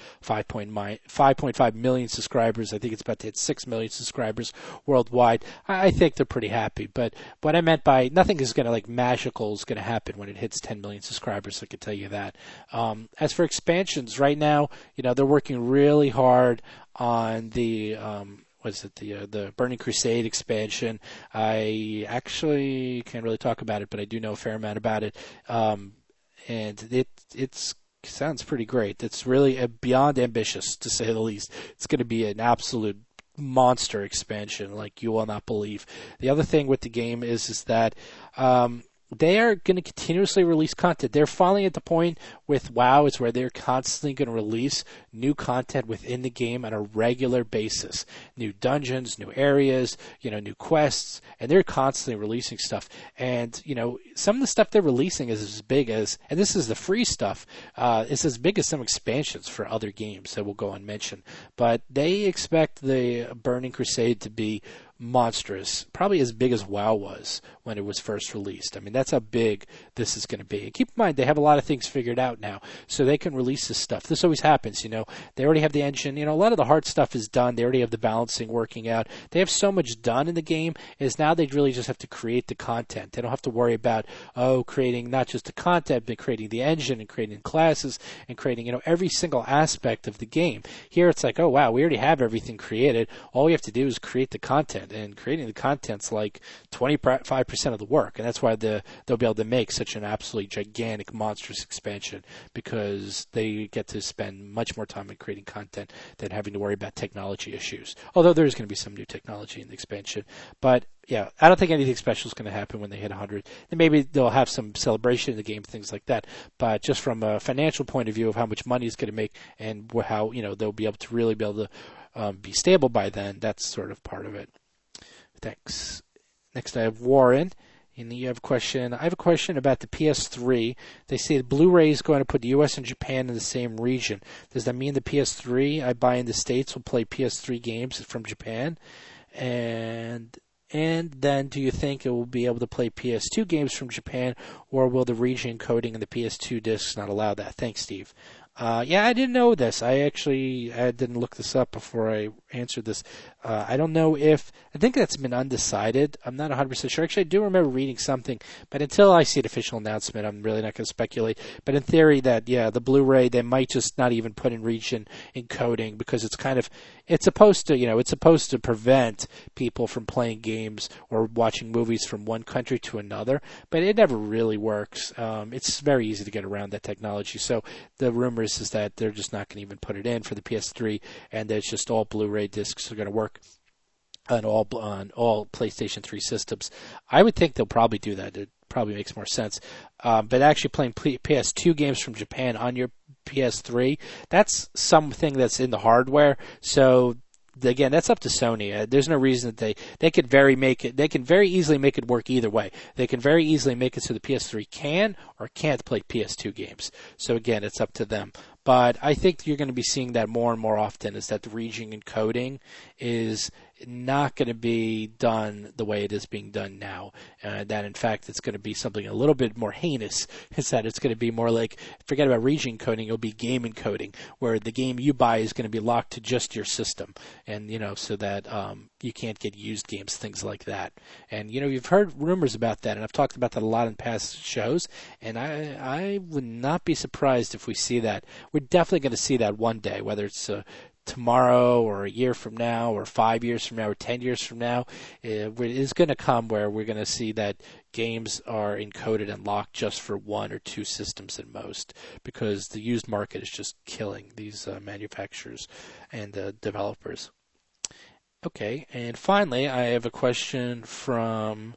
S4: 5.5 million subscribers. I think it's about to hit 6 million subscribers worldwide. I think they're pretty happy. But what I meant by nothing is going to, magical is going to happen when it hits 10 million subscribers, I can tell you that. As for expansions, right now, they're working really hard on the the Burning Crusade expansion. I actually can't really talk about it, but I do know a fair amount about it, and it sounds pretty great. It's really beyond ambitious, to say the least. It's going to be an absolute monster expansion like you will not believe. The other thing with the game is that they are going to continuously release content. They're finally at the point with WoW is where they're constantly going to release new content within the game on a regular basis. New dungeons, new areas, new quests, and they're constantly releasing stuff. And, some of the stuff they're releasing is as big as, and this is the free stuff, it's as big as some expansions for other games that will go unmentioned. But they expect the Burning Crusade to be monstrous, probably as big as WoW was when it was first released. I mean, that's how big this is going to be. And keep in mind, they have a lot of things figured out now, so they can release this stuff. This always happens, They already have the engine. A lot of the hard stuff is done. They already have the balancing working out. They have so much done in the game, is now they really just have to create the content. They don't have to worry about, creating not just the content, but creating the engine and creating classes and creating, every single aspect of the game. Here it's like, oh, wow, we already have everything created. All we have to do is create the content. And creating the content's like 25% of the work, and that's why they'll be able to make such an absolutely gigantic, monstrous expansion, because they get to spend much more time in creating content than having to worry about technology issues. Although there's going to be some new technology in the expansion, but yeah, I don't think anything special is going to happen when they hit 100. And maybe they'll have some celebration in the game, things like that. But just from a financial point of view of how much money it's going to make and how they'll be able to really be able to be stable by then, that's sort of part of it. Thanks. Next I have Warren. And you have a question. I have a question about the PS3. They say the Blu-ray is going to put the U.S. and Japan in the same region. Does that mean the PS3 I buy in the States will play PS3 games from Japan? And then do you think it will be able to play PS2 games from Japan, or will the region coding in the PS2 discs not allow that? Thanks, Steve. Yeah, I didn't know this. I didn't look this up before I answered this. I don't know if I think that's been undecided. I'm not 100% sure. Actually, I do remember reading something, but until I see an official announcement, I'm really not going to speculate. But in theory, that the Blu-ray, they might just not even put in region encoding because it's supposed to prevent people from playing games or watching movies from one country to another, but it never really works. It's very easy to get around that technology. So the rumors is that they're just not going to even put it in for the PS3, and that it's just all Blu-ray discs are going to work on all PlayStation 3 systems. I would think they'll probably do that. It probably makes more sense. But actually playing PS2 games from Japan on your PS3, that's something that's in the hardware. So again, that's up to Sony. There's no reason that they could they can very easily make it work either way. They can very easily make it so the PS3 can or can't play PS2 games. So again, it's up to them. But I think you're going to be seeing that more and more often, is that the region encoding is not going to be done the way it is being done now. That, in fact, it's going to be something a little bit more heinous, is that it's going to be more like, forget about region encoding, it'll be game encoding, where the game you buy is going to be locked to just your system, and so that you can't get used games, things like that. And, you've heard rumors about that, and I've talked about that a lot in past shows, and I would not be surprised if we see that. We're definitely going to see that one day, whether it's tomorrow or a year from now or 5 years from now or 10 years from now. It is going to come where we're going to see that games are encoded and locked just for one or two systems at most, because the used market is just killing these manufacturers and developers. Okay, and finally, I have a question from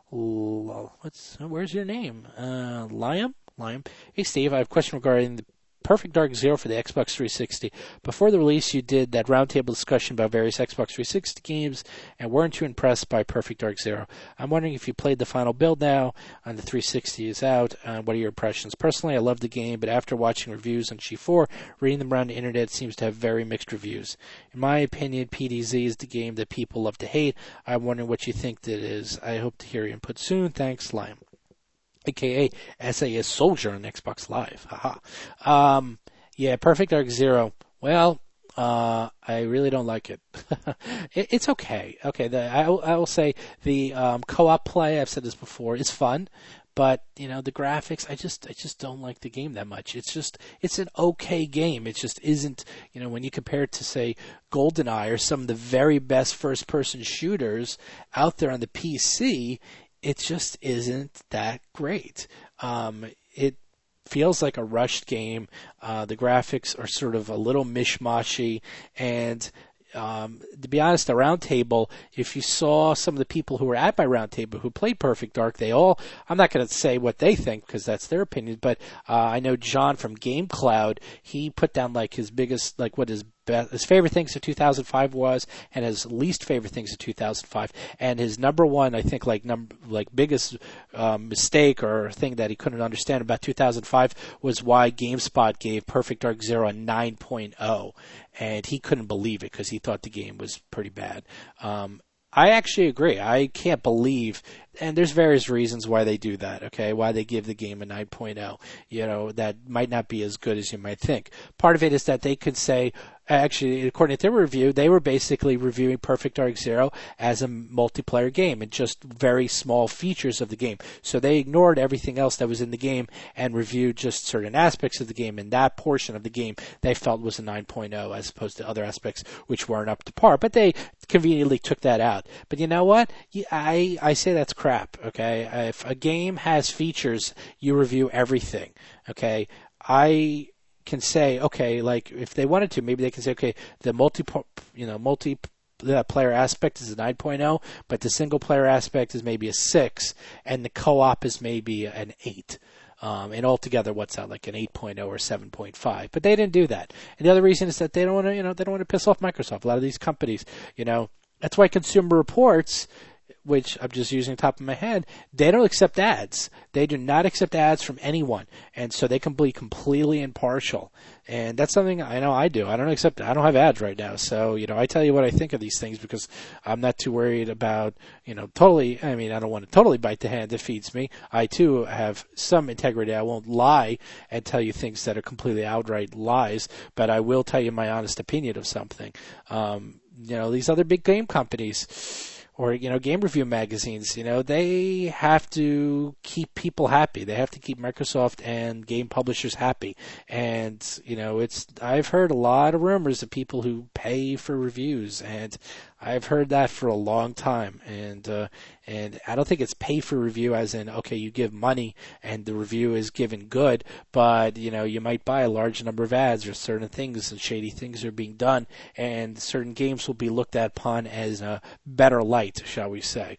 S4: where's your name? Liam? Hey, Steve, I have a question regarding the Perfect Dark Zero for the Xbox 360. Before the release, you did that roundtable discussion about various Xbox 360 games and weren't too impressed by Perfect Dark Zero. I'm wondering if you played the final build now and the 360 is out. What are your impressions? Personally, I love the game, but after watching reviews on G4, reading them around the internet, it seems to have very mixed reviews. In my opinion, PDZ is the game that people love to hate. I'm wondering what you think that is. I hope to hear your input soon. Thanks, Liam. AKA SAS Soldier on Xbox Live. Haha. Perfect Dark Zero. Well, I really don't like it. It's okay. Okay, I will say the co-op play, I've said this before, is fun, but the graphics, I just don't like the game that much. It's an okay game. It just isn't, when you compare it to, say, GoldenEye or some of the very best first-person shooters out there on the PC, it just isn't that great. It feels like a rushed game. The graphics are sort of a little mishmashy, and to be honest, the roundtable, if you saw some of the people who were at my roundtable who played Perfect Dark, I'm not going to say what they think because that's their opinion, but I know John from GameCloud, he put down his biggest, what his favorite things of 2005 was, and his least favorite things of 2005, and his number one, I think, biggest mistake or thing that he couldn't understand about 2005 was why GameSpot gave Perfect Dark Zero a 9.0, and he couldn't believe it because he thought the game was pretty bad. I actually agree. I can't believe, and there's various reasons why they do that, okay, why they give the game a 9.0, that might not be as good as you might think. Part of it is that they could say, actually, according to their review, they were basically reviewing Perfect Dark Zero as a multiplayer game and just very small features of the game. So they ignored everything else that was in the game and reviewed just certain aspects of the game, and that portion of the game they felt was a 9.0 as opposed to other aspects which weren't up to par. But they conveniently took that out. But you know what? I say that's crap, okay? If a game has features, you review everything, okay? I can say, okay, if they wanted to, maybe they can say, okay, the multiplayer aspect is a 9.0, but the single player aspect is maybe a 6, and the co-op is maybe an 8. And altogether, what's that, like an 8.0 or 7.5? But they didn't do that. And the other reason is that they don't want to, they don't want to piss off Microsoft. A lot of these companies, that's why Consumer Reports, which I'm just using the top of my head, they don't accept ads. They do not accept ads from anyone. And so they can be completely impartial. And that's something I know I do. I don't have ads right now. So, I tell you what I think of these things because I'm not too worried about, I don't want to totally bite the hand that feeds me. I too have some integrity. I won't lie and tell you things that are completely outright lies, but I will tell you my honest opinion of something. these other big game companies or, game review magazines, they have to keep people happy. They have to keep Microsoft and game publishers happy. And, I've heard a lot of rumors of people who pay for reviews, and I've heard that for a long time. And I don't think it's pay for review as in, okay, you give money and the review is given good, but, you might buy a large number of ads or certain things and shady things are being done, and certain games will be looked at upon as a better light, shall we say.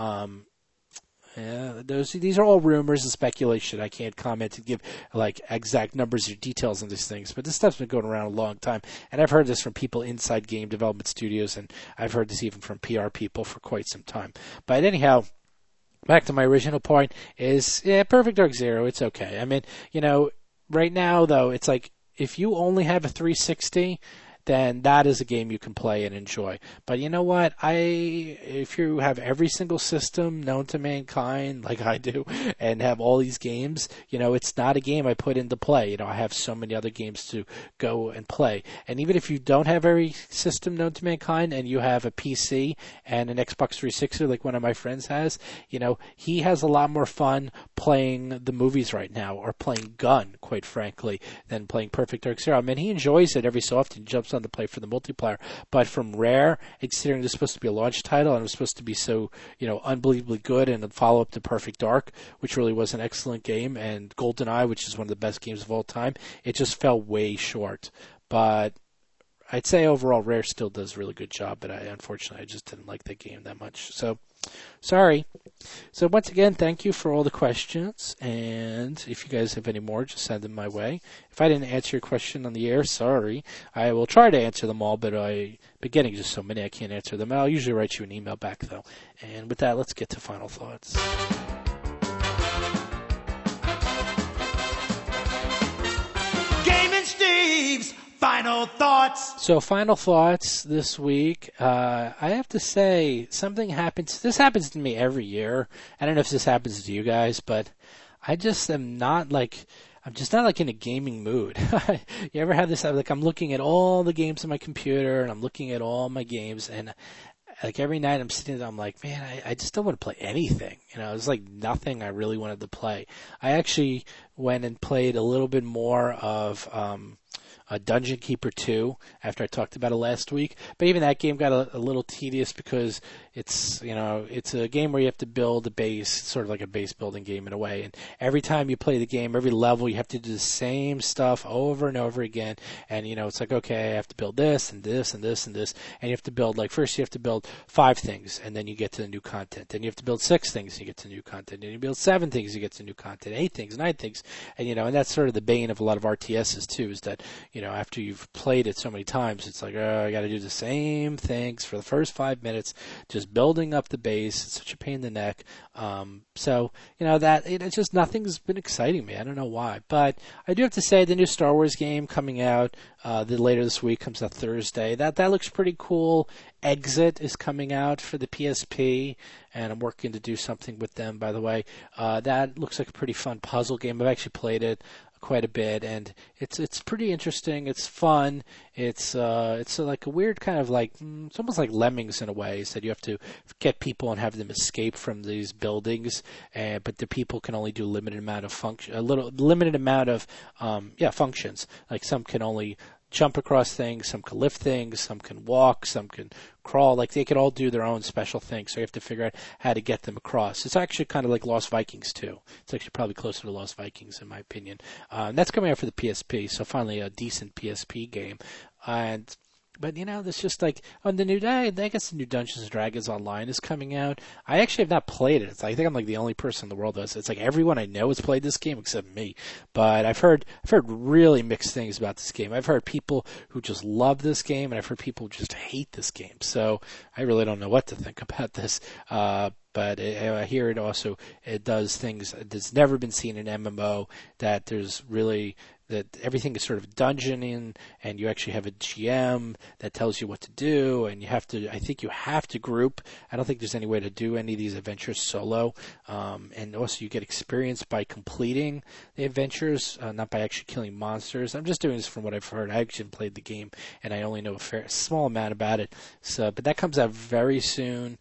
S4: These are all rumors and speculation. I can't comment and give exact numbers or details on these things, but this stuff's been going around a long time, and I've heard this from people inside game development studios, and I've heard this even from PR people for quite some time. But anyhow, back to my original point is, Perfect Dark Zero, it's okay. I mean, right now though, it's like if you only have a 360, then that is a game you can play and enjoy. But you know what? If you have every single system known to mankind, like I do, and have all these games, it's not a game I put into play. I have so many other games to go and play. And even if you don't have every system known to mankind and you have a PC and an Xbox 360 like one of my friends has, he has a lot more fun playing the movies right now, or playing Gun, quite frankly, than playing Perfect Dark Zero. I mean, he enjoys it every so often. He jumps on to play for the multiplayer, but from Rare, considering this is supposed to be a launch title and it was supposed to be so unbelievably good, and a follow up to Perfect Dark, which really was an excellent game, and GoldenEye, which is one of the best games of all time, it just fell way short. But I'd say overall Rare still does a really good job, but unfortunately I just didn't like that game that much. So sorry. So once again, thank you for all the questions, and if you guys have any more, just send them my way. If I didn't answer your question on the air, sorry. I will try to answer them all, but I've been getting just so many I can't answer them. I'll usually write you an email back, though. And with that, let's get to final thoughts.
S1: Gaming Steve's final thoughts.
S4: So, final thoughts this week. I have to say, something happens. This happens to me every year. I don't know if this happens to you guys, but I just am not I'm just not in a gaming mood. You ever have this? I'm looking at all the games on my computer, and I'm looking at all my games, and every night I'm sitting there, I'm like, man, I just don't want to play anything. It's nothing I really wanted to play. I actually went and played a little bit more of Dungeon Keeper 2 after I talked about it last week. But even that game got a little tedious because it's a game where you have to build a base. It's sort of like a base building game in a way. And every time you play the game, every level, you have to do the same stuff over and over again. And, it's okay, I have to build this and this and this and this. And you have to build, first you have to build 5 things, and then you get to the new content. Then you have to build 6 things, and you get to new content. Then you build 7 things, you get to new content. 8 things, 9 things. And, and that's sort of the bane of a lot of RTSs, too, is that, after you've played it so many times, it's I got to do the same things for the first 5 minutes, just building up the base. It's such a pain in the neck. So, that it's just nothing's been exciting me. I don't know why. But I do have to say the new Star Wars game coming out later this week, comes out Thursday. That looks pretty cool. Exit is coming out for the PSP, and I'm working to do something with them, by the way. That looks like a pretty fun puzzle game. I've actually played it quite a bit, and it's pretty interesting. It's fun. It's like a weird kind of it's almost like Lemmings in a way. So you have to get people and have them escape from these buildings, but the people can only do limited amount of functions. Like some can only jump across things, some can lift things, some can walk, some can crawl. They can all do their own special things, so you have to figure out how to get them across. It's actually kind of like Lost Vikings, too. It's actually probably closer to Lost Vikings, in my opinion. And that's coming out for the PSP, so finally a decent PSP game. But, there's just on the new day, I guess the new Dungeons & Dragons Online is coming out. I actually have not played it. I think I'm the only person in the world that does. It's everyone I know has played this game except me. But I've heard really mixed things about this game. I've heard people who just love this game, and I've heard people who just hate this game. So I really don't know what to think about this. but I hear it does things that's never been seen in MMO, that there's really that everything is sort of dungeoning, and you actually have a GM that tells you what to do, and I think you have to group. I don't think there's any way to do any of these adventures solo, and also you get experience by completing the adventures, not by actually killing monsters. I'm just doing this from what I've heard. I actually played the game, and I only know a small amount about it. But that comes out very soon.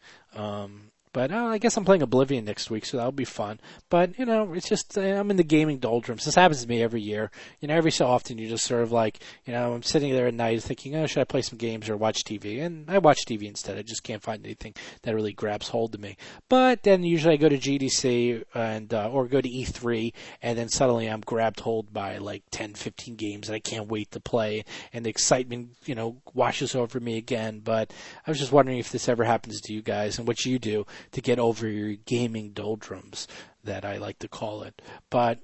S4: But I guess I'm playing Oblivion next week, so that'll be fun. But, it's just, I'm in the gaming doldrums. This happens to me every year. Every so often you just sort of like, I'm sitting there at night thinking, should I play some games or watch TV? And I watch TV instead. I just can't find anything that really grabs hold of me. But then usually I go to GDC or go to E3, and then suddenly I'm grabbed hold by like 10, 15 games that I can't wait to play. And the excitement, washes over me again. But I was just wondering if this ever happens to you guys and what you do to get over your gaming doldrums, that I like to call it. But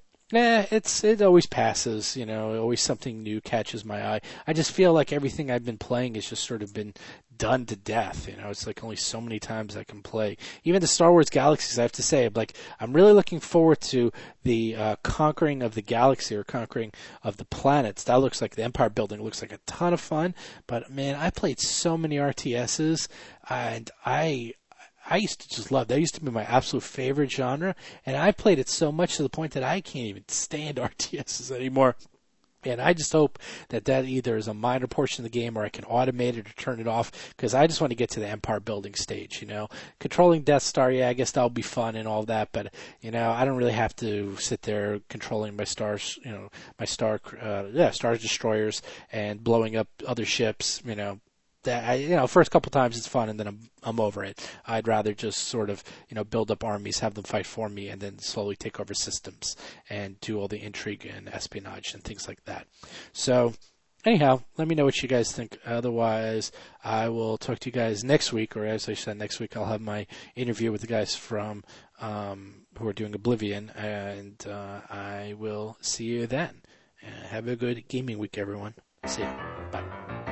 S4: it always passes, always something new catches my eye. I just feel like everything I've been playing has just sort of been done to death. It's like only so many times I can play. Even the Star Wars Galaxies, I have to say, I'm really looking forward to the conquering of the galaxy, or conquering of the planets. That looks like the empire building looks like a ton of fun. But man, I played so many RTSs, and I used to just love that. That used to be my absolute favorite genre, and I played it so much to the point that I can't even stand RTSs anymore. And I just hope that either is a minor portion of the game, or I can automate it or turn it off, because I just want to get to the empire building stage, Controlling Death Star, I guess that'll be fun and all that, but, I don't really have to sit there controlling my stars, my Star Destroyers and blowing up other ships, that first couple times it's fun, and then I'm over it. I'd rather just sort of, build up armies, have them fight for me, and then slowly take over systems and do all the intrigue and espionage and things like that. So, anyhow, let me know what you guys think. Otherwise, I will talk to you guys next week, or as I said, next week I'll have my interview with the guys from who are doing Oblivion, and I will see you then. Have a good gaming week, everyone. See you. Bye.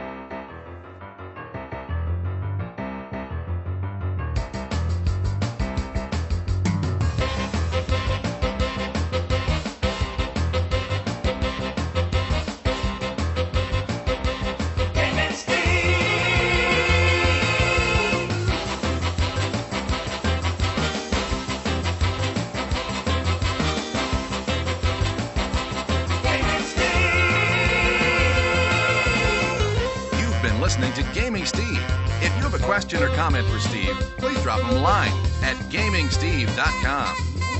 S3: Listening to Gaming Steve. If you have a question or comment for Steve, please drop him a line at gamingsteve.com.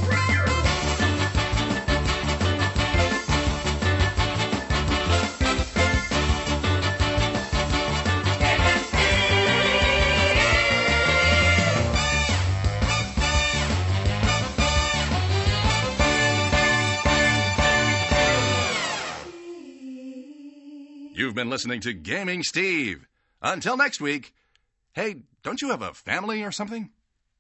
S3: You've been listening to Gaming Steve. Until next week, hey, don't you have a family or something?